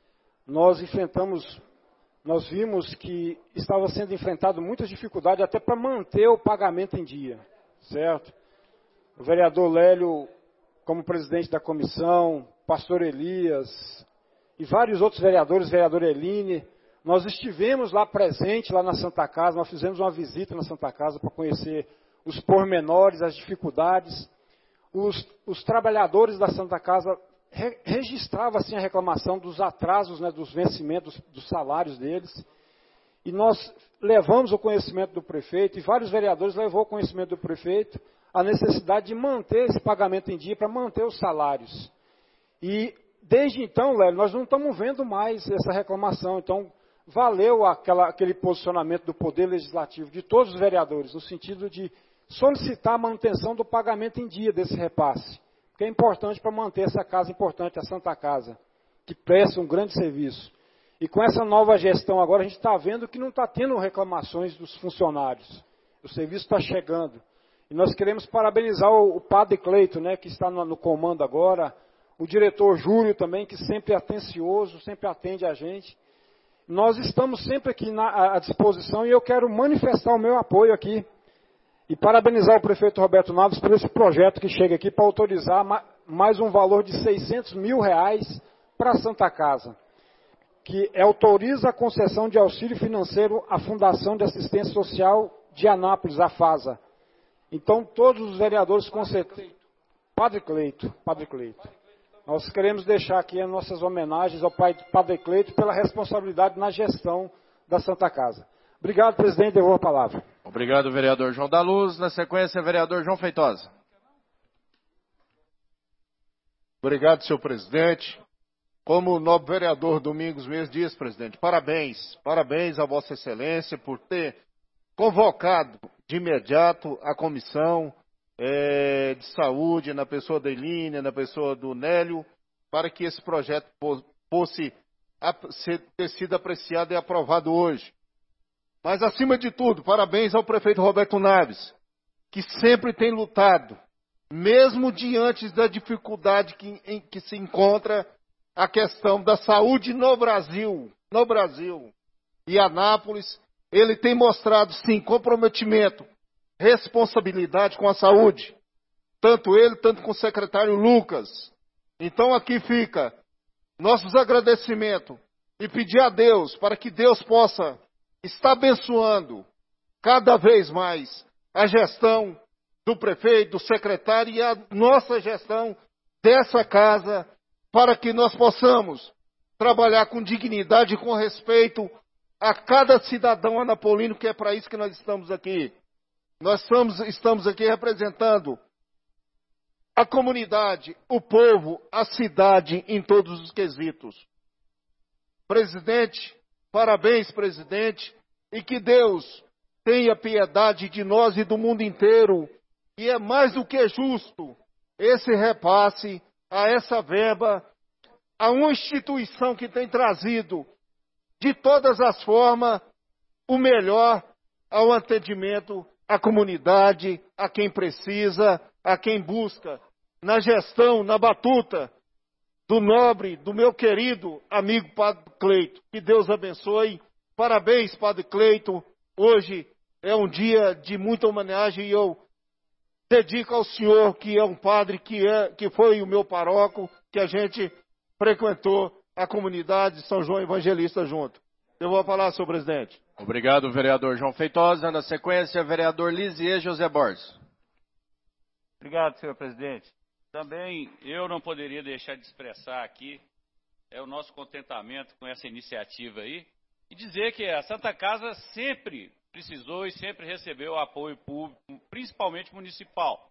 nós enfrentamos, nós vimos que estava sendo enfrentado muitas dificuldades até para manter o pagamento em dia, certo? O vereador Lélio, como presidente da comissão, pastor Elias e vários outros vereadores, vereador Eline, nós estivemos lá presente, lá na Santa Casa, nós fizemos uma visita na Santa Casa para conhecer os pormenores, as dificuldades. Os, os trabalhadores da Santa Casa re, registravam assim, a reclamação dos atrasos, né, dos vencimentos, dos salários deles. E nós levamos o conhecimento do prefeito, e vários vereadores levou o conhecimento do prefeito, a necessidade de manter esse pagamento em dia, para manter os salários. E desde então, Lélio, nós não estamos vendo mais essa reclamação. Então, valeu aquela, aquele posicionamento do Poder Legislativo, de todos os vereadores, no sentido de solicitar a manutenção do pagamento em dia desse repasse, que é importante para manter essa casa importante, a Santa Casa, que presta um grande serviço. E com essa nova gestão agora, a gente está vendo que não está tendo reclamações dos funcionários. O serviço está chegando. E nós queremos parabenizar o, o padre Cleito, né, que está no, no comando agora, o diretor Júlio também, que sempre é atencioso, sempre atende a gente. Nós estamos sempre aqui na, à disposição, e eu quero manifestar o meu apoio aqui e parabenizar o prefeito Roberto Naves por esse projeto que chega aqui para autorizar ma, mais um valor de seiscentos mil reais para a Santa Casa, que autoriza a concessão de auxílio financeiro à Fundação de Assistência Social de Anápolis, a FASA. Então, todos os vereadores concedem. Padre Cleito, Padre Cleito. Nós queremos deixar aqui as nossas homenagens ao Padre Cleito pela responsabilidade na gestão da Santa Casa. Obrigado, presidente, devolvo a palavra. Obrigado, vereador João da Luz. Na sequência, vereador João Feitosa. Obrigado, senhor presidente. Como o nobre vereador Domingos mesmo disse, presidente, parabéns, parabéns a Vossa Excelência por ter convocado de imediato a comissão é, de saúde, na pessoa da Eline, na pessoa do Nélio, para que esse projeto fosse ter sido apreciado e aprovado hoje. Mas, acima de tudo, parabéns ao prefeito Roberto Naves, que sempre tem lutado, mesmo diante da dificuldade que, em que se encontra a questão da saúde no Brasil, no Brasil. E Anápolis, ele tem mostrado, sim, comprometimento, responsabilidade com a saúde. tanto ele, tanto com o secretário Lucas. Então aqui fica nossos agradecimentos e pedir a Deus para que Deus possa estar abençoando cada vez mais a gestão do prefeito, do secretário e a nossa gestão dessa casa, para que nós possamos trabalhar com dignidade e com respeito a cada cidadão anapolino, que é para isso que nós estamos aqui. Nós estamos, estamos aqui representando a comunidade, o povo, a cidade em todos os quesitos. Presidente, parabéns, presidente, e que Deus tenha piedade de nós e do mundo inteiro. E é mais do que justo esse repasse a essa verba, a uma instituição que tem trazido de todas as formas o melhor ao atendimento à comunidade, a quem precisa, a quem busca, na gestão, na batuta do nobre, do meu querido amigo Padre Cleito. Que Deus abençoe. Parabéns, Padre Cleito. Hoje é um dia de muita homenagem e eu dedico ao senhor, que é um padre, que, é, que foi o meu paróquio, que a gente frequentou a comunidade de São João Evangelista junto. Eu vou falar, senhor presidente. Obrigado, vereador João Feitosa. Na sequência, vereador Lisier José Borges. Obrigado, senhor presidente. Também eu não poderia deixar de expressar aqui é o nosso contentamento com essa iniciativa aí e dizer que a Santa Casa sempre precisou e sempre recebeu apoio público, principalmente municipal.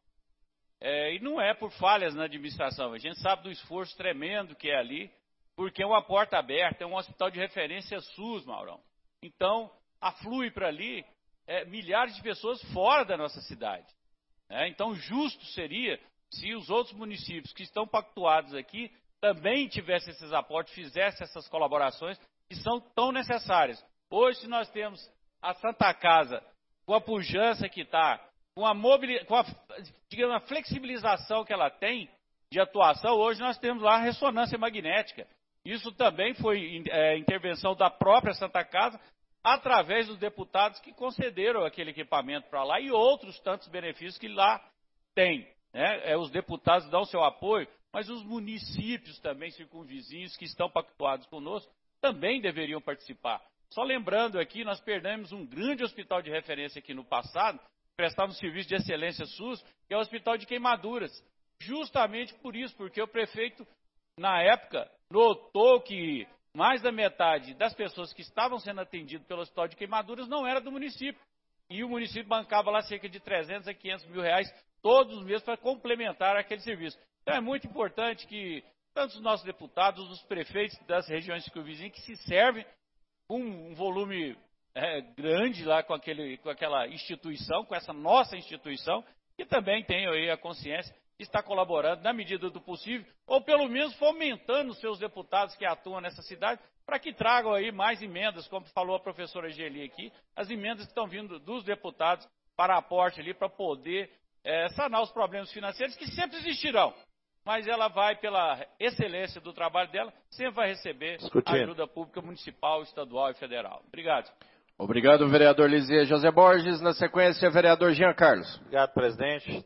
É, e não é por falhas na administração, a gente sabe do esforço tremendo que é ali, porque é uma porta aberta, é um hospital de referência SUS, Maurão. Então, aflui para ali é, milhares de pessoas fora da nossa cidade. Né? Então, justo seria se os outros municípios que estão pactuados aqui também tivessem esses aportes, fizessem essas colaborações que são tão necessárias. Hoje, se nós temos a Santa Casa, com a pujança que está, com, a, mobili- com a, digamos, a flexibilização que ela tem de atuação, hoje nós temos lá a ressonância magnética. Isso também foi é, intervenção da própria Santa Casa, através dos deputados que concederam aquele equipamento para lá e outros tantos benefícios que lá tem. Né? É, os deputados dão seu apoio, mas os municípios também circunvizinhos que estão pactuados conosco também deveriam participar. Só lembrando aqui, nós perdemos um grande hospital de referência aqui no passado, prestava um serviço de excelência SUS, que é o Hospital de Queimaduras. Justamente por isso, porque o prefeito, na época, notou que mais da metade das pessoas que estavam sendo atendidas pelo Hospital de Queimaduras não era do município. E o município bancava lá cerca de trezentos a quinhentos mil reais todos os meses para complementar aquele serviço. Então é muito importante que tanto os nossos deputados, os prefeitos das regiões circunvizinhas que se servem com um volume é, grande lá com, aquele, com aquela instituição, com essa nossa instituição, que também tenham aí a consciência de estar colaborando na medida do possível, ou pelo menos fomentando os seus deputados que atuam nessa cidade, para que tragam aí mais emendas, como falou a professora Geli aqui, as emendas que estão vindo dos deputados para aporte ali, para poder é, sanar os problemas financeiros que sempre existirão. Mas ela vai, pela excelência do trabalho dela, sempre vai receber Discutindo. ajuda pública municipal, estadual e federal. Obrigado. Obrigado, vereador Lisier José Borges. Na sequência, vereador Jean Carlos. Obrigado, presidente.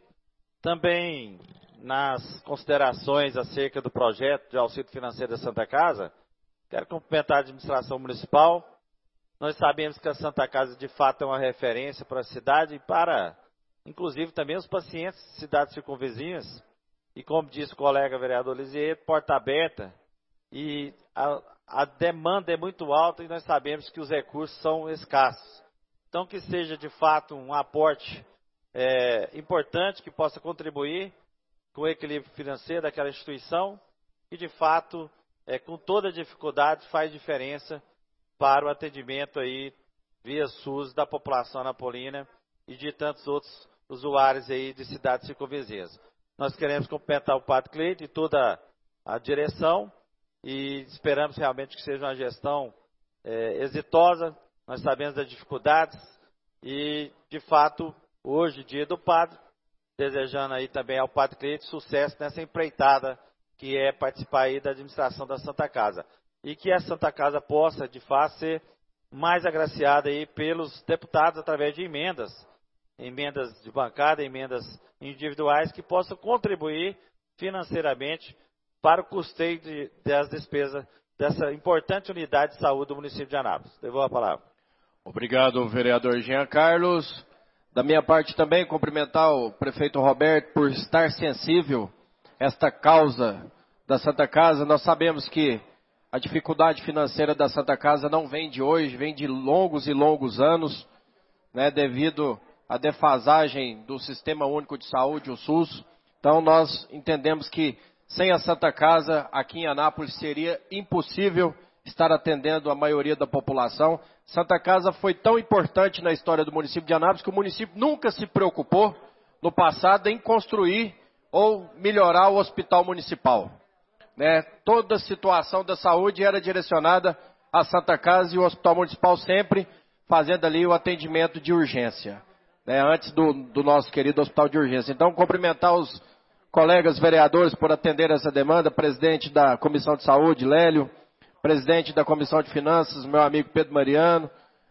Também nas considerações acerca do projeto de auxílio financeiro da Santa Casa, quero cumprimentar a administração municipal. Nós sabemos que a Santa Casa, de fato, é uma referência para a cidade e para, inclusive, também os pacientes de cidades circunvizinhas. E como disse o colega vereador Lisier, porta aberta. E a, a demanda é muito alta e nós sabemos que os recursos são escassos. Então, que seja, de fato, um aporte é, importante que possa contribuir com o equilíbrio financeiro daquela instituição e, de fato, é, com toda a dificuldade, faz diferença para o atendimento aí via SUS da população anapolina e de tantos outros usuários aí de cidades circunvizinhas. Nós queremos cumprimentar o Padre Cleito e toda a direção e esperamos realmente que seja uma gestão é, exitosa. Nós sabemos das dificuldades e, de fato, hoje, dia do Padre, desejando aí também ao Padre Cleito sucesso nessa empreitada que é participar aí da administração da Santa Casa. E que a Santa Casa possa, de fato, ser mais agraciada aí pelos deputados através de emendas emendas de bancada, emendas individuais, que possam contribuir financeiramente para o custeio de, das despesas dessa importante unidade de saúde do município de Anápolis. Devolvo a palavra. Obrigado, vereador Jean Carlos. Da minha parte também, cumprimentar o prefeito Roberto por estar sensível a esta causa da Santa Casa. Nós sabemos que a dificuldade financeira da Santa Casa não vem de hoje, vem de longos e longos anos, né, devido à defasagem do Sistema Único de Saúde, o SUS. Então nós entendemos que sem a Santa Casa, aqui em Anápolis, seria impossível estar atendendo a maioria da população. Santa Casa foi tão importante na história do município de Anápolis que o município nunca se preocupou no passado em construir ou melhorar o hospital municipal. Né? Toda a situação da saúde era direcionada à Santa Casa e o hospital municipal sempre fazendo ali o atendimento de urgência, né? Antes do, do nosso querido hospital de urgência. Então, cumprimentar os colegas vereadores por atender essa demanda, presidente da Comissão de Saúde, Lélio, presidente da Comissão de Finanças, meu amigo Pedro Mariano,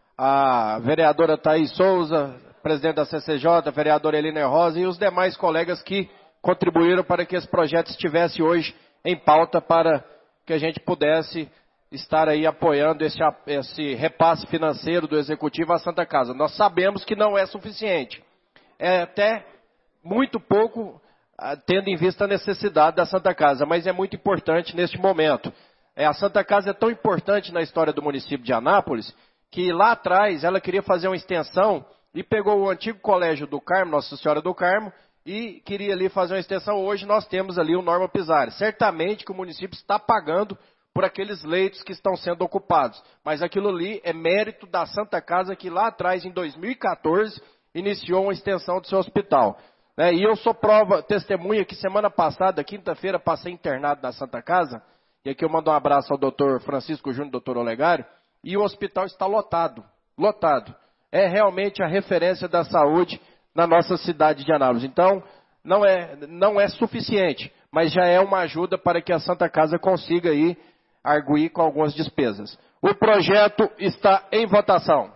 a vereadora Thaís Souza, presidente da C C J, a vereadora Eliner Rosa e os demais colegas que contribuíram para que esse projeto estivesse hoje em pauta para que a gente pudesse estar aí apoiando esse, esse repasse financeiro do Executivo à Santa Casa. Nós sabemos que não é suficiente. É até muito pouco, tendo em vista a necessidade da Santa Casa, mas é muito importante neste momento. É, a Santa Casa é tão importante na história do município de Anápolis, que lá atrás ela queria fazer uma extensão e pegou o antigo colégio do Carmo, Nossa Senhora do Carmo, e queria ali fazer uma extensão. Hoje nós temos ali o Norma Pizzari. Certamente que o município está pagando por aqueles leitos que estão sendo ocupados, mas aquilo ali é mérito da Santa Casa, que lá atrás, em dois mil e quatorze, iniciou uma extensão do seu hospital. Né? E eu sou prova, testemunha, que semana passada, quinta-feira, passei internado na Santa Casa, e aqui eu mando um abraço ao doutor Francisco Júnior, doutor Olegário, e o hospital está lotado, lotado. É realmente a referência da saúde na nossa cidade de Anápolis. Então, não é, não é suficiente, mas já é uma ajuda para que a Santa Casa consiga aí arguir com algumas despesas. O projeto está em votação.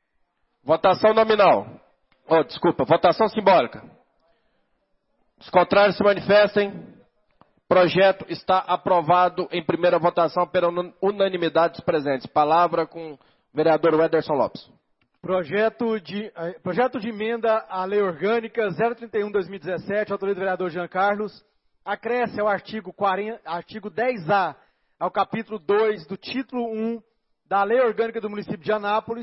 Votação nominal. Oh, desculpa, votação simbólica. Os contrários se manifestem. Projeto está aprovado em primeira votação pela unanimidade dos presentes. Palavra com o vereador Wederson Lopes. Projeto de, projeto de emenda à Lei Orgânica zero trinta e um barra dois mil e dezessete, autoria do vereador Jean Carlos, acresce ao artigo, quarenta, artigo dez A, ao capítulo dois do título um da Lei Orgânica do município de Anápolis,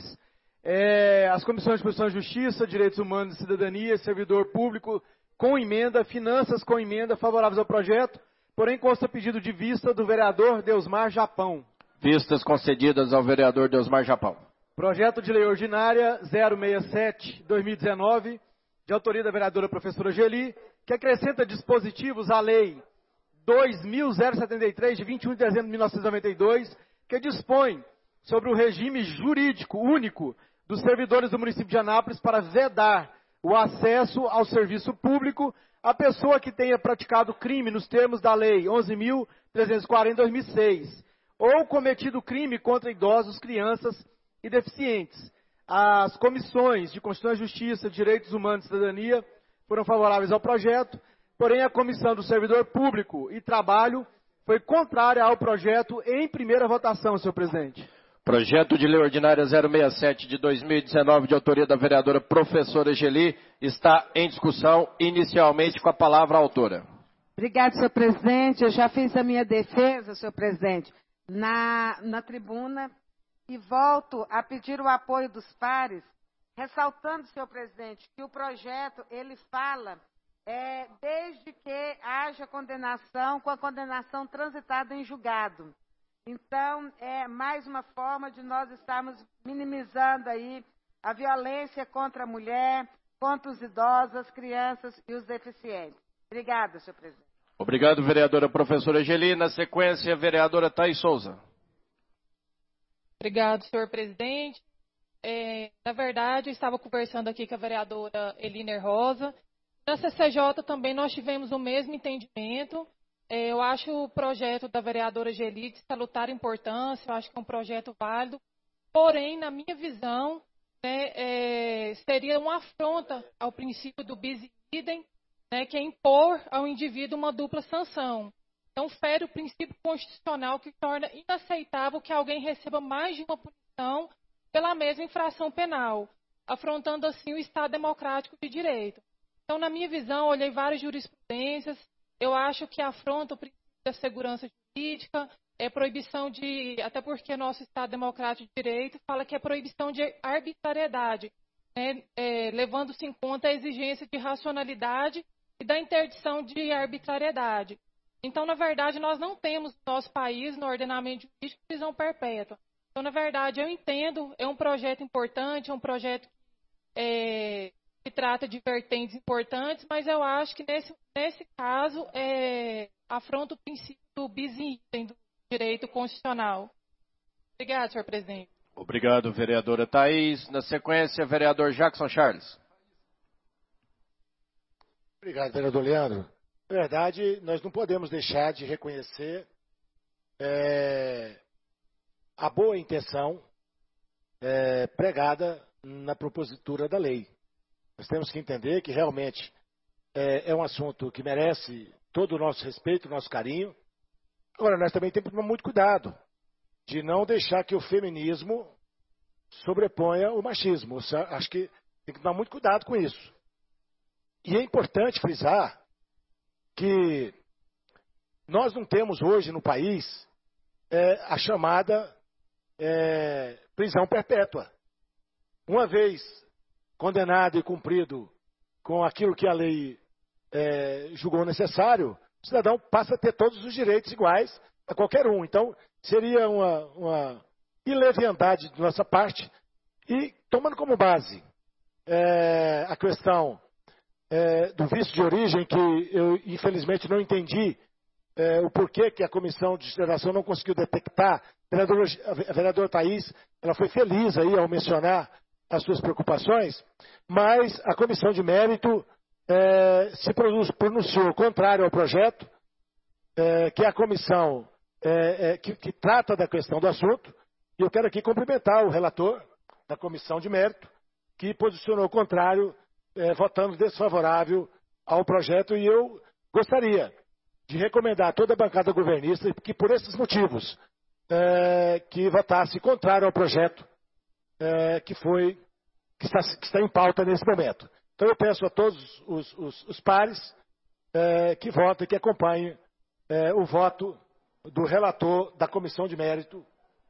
é, as comissões de Constituição e Justiça, Direitos Humanos e Cidadania, Servidor Público, com emenda, Finanças com emenda, favoráveis ao projeto, porém consta pedido de vista do vereador Deusmar Japão. Vistas concedidas ao vereador Deusmar Japão. Projeto de Lei Ordinária zero sessenta e sete barra dois mil e dezenove, de autoria da vereadora professora Geli, que acrescenta dispositivos à Lei dois mil setenta e três, de vinte e um de dezembro de mil novecentos e noventa e dois, que dispõe sobre o regime jurídico único dos servidores do município de Anápolis para vedar o acesso ao serviço público à pessoa que tenha praticado crime nos termos da Lei onze mil trezentos e quarenta de dois mil e seis, ou cometido crime contra idosos, crianças e deficientes. As comissões de Constituição e Justiça, Direitos Humanos e Cidadania foram favoráveis ao projeto, porém a Comissão do Servidor Público e Trabalho foi contrária ao projeto em primeira votação, senhor presidente. Projeto de Lei Ordinária zero sessenta e sete de dois mil e dezenove, de autoria da vereadora professora Geli, está em discussão, inicialmente com a palavra a autora. Obrigada, senhor presidente. Eu já fiz a minha defesa, senhor presidente, na, na tribuna e volto a pedir o apoio dos pares, ressaltando, senhor presidente, que o projeto, ele fala, é, desde que haja condenação, com a condenação transitada em julgado. Então, é mais uma forma de nós estarmos minimizando aí a violência contra a mulher, contra os idosos, as crianças e os deficientes. Obrigada, senhor presidente. Obrigado, vereadora professora Geli. Na sequência, vereadora Thaís Souza. Obrigado, senhor presidente. É, na verdade, eu estava conversando aqui com a vereadora Eliner Rosa. Na C C J também nós tivemos o mesmo entendimento. É, eu acho o projeto da vereadora Geli de salutar importância, eu acho que é um projeto válido. Porém, na minha visão, né, é, seria uma afronta ao princípio do bis in idem, né, que é impor ao indivíduo uma dupla sanção. Então, fere o princípio constitucional que torna inaceitável que alguém receba mais de uma punição pela mesma infração penal, afrontando assim o Estado democrático de direito. Então, na minha visão, olhei várias jurisprudências, eu acho que afronta o princípio da segurança jurídica, é proibição de, até porque nosso Estado democrático de direito fala que é proibição de arbitrariedade, né, é, levando-se em conta a exigência de racionalidade e da interdição de arbitrariedade. Então, na verdade, nós não temos no nosso país, no ordenamento jurídico, prisão perpétua. Então, na verdade, eu entendo, é um projeto importante, é um projeto é, que trata de vertentes importantes, mas eu acho que nesse, nesse caso é, afronta o princípio do bis in idem do direito constitucional. Obrigada, senhor presidente. Obrigado, vereadora Thaís. Na sequência, vereador Jackson Charles. Obrigado, vereador Leandro. Na verdade, nós não podemos deixar de reconhecer é, a boa intenção é, pregada na propositura da lei. Nós temos que entender que realmente é, é um assunto que merece todo o nosso respeito, o nosso carinho. Agora, nós também temos que tomar muito cuidado de não deixar que o feminismo sobreponha o machismo. Acho que tem que tomar muito cuidado com isso. E é importante frisar que nós não temos hoje no país é, a chamada é, prisão perpétua. Uma vez condenado e cumprido com aquilo que a lei é, julgou necessário, o cidadão passa a ter todos os direitos iguais a qualquer um. Então, seria uma, uma ileviandade de nossa parte. E, tomando como base é, a questão é, do vício de origem, que eu, infelizmente, não entendi é, o porquê que a Comissão de Legislação não conseguiu detectar, a vereadora, a vereadora Thaís, ela foi feliz aí ao mencionar as suas preocupações, mas a Comissão de Mérito É, se pronunciou contrário ao projeto, é, que é a comissão é, é, que, que trata da questão do assunto, e eu quero aqui cumprimentar o relator da Comissão de Mérito, que posicionou contrário, é, votando desfavorável ao projeto, e eu gostaria de recomendar a toda a bancada governista que, por esses motivos, é, que votasse contrário ao projeto é, que, foi, que, está, que está em pauta nesse momento. Então eu peço a todos os, os, os pares é, que votem, que acompanhem é, o voto do relator da Comissão de Mérito,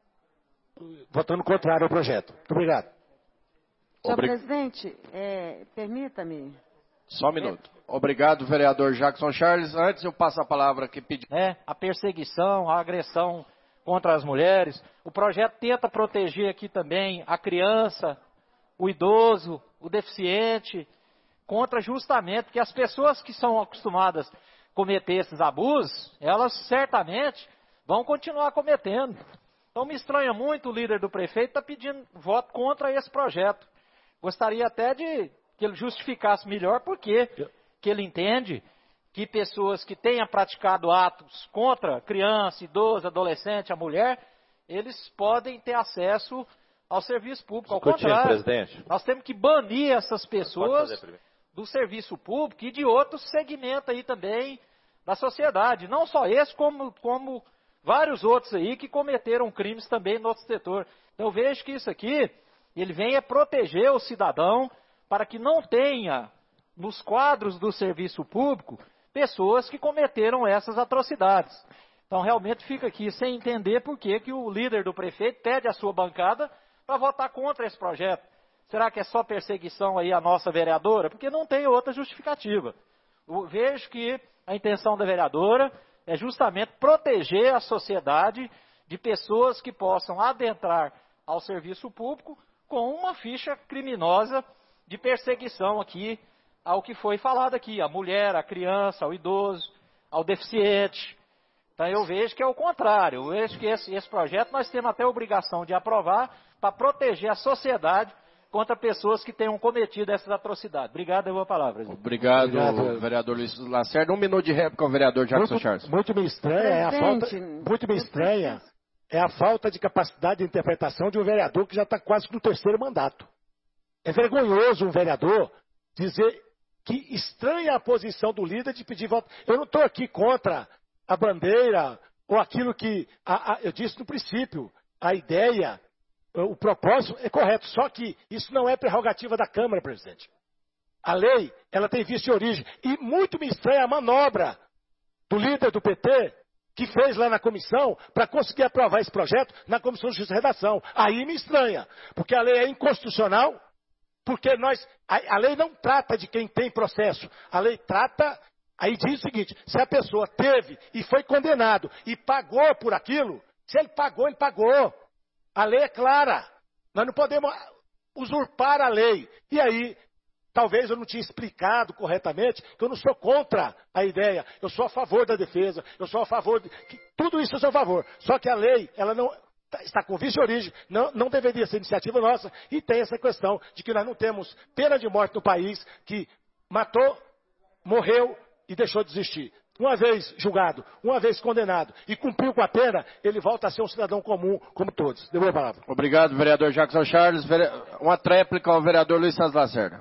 votando contrário ao projeto. Muito obrigado. Senhor Obrig... presidente, é, permita-me. Só um minuto. Obrigado, vereador Jackson Charles. Antes eu passo a palavra que pedi. É, a perseguição, a agressão contra as mulheres. O projeto tenta proteger aqui também a criança, o idoso, o deficiente, contra justamente, porque as pessoas que são acostumadas a cometer esses abusos, elas certamente vão continuar cometendo. Então me estranha muito o líder do prefeito estar tá pedindo voto contra esse projeto. Gostaria até de que ele justificasse melhor por quê, que ele entende que pessoas que tenham praticado atos contra criança, idoso, adolescente, a mulher, eles podem ter acesso ao serviço público. Ao contrário, presidente. Nós temos que banir essas pessoas do serviço público e de outros segmentos aí também da sociedade. Não só esse, como, como vários outros aí que cometeram crimes também no outro setor. Então eu vejo que isso aqui, ele vem é proteger o cidadão para que não tenha nos quadros do serviço público pessoas que cometeram essas atrocidades. Então realmente fica aqui sem entender por que que o líder do prefeito pede a sua bancada para votar contra esse projeto. Será que é só perseguição aí à nossa vereadora? Porque não tem outra justificativa. Eu vejo que a intenção da vereadora é justamente proteger a sociedade de pessoas que possam adentrar ao serviço público com uma ficha criminosa de perseguição aqui ao que foi falado aqui, a mulher, a criança, ao idoso, ao deficiente. Então eu vejo que é o contrário. Eu vejo que esse, esse projeto nós temos até a obrigação de aprovar para proteger a sociedade contra pessoas que tenham cometido essas atrocidades. Obrigado, eu vou a palavra. Obrigado, Obrigado, vereador Luiz Lacerda. Um minuto de réplica ao vereador Jackson muito, Charles. Muito me estranha é a falta, muito me estranha é a falta de capacidade de interpretação de um vereador que já está quase no terceiro mandato. É vergonhoso um vereador dizer que estranha a posição do líder de pedir voto. Eu não estou aqui contra a bandeira ou aquilo que a, a, eu disse no princípio. A ideia, o propósito é correto, só que isso não é prerrogativa da Câmara, presidente. A lei, ela tem vício de origem. E muito me estranha a manobra do líder do P T, que fez lá na comissão, para conseguir aprovar esse projeto na Comissão de Justiça e Redação. Aí me estranha, porque a lei é inconstitucional, porque nós, a, a lei não trata de quem tem processo. A lei trata, aí diz o seguinte, se a pessoa teve e foi condenado e pagou por aquilo, se ele pagou, ele pagou. A lei é clara. Nós não podemos usurpar a lei. E aí, talvez eu não tinha explicado corretamente que eu não sou contra a ideia. Eu sou a favor da defesa. Eu sou a favor de... Que, tudo isso eu sou a favor. Só que a lei, ela não está com vício de origem. Não, não deveria ser iniciativa nossa. E tem essa questão de que nós não temos pena de morte no país que matou, morreu e deixou de existir. Uma vez julgado, uma vez condenado e cumpriu com a pena, ele volta a ser um cidadão comum, como todos. Deu a palavra. Obrigado, vereador Jackson Charles. Uma tréplica ao vereador Luiz César Lacerda.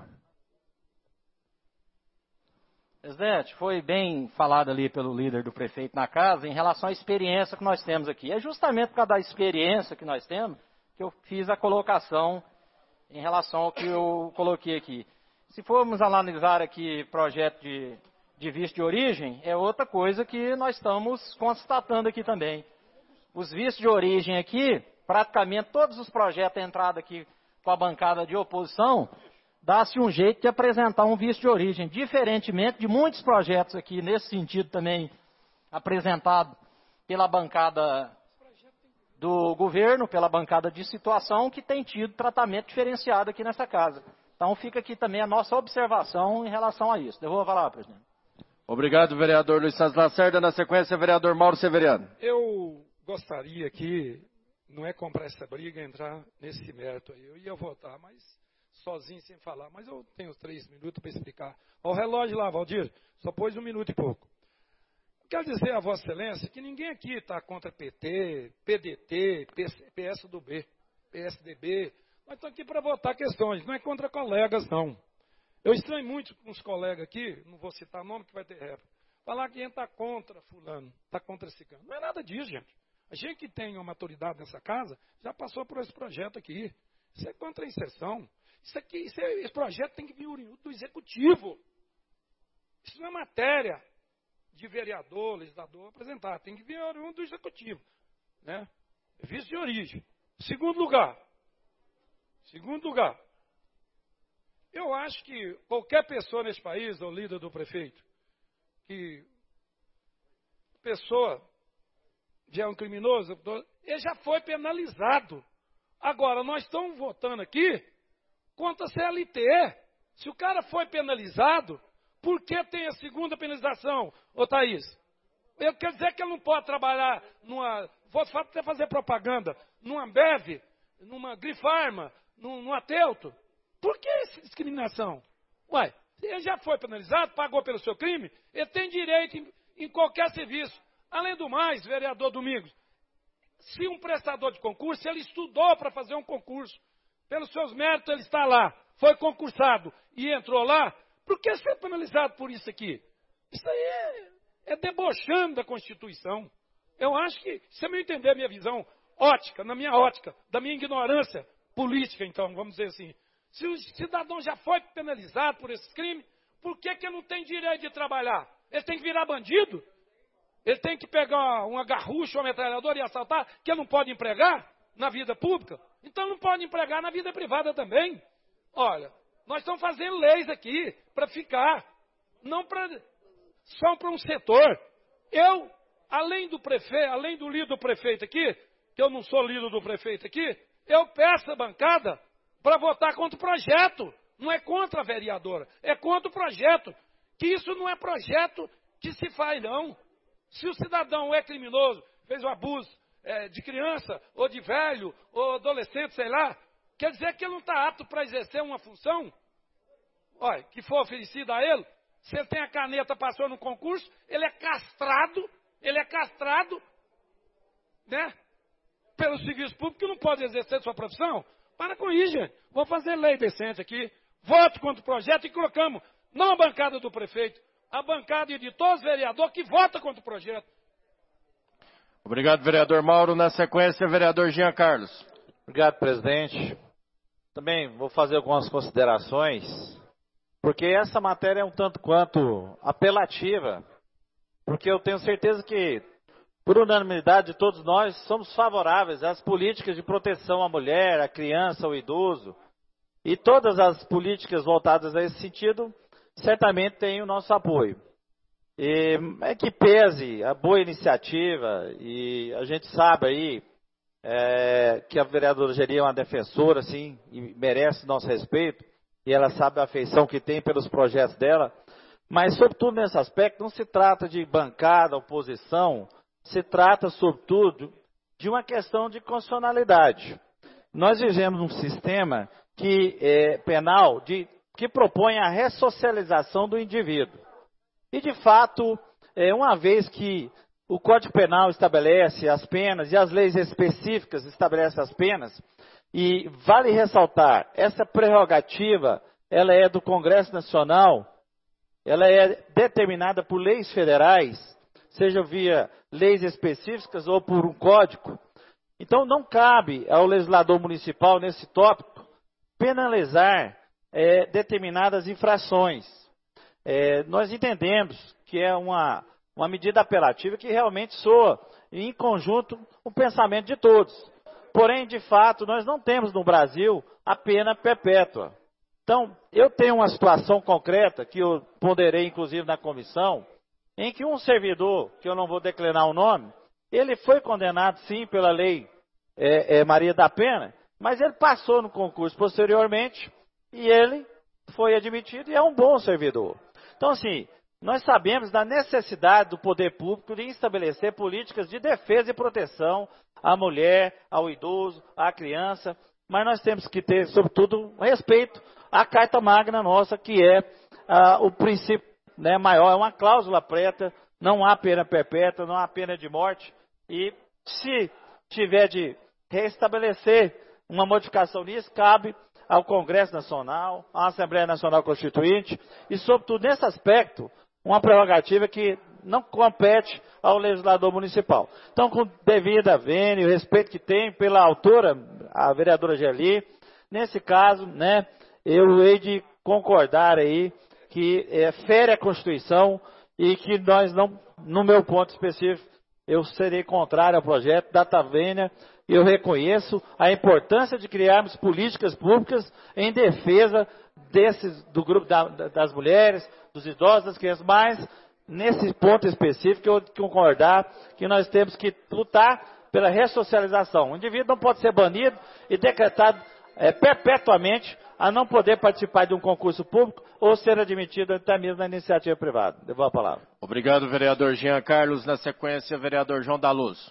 Presidente, foi bem falado ali pelo líder do prefeito na casa em relação à experiência que nós temos aqui. É justamente por causa da experiência que nós temos que eu fiz a colocação em relação ao que eu coloquei aqui. Se formos analisar aqui projeto de, de visto de origem, é outra coisa que nós estamos constatando aqui também. Os vistos de origem aqui, praticamente todos os projetos entrados aqui com a bancada de oposição, dá-se um jeito de apresentar um visto de origem, diferentemente de muitos projetos aqui, nesse sentido também, apresentado pela bancada do governo, pela bancada de situação, que tem tido tratamento diferenciado aqui nessa casa. Então fica aqui também a nossa observação em relação a isso. Devolvo a palavra, presidente. Obrigado, vereador Luiz César Lacerda. Na sequência, vereador Mauro Severiano. Eu gostaria que, não é comprar essa briga, entrar nesse mérito aí. Eu ia votar, mas... sozinho, sem falar, mas eu tenho três minutos para explicar. Olha o relógio lá, Valdir, só pôs um minuto e pouco. Quero dizer a Vossa Excelência que ninguém aqui está contra P T, P D T, P S do B, P S D B. Nós estamos aqui para votar questões, não é contra colegas, não. Eu estranho muito com os colegas aqui, não vou citar nome que vai ter réplica, falar que a gente está contra fulano, está contra ciclano. Não é nada disso, gente. A gente que tem uma maturidade nessa casa já passou por esse projeto aqui. Isso é contra a inserção. Isso aqui, isso é, esse projeto tem que vir oriundo do executivo. Isso não é matéria de vereador, legislador apresentar. Tem que vir oriundo do executivo. Né? Visto de origem. Segundo lugar. Segundo lugar. Eu acho que qualquer pessoa nesse país, ou líder do prefeito, que pessoa já é um criminoso, ele já foi penalizado. Agora, nós estamos votando aqui contra a C L T. Se o cara foi penalizado, por que tem a segunda penalização, ô Thaís? Eu quero dizer que ele não pode trabalhar numa... Vou até fazer propaganda. Numa Ambev, numa Grifarma, num, numa Teuto. Por que essa discriminação? Ué, ele já foi penalizado, pagou pelo seu crime, ele tem direito em, em qualquer serviço. Além do mais, vereador Domingos, se um prestador de concurso, ele estudou para fazer um concurso, pelos seus méritos ele está lá, foi concursado e entrou lá, por que ser penalizado por isso aqui? Isso aí é, é debochando da Constituição. Eu acho que, se você me entender a minha visão ótica, na minha ótica, da minha ignorância política, então, vamos dizer assim, se o cidadão já foi penalizado por esse crime, por que que ele não tem direito de trabalhar? Ele tem que virar bandido? Ele tem que pegar uma garrucha, uma metralhadora e assaltar, que ele não pode empregar na vida pública? Então não pode empregar na vida privada também. Olha, nós estamos fazendo leis aqui para ficar, não pra, só para um setor. Eu, além do prefeito, além do líder do prefeito aqui, que eu não sou líder do prefeito aqui, eu peço a bancada para votar contra o projeto. Não é contra a vereadora, é contra o projeto. Que isso não é projeto que se faz, não. Se o cidadão é criminoso, fez um abuso é, de criança, ou de velho, ou adolescente, sei lá, quer dizer que ele não está apto para exercer uma função? Olha, que for oferecida a ele, se ele tem a caneta, passou no concurso, ele é castrado, ele é castrado, né, pelo serviço público, que não pode exercer sua profissão. Para com isso, gente. Vamos fazer lei decente aqui. Voto contra o projeto e colocamos, não a bancada do prefeito, a bancada de todos os vereadores que votam contra o projeto. Obrigado, vereador Mauro. Na sequência, vereador Jean Carlos. Obrigado, presidente. Também vou fazer algumas considerações, porque essa matéria é um tanto quanto apelativa, porque eu tenho certeza que, por unanimidade de todos nós, somos favoráveis às políticas de proteção à mulher, à criança, ao idoso, e todas as políticas voltadas a esse sentido, certamente têm o nosso apoio. E é que pese a boa iniciativa, e a gente sabe aí é, que a vereadora Geli é uma defensora, sim, e merece nosso respeito, e ela sabe a afeição que tem pelos projetos dela, mas, sobretudo nesse aspecto, não se trata de bancada, oposição, se trata, sobretudo, de uma questão de constitucionalidade. Nós vivemos um sistema que, é, penal de, que propõe a ressocialização do indivíduo. E, de fato, é, uma vez que o Código Penal estabelece as penas e as leis específicas estabelecem as penas, e vale ressaltar, essa prerrogativa, ela é do Congresso Nacional, ela é determinada por leis federais, seja via leis específicas ou por um código. Então, não cabe ao legislador municipal, nesse tópico, penalizar é, determinadas infrações. É, nós entendemos que é uma, uma medida apelativa que realmente soa, em conjunto, o pensamento de todos. Porém, de fato, nós não temos no Brasil a pena perpétua. Então, eu tenho uma situação concreta, que eu ponderei, inclusive, na comissão, em que um servidor, que eu não vou declinar o nome, ele foi condenado, sim, pela lei é, é, Maria da Penha, mas ele passou no concurso posteriormente e ele foi admitido e é um bom servidor. Então, assim, nós sabemos da necessidade do poder público de estabelecer políticas de defesa e proteção à mulher, ao idoso, à criança, mas nós temos que ter, sobretudo, respeito à Carta Magna nossa, que é ah, o princípio, né, maior, é uma cláusula preta, não há pena perpétua, não há pena de morte, e se tiver de restabelecer uma modificação nisso, cabe ao Congresso Nacional, à Assembleia Nacional Constituinte, e sobretudo nesse aspecto, uma prerrogativa que não compete ao legislador municipal. Então, com devida vênia e o respeito que tem pela autora, a vereadora Geli, nesse caso, né, eu hei de concordar aí que é, fere a Constituição e que nós não, no meu ponto específico, eu serei contrário ao projeto, data vênia, e eu reconheço a importância de criarmos políticas públicas em defesa desses, do grupo da, das mulheres, dos idosos, das crianças, mas nesse ponto específico eu concordar que nós temos que lutar pela ressocialização. O indivíduo não pode ser banido e decretado é, perpetuamente a não poder participar de um concurso público ou ser admitido até mesmo na iniciativa privada. Devolvo a palavra. Obrigado, vereador Jean Carlos. Na sequência, vereador João da Luz.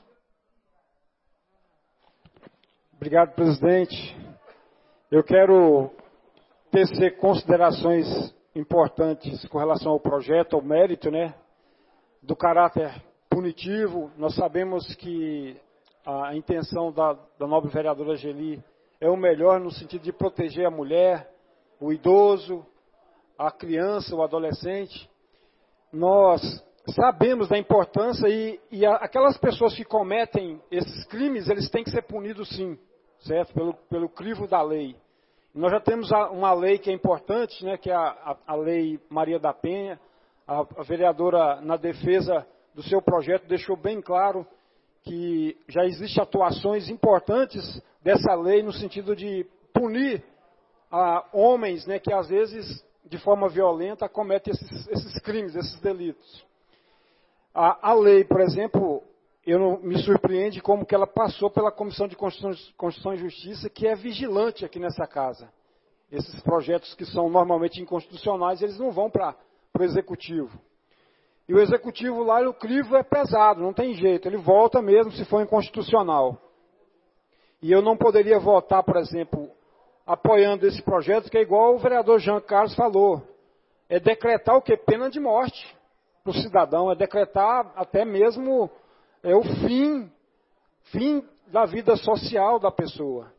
Obrigado, presidente. Eu quero tecer considerações importantes com relação ao projeto, ao mérito, né, do caráter punitivo. Nós sabemos que a intenção da, da nobre vereadora Geli é o melhor no sentido de proteger a mulher, o idoso, a criança, o adolescente. Nós sabemos da importância e, e a, aquelas pessoas que cometem esses crimes, eles têm que ser punidos sim, certo? Pelo, pelo crivo da lei. Nós já temos a, uma lei que é importante, né, que é a, a, a lei Maria da Penha. A, a vereadora, na defesa do seu projeto, deixou bem claro que já existem atuações importantes dessa lei no sentido de punir a homens, né, que às vezes, de forma violenta, cometem esses, esses crimes, esses delitos. A, a lei, por exemplo, eu não, me surpreende como que ela passou pela Comissão de Constituição, Constituição e Justiça, que é vigilante aqui nessa casa. Esses projetos que são normalmente inconstitucionais, eles não vão para o Executivo. E o Executivo lá, o crivo é pesado, não tem jeito, ele volta mesmo se for inconstitucional. E eu não poderia votar, por exemplo, apoiando esse projeto, que é igual o vereador Jean Carlos falou. É decretar o quê? Pena de morte para o cidadão, é decretar até mesmo é, o fim, fim da vida social da pessoa.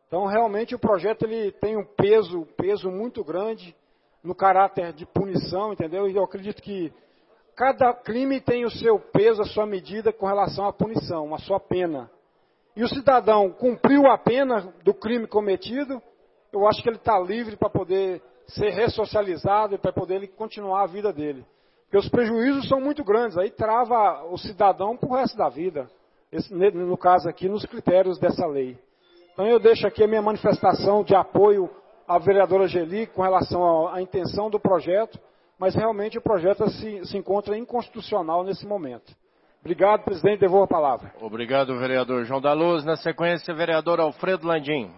Então, realmente, o projeto ele tem um peso, peso muito grande no caráter de punição, entendeu? E eu acredito que cada crime tem o seu peso, a sua medida com relação à punição, a sua pena. E o cidadão cumpriu a pena do crime cometido, eu acho que ele está livre para poder ser ressocializado e para poder ele continuar a vida dele. Porque os prejuízos são muito grandes, aí trava o cidadão para o resto da vida. Esse, no caso aqui, nos critérios dessa lei. Então eu deixo aqui a minha manifestação de apoio à vereadora Geli com relação à, à intenção do projeto, mas realmente o projeto se, se encontra inconstitucional nesse momento. Obrigado, presidente, devolvo a palavra. Obrigado, vereador João da Luz. Na sequência, vereador Alfredo Landim.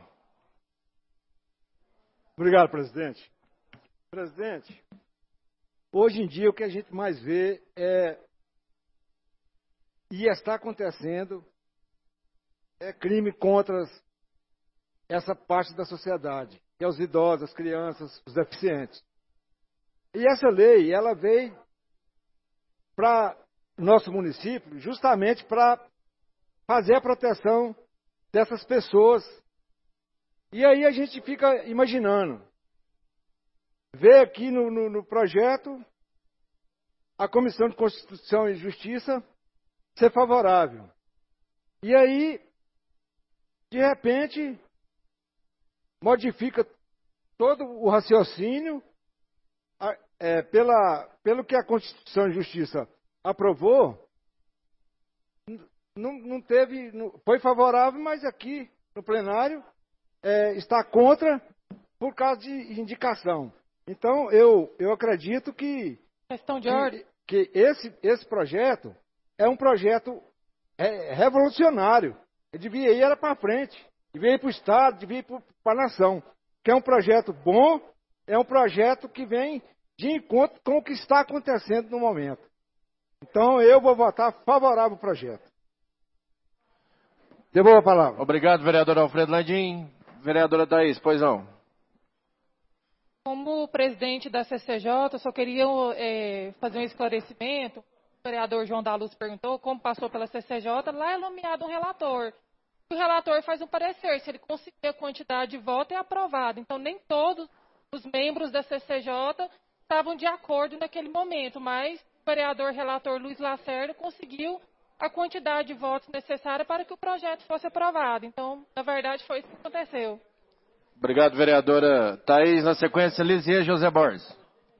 Obrigado, presidente. Presidente, hoje em dia o que a gente mais vê é, e está acontecendo, é crime contra essa parte da sociedade, que é os idosos, as crianças, os deficientes. E essa lei, ela veio para nosso município justamente para fazer a proteção dessas pessoas. E aí a gente fica imaginando, ver aqui no, no, no projeto a Comissão de Constituição e Justiça ser favorável. E aí, de repente, modifica todo o raciocínio é, pela, pelo que a Constituição e Justiça aprovou, não, não teve, não, foi favorável, mas aqui no plenário é, está contra por causa de indicação. Então, eu, eu acredito que, Questão de ordem. que, que esse, esse projeto é um projeto é, revolucionário. Ele devia ir para frente, devia ir para o Estado, devia ir para a nação. Que é um projeto bom, é um projeto que vem de encontro com o que está acontecendo no momento. Então, eu vou votar favorável ao projeto. Devolvo a palavra. Obrigado, vereador Alfredo Landim. Vereadora Thaís, pois não. Como presidente da C C J, eu só queria é, fazer um esclarecimento. O vereador João da Luz perguntou como passou pela C C J. Lá é nomeado um relator. O relator faz um parecer. Se ele conseguir a quantidade de votos, é aprovado. Então, nem todos os membros da C C J estavam de acordo naquele momento, mas o vereador relator Luiz Lacerda conseguiu a quantidade de votos necessária para que o projeto fosse aprovado. Então, na verdade, foi isso que aconteceu. Obrigado, vereadora Thaís. Na sequência, Lisier José Borges.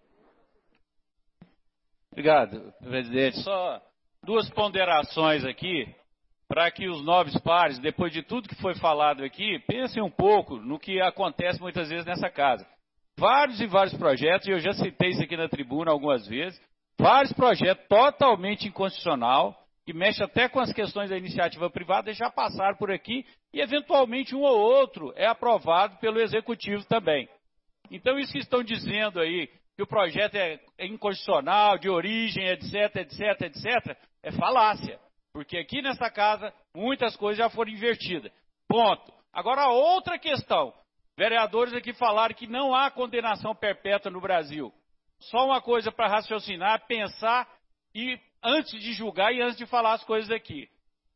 Obrigado, presidente. Só duas ponderações aqui, para que os nobres pares, depois de tudo que foi falado aqui, pensem um pouco no que acontece muitas vezes nessa casa. Vários e vários projetos, e eu já citei isso aqui na tribuna algumas vezes, vários projetos totalmente inconstitucional, que mexe até com as questões da iniciativa privada, já passaram por aqui, e eventualmente um ou outro é aprovado pelo Executivo também. Então isso que estão dizendo aí, que o projeto é inconstitucional, de origem, etc, etc, etc, é falácia. Porque aqui nessa casa, muitas coisas já foram invertidas. Ponto. Agora, outra questão. Vereadores aqui falaram que não há condenação perpétua no Brasil. Só uma coisa para raciocinar, pensar e antes de julgar e antes de falar as coisas aqui.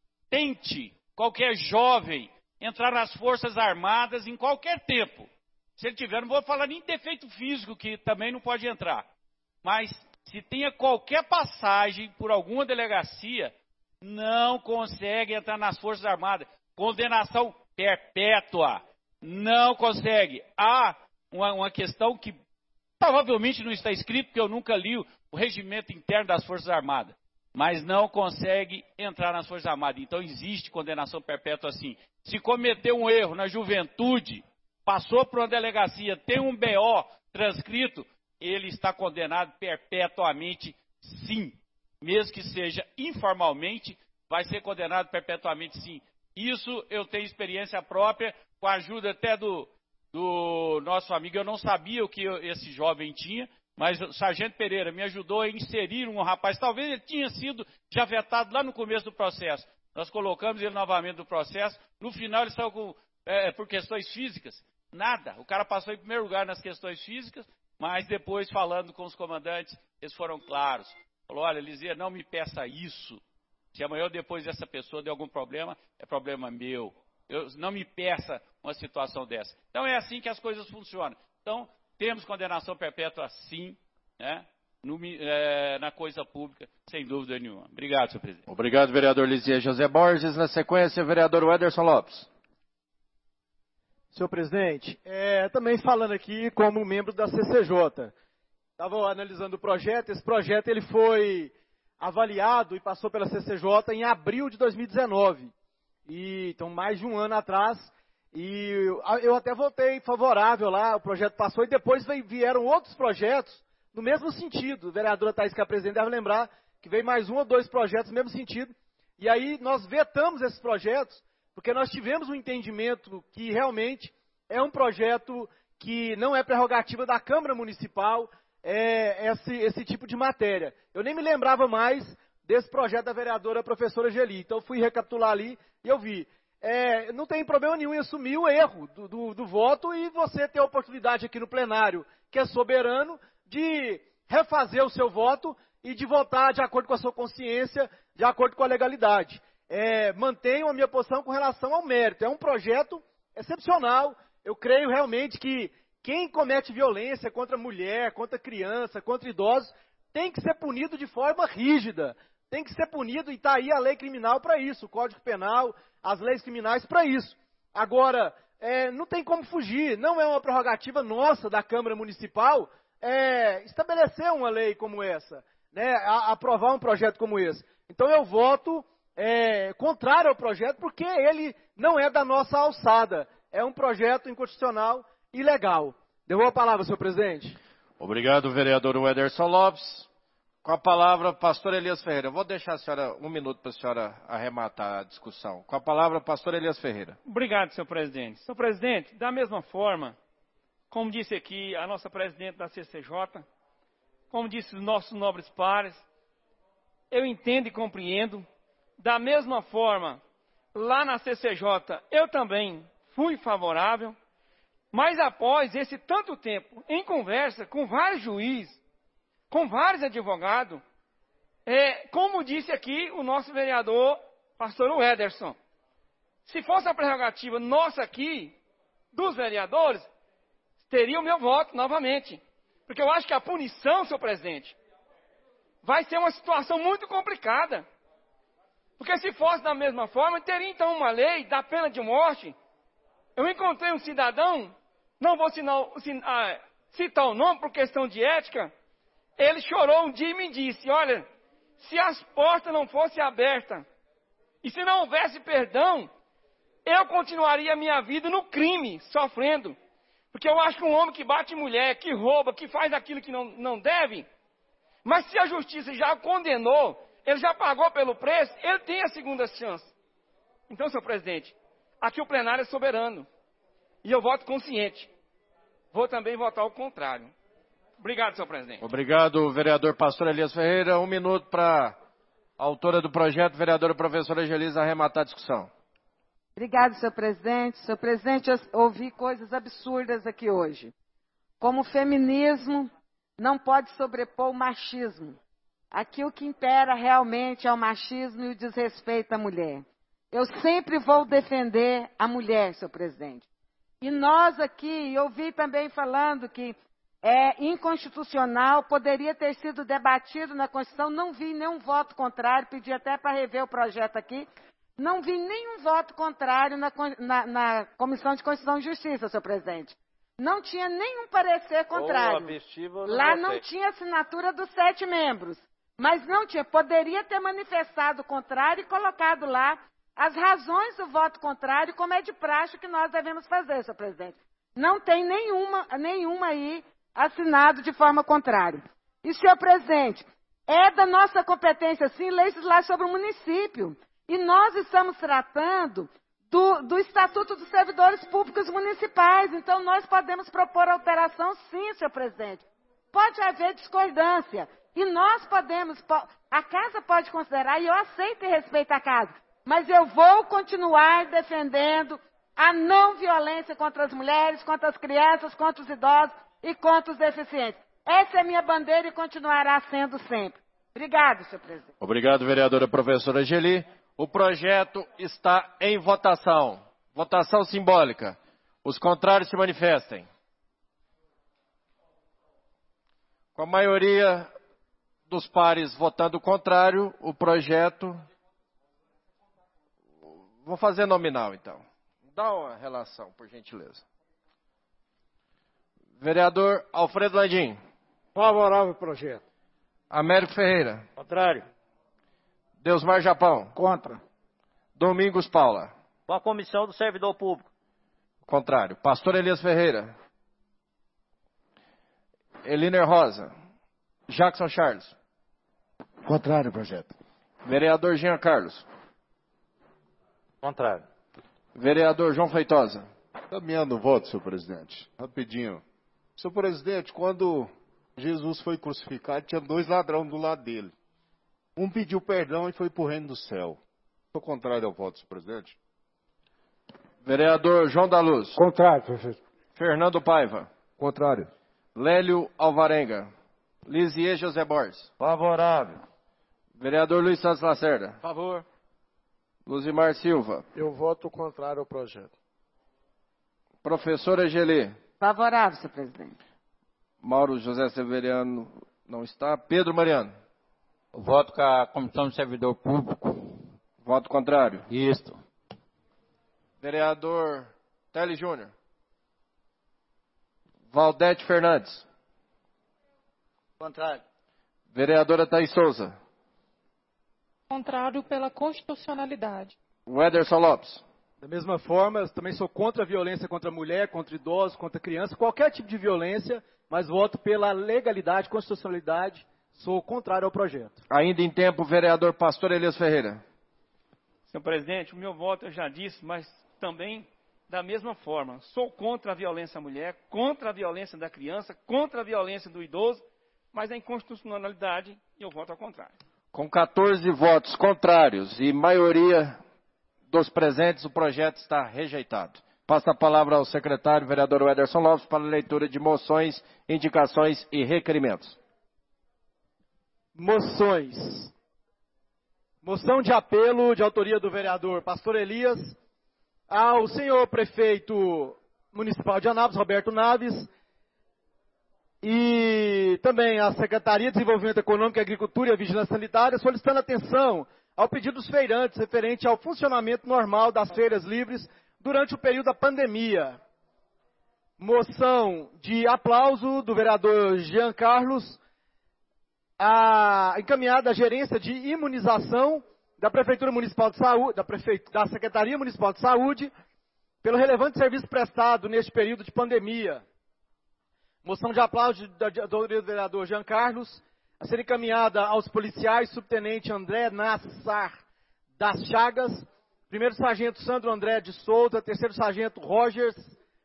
Tente, qualquer jovem, entrar nas Forças Armadas em qualquer tempo. Se ele tiver, não vou falar nem defeito físico, que também não pode entrar. Mas, se tenha qualquer passagem por alguma delegacia, não consegue entrar nas Forças Armadas. Condenação perpétua. Não consegue. Há uma, uma questão que provavelmente não está escrito, porque eu nunca li o, o regimento interno das Forças Armadas. Mas não consegue entrar nas Forças Armadas. Então existe condenação perpétua assim. Se cometeu um erro na juventude, passou por uma delegacia, tem um B O transcrito, ele está condenado perpetuamente sim. Mesmo que seja informalmente, vai ser condenado perpetuamente sim. Isso eu tenho experiência própria, com a ajuda até do, do nosso amigo. Eu não sabia o que eu, esse jovem tinha, mas o Sargento Pereira me ajudou a inserir um rapaz. Talvez ele tinha sido já vetado lá no começo do processo. Nós colocamos ele novamente no processo. No final ele saiu com, é, por questões físicas. Nada. O cara passou em primeiro lugar nas questões físicas, mas depois falando com os comandantes, eles foram claros. Falou, olha, Lisier, não me peça isso. Se amanhã ou depois essa pessoa der algum problema, é problema meu. eu, não me peça uma situação dessa. Então é assim que as coisas funcionam. Então, temos condenação perpétua sim, né? No, é, na coisa pública, sem dúvida nenhuma. Obrigado, senhor presidente. Obrigado, vereador Lisier José Borges. Na sequência, vereador Wederson Lopes. Senhor presidente, é, também falando aqui como membro da C C J. Estava analisando o projeto. Esse projeto ele foi avaliado e passou pela C C J em abril de dois mil e dezenove. E, então, mais de um ano atrás. E eu até votei favorável lá, o projeto passou. E depois vieram outros projetos no mesmo sentido. A vereadora Thaís, que é a presidente, deve lembrar que veio mais um ou dois projetos no mesmo sentido. E aí nós vetamos esses projetos, porque nós tivemos um entendimento que realmente é um projeto que não é prerrogativa da Câmara Municipal, é esse, esse tipo de matéria. Eu nem me lembrava mais desse projeto da vereadora professora Geli. Então eu fui recapitular ali e eu vi. É, não tem problema nenhum em assumir o erro do, do, do voto e você ter a oportunidade aqui no plenário, que é soberano, de refazer o seu voto e de votar de acordo com a sua consciência, de acordo com a legalidade. É, mantenho a minha posição com relação ao mérito. É um projeto excepcional. Eu creio realmente que quem comete violência contra mulher, contra criança, contra idosos, tem que ser punido de forma rígida. Tem que ser punido e está aí a lei criminal para isso, o Código Penal, as leis criminais para isso. Agora, é, não tem como fugir. Não é uma prerrogativa nossa da Câmara Municipal É, estabelecer uma lei como essa, né, a, aprovar um projeto como esse. Então eu voto é, contrário ao projeto, porque ele não é da nossa alçada. É um projeto inconstitucional e ilegal. Devolvo a palavra, senhor presidente. Obrigado, vereador Wederson Lopes. Com a palavra, pastor Elias Ferreira. Eu vou deixar a senhora um minuto para a senhora arrematar a discussão. Com a palavra, pastor Elias Ferreira. Obrigado, senhor presidente. Senhor presidente, da mesma forma, como disse aqui a nossa presidente da C C J, como disse os nossos nobres pares, eu entendo e compreendo. Da mesma forma, lá na C C J, eu também fui favorável, mas após esse tanto tempo, em conversa com vários juízes, com vários advogados, é, como disse aqui o nosso vereador, pastor Wederson, se fosse a prerrogativa nossa aqui, dos vereadores, teria o meu voto novamente. Porque eu acho que a punição, senhor presidente, vai ser uma situação muito complicada. Porque se fosse da mesma forma, teria então uma lei da pena de morte. Eu encontrei um cidadão, não vou citar, citar o nome por questão de ética, ele chorou um dia e me disse, olha, se as portas não fossem abertas, e se não houvesse perdão, eu continuaria a minha vida no crime, sofrendo. Porque eu acho que um homem que bate mulher, que rouba, que faz aquilo que não, não deve, mas se a justiça já o condenou, ele já pagou pelo preço, ele tem a segunda chance. Então, senhor presidente, aqui o plenário é soberano. E eu voto consciente. Vou também votar o contrário. Obrigado, senhor presidente. Obrigado, vereador pastor Elias Ferreira. Um minuto para a autora do projeto, vereadora professora Gelisa, arrematar a discussão. Obrigado, senhor presidente. Senhor presidente, eu ouvi coisas absurdas aqui hoje. Como o feminismo não pode sobrepor o machismo. Aqui o que impera realmente é o machismo e o desrespeito à mulher. Eu sempre vou defender a mulher, senhor presidente. E nós aqui, eu ouvi também falando que é inconstitucional, poderia ter sido debatido na Constituição, não vi nenhum voto contrário, pedi até para rever o projeto aqui. Não vi nenhum voto contrário na, na, na Comissão de Constituição e Justiça, senhor presidente. Não tinha nenhum parecer contrário. Lá não tinha assinatura dos sete membros. Mas não tinha. Poderia ter manifestado o contrário e colocado lá as razões do voto contrário, como é de praxe que nós devemos fazer, senhor presidente. Não tem nenhuma, nenhuma aí assinado de forma contrária. E, senhor presidente, é da nossa competência, sim, legislar sobre o município. E nós estamos tratando do, do Estatuto dos Servidores Públicos Municipais. Então, nós podemos propor alteração, sim, senhor presidente. Pode haver discordância. E nós podemos, a casa pode considerar, e eu aceito e respeito a casa, mas eu vou continuar defendendo a não violência contra as mulheres, contra as crianças, contra os idosos e contra os deficientes. Essa é a minha bandeira e continuará sendo sempre. Obrigado, senhor presidente. Obrigado, vereadora professora Geli. O projeto está em votação. Votação simbólica. Os contrários se manifestem. Com a maioria dos pares votando contrário, o projeto... Vou fazer nominal, então. Dá uma relação, por gentileza. Vereador Alfredo Landim. Favorável ao projeto. Américo Ferreira. Contrário. Deusmar Japão. Contra. Domingos Paula. Com a Comissão do Servidor Público. Contrário. Pastor Elias Ferreira. Eliner Rosa. Jackson Charles. Contrário ao projeto. Vereador Jean Carlos. Contrário. Vereador João Feitosa. Caminhando o voto, senhor presidente. Rapidinho. Senhor presidente, quando Jesus foi crucificado, tinha dois ladrões do lado dele. Um pediu perdão e foi para o reino do céu. Sou contrário ao voto, senhor presidente. Vereador João da Luz. Contrário, prefeito. Fernando Paiva. Contrário. Lélio Alvarenga. Lisier José Borges. Favorável. Vereador Luiz Santos Lacerda. Favor. Luzimar Silva. Eu voto contrário ao projeto. Professora Gelê. Favorável, senhor presidente. Mauro José Severiano não está. Pedro Mariano. Voto com a Comissão de Servidor Público. Voto contrário. Isso. Vereador Tele Júnior. Valdete Fernandes. Contrário. Vereadora Thaís Souza. Contrário pela constitucionalidade. Wederson Lopes. Da mesma forma, eu também sou contra a violência contra a mulher, contra idosos, contra criança, qualquer tipo de violência, mas voto pela legalidade, constitucionalidade, sou contrário ao projeto. Ainda em tempo, vereador Pastor Elias Ferreira. Senhor presidente, o meu voto eu já disse, mas também da mesma forma. Sou contra a violência à mulher, contra a violência da criança, contra a violência do idoso, mas a inconstitucionalidade eu voto ao contrário. Com quatorze votos contrários e maioria dos presentes, o projeto está rejeitado. Passa a palavra ao secretário, vereador Wederson Lopes, para a leitura de moções, indicações e requerimentos. Moções. Moção de apelo de autoria do vereador Pastor Elias ao senhor prefeito municipal de Anápolis, Roberto Naves, e também à Secretaria de Desenvolvimento Econômico, Agricultura e Vigilância Sanitária, solicitando atenção ao pedido dos feirantes referente ao funcionamento normal das feiras livres durante o período da pandemia. Moção de aplauso do vereador Jean Carlos, a, encaminhada à gerência de imunização da Prefeitura Municipal de Saúde, da, Prefe... da Secretaria Municipal de Saúde, pelo relevante serviço prestado neste período de pandemia. Moção de aplauso da autoria do vereador Jean Carlos, a ser encaminhada aos policiais, subtenente André Nassar das Chagas, primeiro sargento Sandro André de Souza, terceiro sargento Rogers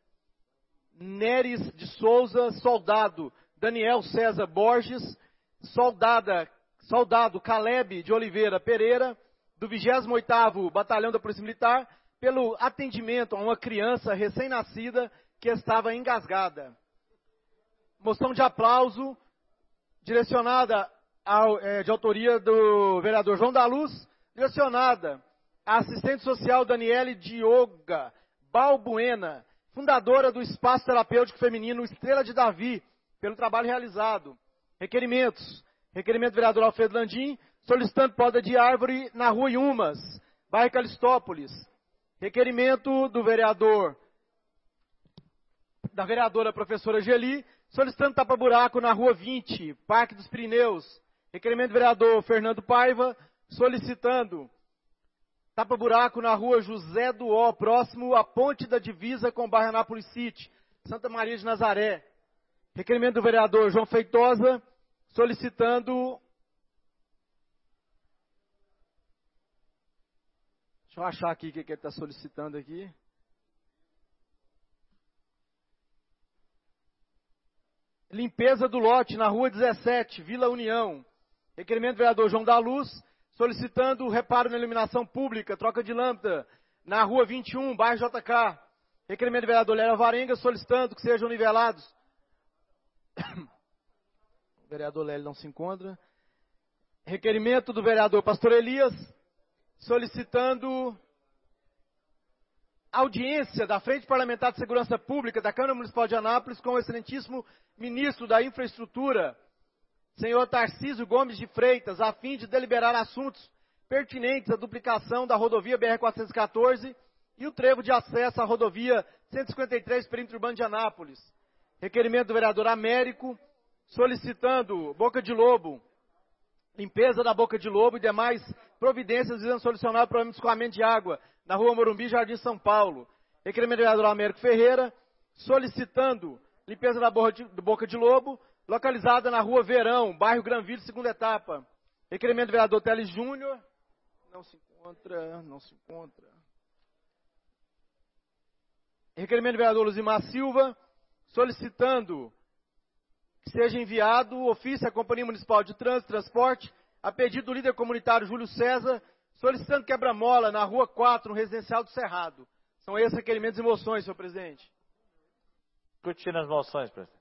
Neres de Souza, soldado Daniel César Borges, soldada, soldado Caleb de Oliveira Pereira, do vigésimo oitavo Batalhão da Polícia Militar, pelo atendimento a uma criança recém-nascida que estava engasgada. Moção de aplauso, direcionada ao, é, de autoria do vereador João da Luz, direcionada à assistente social Daniele Dioga Balbuena, fundadora do Espaço Terapêutico Feminino Estrela de Davi, pelo trabalho realizado. Requerimentos. Requerimento do vereador Alfredo Landim, solicitando poda de árvore na rua Iumas, bairro Calistópolis. Requerimento do vereador, da vereadora professora Geli, solicitando tapa-buraco na rua vinte, Parque dos Pirineus. Requerimento do vereador Fernando Paiva, solicitando tapa-buraco na rua José do Ó, próximo à ponte da divisa com o bairro Anápolis City, Santa Maria de Nazaré. Requerimento do vereador João Feitosa, solicitando... Deixa eu achar aqui o que ele está solicitando aqui. Limpeza do lote na rua dezessete, Vila União. Requerimento do vereador João da Luz, solicitando reparo na iluminação pública, troca de lâmpada na rua vinte e um, bairro J K. Requerimento do vereador Léo Varenga, solicitando que sejam nivelados. O vereador Lélio não se encontra. Requerimento do vereador Pastor Elias, solicitando audiência da Frente Parlamentar de Segurança Pública da Câmara Municipal de Anápolis com o excelentíssimo ministro da Infraestrutura, senhor Tarcísio Gomes de Freitas, a fim de deliberar assuntos pertinentes à duplicação da rodovia B R quatrocentos e quatorze e o trevo de acesso à rodovia cento e cinquenta e três, perímetro urbano de Anápolis. Requerimento do vereador Américo, solicitando Boca de Lobo, limpeza da Boca de Lobo e demais providências visando solucionar o problema de escoamento de água na rua Morumbi, Jardim São Paulo. Requerimento do vereador Américo Ferreira, solicitando limpeza da Boca de Lobo, localizada na rua Verão, bairro Granville, segunda etapa. Requerimento do vereador Teles Júnior, não se encontra, não se encontra. Requerimento do vereador Luzimar Silva, solicitando que seja enviado o ofício à Companhia Municipal de Trânsito e Transporte, a pedido do líder comunitário Júlio César, solicitando quebra-mola na rua quatro, no residencial do Cerrado. São esses requerimentos e moções, senhor presidente. Discutindo as moções, presidente.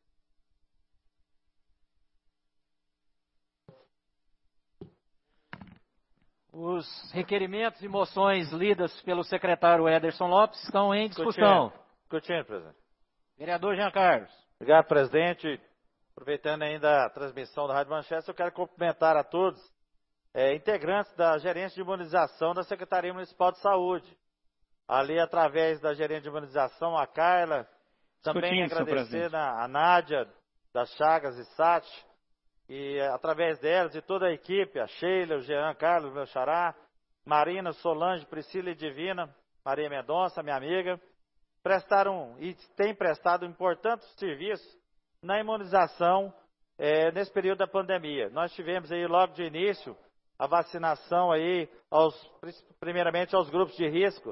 Os requerimentos e moções lidas pelo secretário Ederson Lopes estão em discussão. Discutindo, presidente. Vereador Jean Carlos. Obrigado, presidente. Aproveitando ainda a transmissão da Rádio Manchete, eu quero cumprimentar a todos, é, integrantes da gerência de imunização da Secretaria Municipal de Saúde. Ali, através da gerente de imunização, a Carla, também agradecer a, a Nádia, das Chagas e Sati, e através delas e toda a equipe, a Sheila, o Jean Carlos, meu xará, Marina, Solange, Priscila e Divina, Maria Mendonça, minha amiga, prestaram e têm prestado importantes serviços na imunização é, nesse período da pandemia. Nós tivemos aí logo de início a vacinação aí, aos, primeiramente aos grupos de risco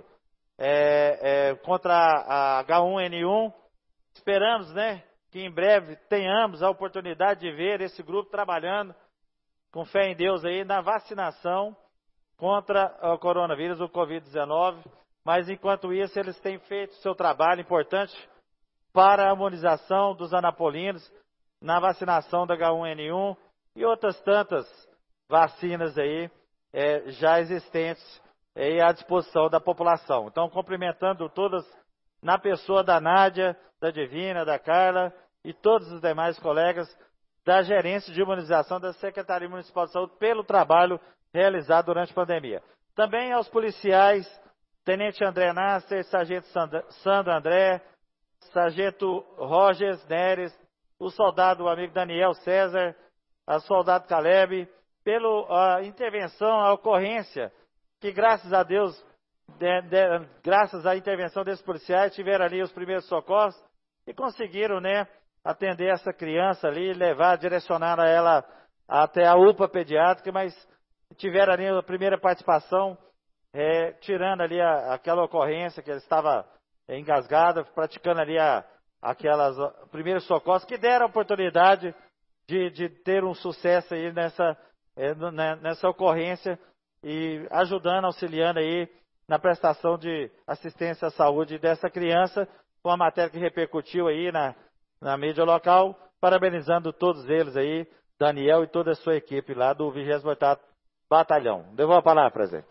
é, é, contra a H um N um. Esperamos, né, que em breve tenhamos a oportunidade de ver esse grupo trabalhando com fé em Deus aí na vacinação contra o coronavírus, o covid dezenove. Mas enquanto isso, eles têm feito seu trabalho importante para a imunização dos anapolinos, na vacinação da H um N um e outras tantas vacinas aí é, já existentes é, à disposição da população. Então, cumprimentando todas, na pessoa da Nádia, da Divina, da Carla e todos os demais colegas da gerência de imunização da Secretaria Municipal de Saúde pelo trabalho realizado durante a pandemia. Também aos policiais, Tenente André Nasser, Sargento Sandro André, Sargento Rogers Neres, o soldado o amigo Daniel César, a soldado Caleb, pela intervenção, a ocorrência, que graças a Deus, de, de, graças à intervenção desses policiais, tiveram ali os primeiros socorros e conseguiram, né, atender essa criança ali, levar, direcionar ela até a U P A pediátrica, mas tiveram ali a primeira participação, é, tirando ali a, aquela ocorrência que ele estava engasgado, praticando ali a, aquelas primeiros socorros que deram a oportunidade de, de ter um sucesso aí nessa, é, nessa ocorrência e ajudando, auxiliando aí na prestação de assistência à saúde dessa criança, com a matéria que repercutiu aí na, na mídia local, parabenizando todos eles aí, Daniel e toda a sua equipe lá do vigésimo oitavo Batalhão. Devolvo a palavra, presidente.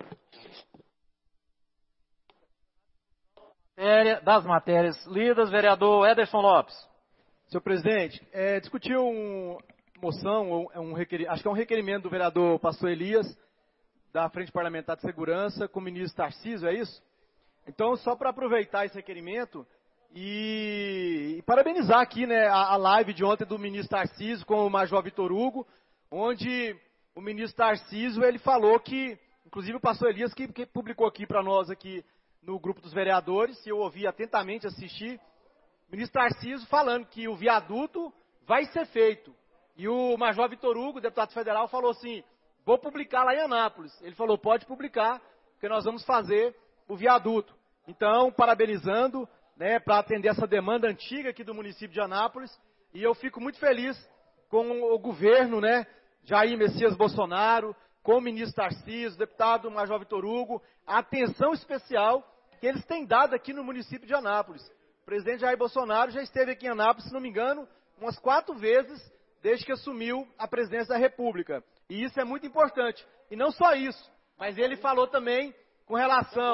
Das matérias lidas, vereador Ederson Lopes. Senhor presidente, é, discutiu uma moção, um, um requer, acho que é um requerimento do vereador Pastor Elias, da Frente Parlamentar de Segurança, com o ministro Tarcísio, é isso? Então, só para aproveitar esse requerimento e, e parabenizar aqui, né, a, a live de ontem do ministro Tarcísio com o Major Vitor Hugo, onde o ministro Tarcísio, ele falou que, inclusive o pastor Elias, que, que publicou aqui para nós aqui no grupo dos vereadores, e eu ouvi atentamente assistir, o ministro Tarcísio falando que o viaduto vai ser feito. E o Major Vitor Hugo, deputado federal, falou assim, vou publicar lá em Anápolis. Ele falou, pode publicar, porque nós vamos fazer o viaduto. Então, parabenizando, né, para atender essa demanda antiga aqui do município de Anápolis, e eu fico muito feliz com o governo, né, Jair Messias Bolsonaro, com o ministro Tarcísio, deputado Major Vitor Hugo, a atenção especial que eles têm dado aqui no município de Anápolis. O presidente Jair Bolsonaro já esteve aqui em Anápolis, se não me engano, umas quatro vezes desde que assumiu a presidência da República. E isso é muito importante. E não só isso, mas ele falou também com relação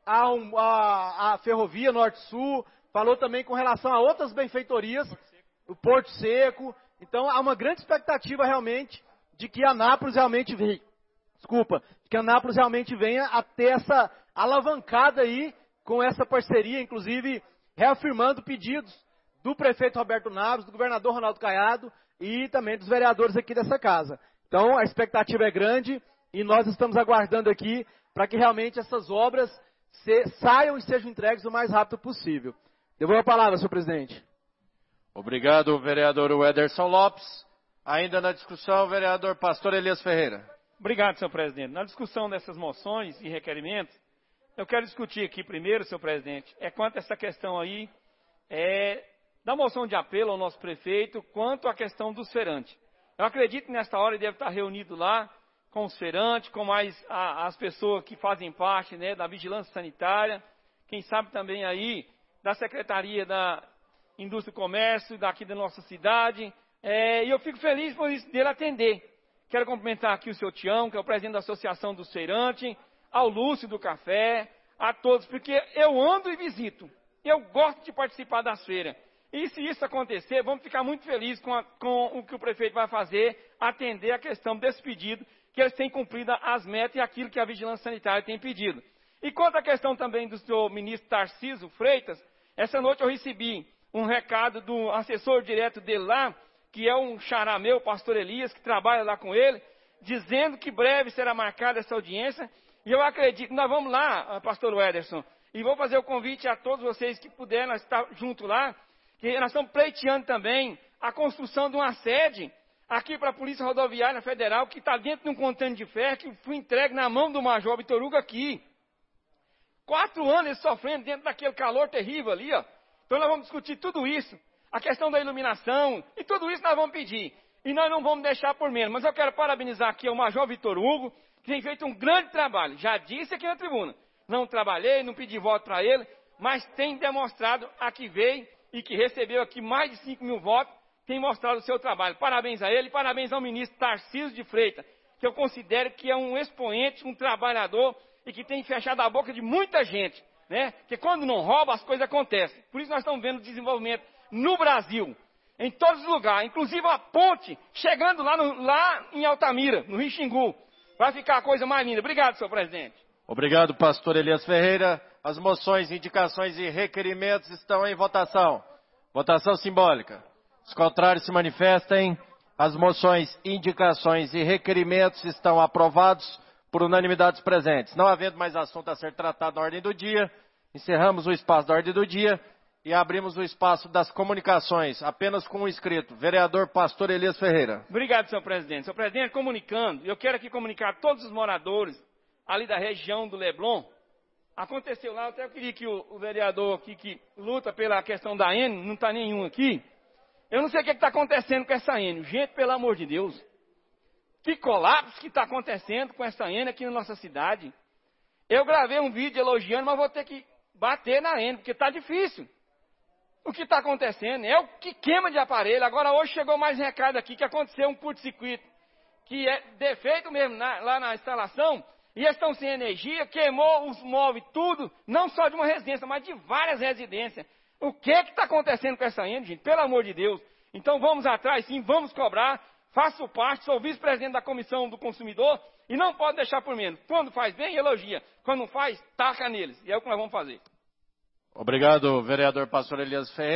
a, um, a, a ferrovia Norte-Sul, falou também com relação a outras benfeitorias, o Porto Seco. Então, há uma grande expectativa realmente de que Anápolis realmente venha, desculpa, que Anápolis realmente venha a ter essa alavancada aí com essa parceria, inclusive reafirmando pedidos do prefeito Roberto Naves, do governador Ronaldo Caiado e também dos vereadores aqui dessa casa. Então, a expectativa é grande e nós estamos aguardando aqui para que realmente essas obras se, saiam e sejam entregues o mais rápido possível. Devolvo a palavra, senhor presidente. Obrigado, vereador Wederson Lopes. Ainda na discussão, vereador Pastor Elias Ferreira. Obrigado, senhor presidente. Na discussão dessas moções e requerimentos, eu quero discutir aqui primeiro, senhor presidente, é quanto a essa questão aí é, da moção de apelo ao nosso prefeito, quanto à questão dos feirantes. Eu acredito que nesta hora ele deve estar reunido lá com os feirantes, com mais a, as pessoas que fazem parte, né, da vigilância sanitária, quem sabe também aí da Secretaria da Indústria e Comércio, daqui da nossa cidade, é, e eu fico feliz por isso dele atender. Quero cumprimentar aqui o senhor Tião, que é o presidente da Associação dos Feirantes, ao Lúcio do Café, a todos, porque eu ando e visito, eu gosto de participar das feiras. E se isso acontecer, vamos ficar muito felizes com, a, com o que o prefeito vai fazer, atender a questão desse pedido, que eles têm cumprido as metas e aquilo que a Vigilância Sanitária tem pedido. E quanto à questão também do senhor ministro Tarcísio Freitas, essa noite eu recebi um recado do assessor direto dele lá, que é um xará meu, pastor Elias, que trabalha lá com ele, dizendo que breve será marcada essa audiência, e eu acredito, nós vamos lá, pastor Wederson, e vou fazer o convite a todos vocês que puderem estar junto lá, que nós estamos pleiteando também a construção de uma sede aqui para a Polícia Rodoviária Federal, que está dentro de um contêiner de ferro, que foi entregue na mão do Major Vitor Hugo aqui. Quatro anos eles sofrendo dentro daquele calor terrível ali, ó. Então nós vamos discutir tudo isso, a questão da iluminação, e tudo isso nós vamos pedir. E nós não vamos deixar por menos. Mas eu quero parabenizar aqui o Major Vitor Hugo, que tem feito um grande trabalho. Já disse aqui na tribuna. Não trabalhei, não pedi voto para ele, mas tem demonstrado a que veio e que recebeu aqui mais de cinco mil votos, tem mostrado o seu trabalho. Parabéns a ele, parabéns ao ministro Tarcísio de Freitas, que eu considero que é um expoente, um trabalhador e que tem fechado a boca de muita gente, né? Porque quando não rouba, as coisas acontecem. Por isso nós estamos vendo desenvolvimento no Brasil, em todos os lugares, inclusive a ponte chegando lá, no, lá em Altamira, no Rio Xingu. Vai ficar a coisa mais linda. Obrigado, senhor presidente. Obrigado, pastor Elias Ferreira. As moções, indicações e requerimentos estão em votação. Votação simbólica. Os contrários se manifestem. As moções, indicações e requerimentos estão aprovados por unanimidade dos presentes. Não havendo mais assunto a ser tratado na ordem do dia, encerramos o espaço da ordem do dia e abrimos o espaço das comunicações, apenas com um inscrito, vereador Pastor Elias Ferreira. Obrigado, senhor presidente. Senhor presidente, comunicando, eu quero aqui comunicar a todos os moradores ali da região do Leblon. Aconteceu lá, eu até queria que o, o vereador aqui que luta pela questão da Enio, não está nenhum aqui. Eu não sei o que está acontecendo com essa Enio. Gente, pelo amor de Deus. Que colapso que está acontecendo com essa Enio aqui na nossa cidade. Eu gravei um vídeo elogiando, mas vou ter que bater na Enio, porque está difícil. O que está acontecendo é o que queima de aparelho. Agora hoje chegou mais recado aqui que aconteceu um curto-circuito, que é defeito mesmo na, lá na instalação, e eles estão sem energia, queimou os móveis, tudo, não só de uma residência, mas de várias residências. O que é que está acontecendo com essa Enio, gente? Pelo amor de Deus. Então vamos atrás, sim, vamos cobrar, faço parte, sou vice-presidente da Comissão do Consumidor, e não pode deixar por menos. Quando faz bem, elogia. Quando não faz, taca neles. E é o que nós vamos fazer. Obrigado, vereador Pastor Elias Ferreira.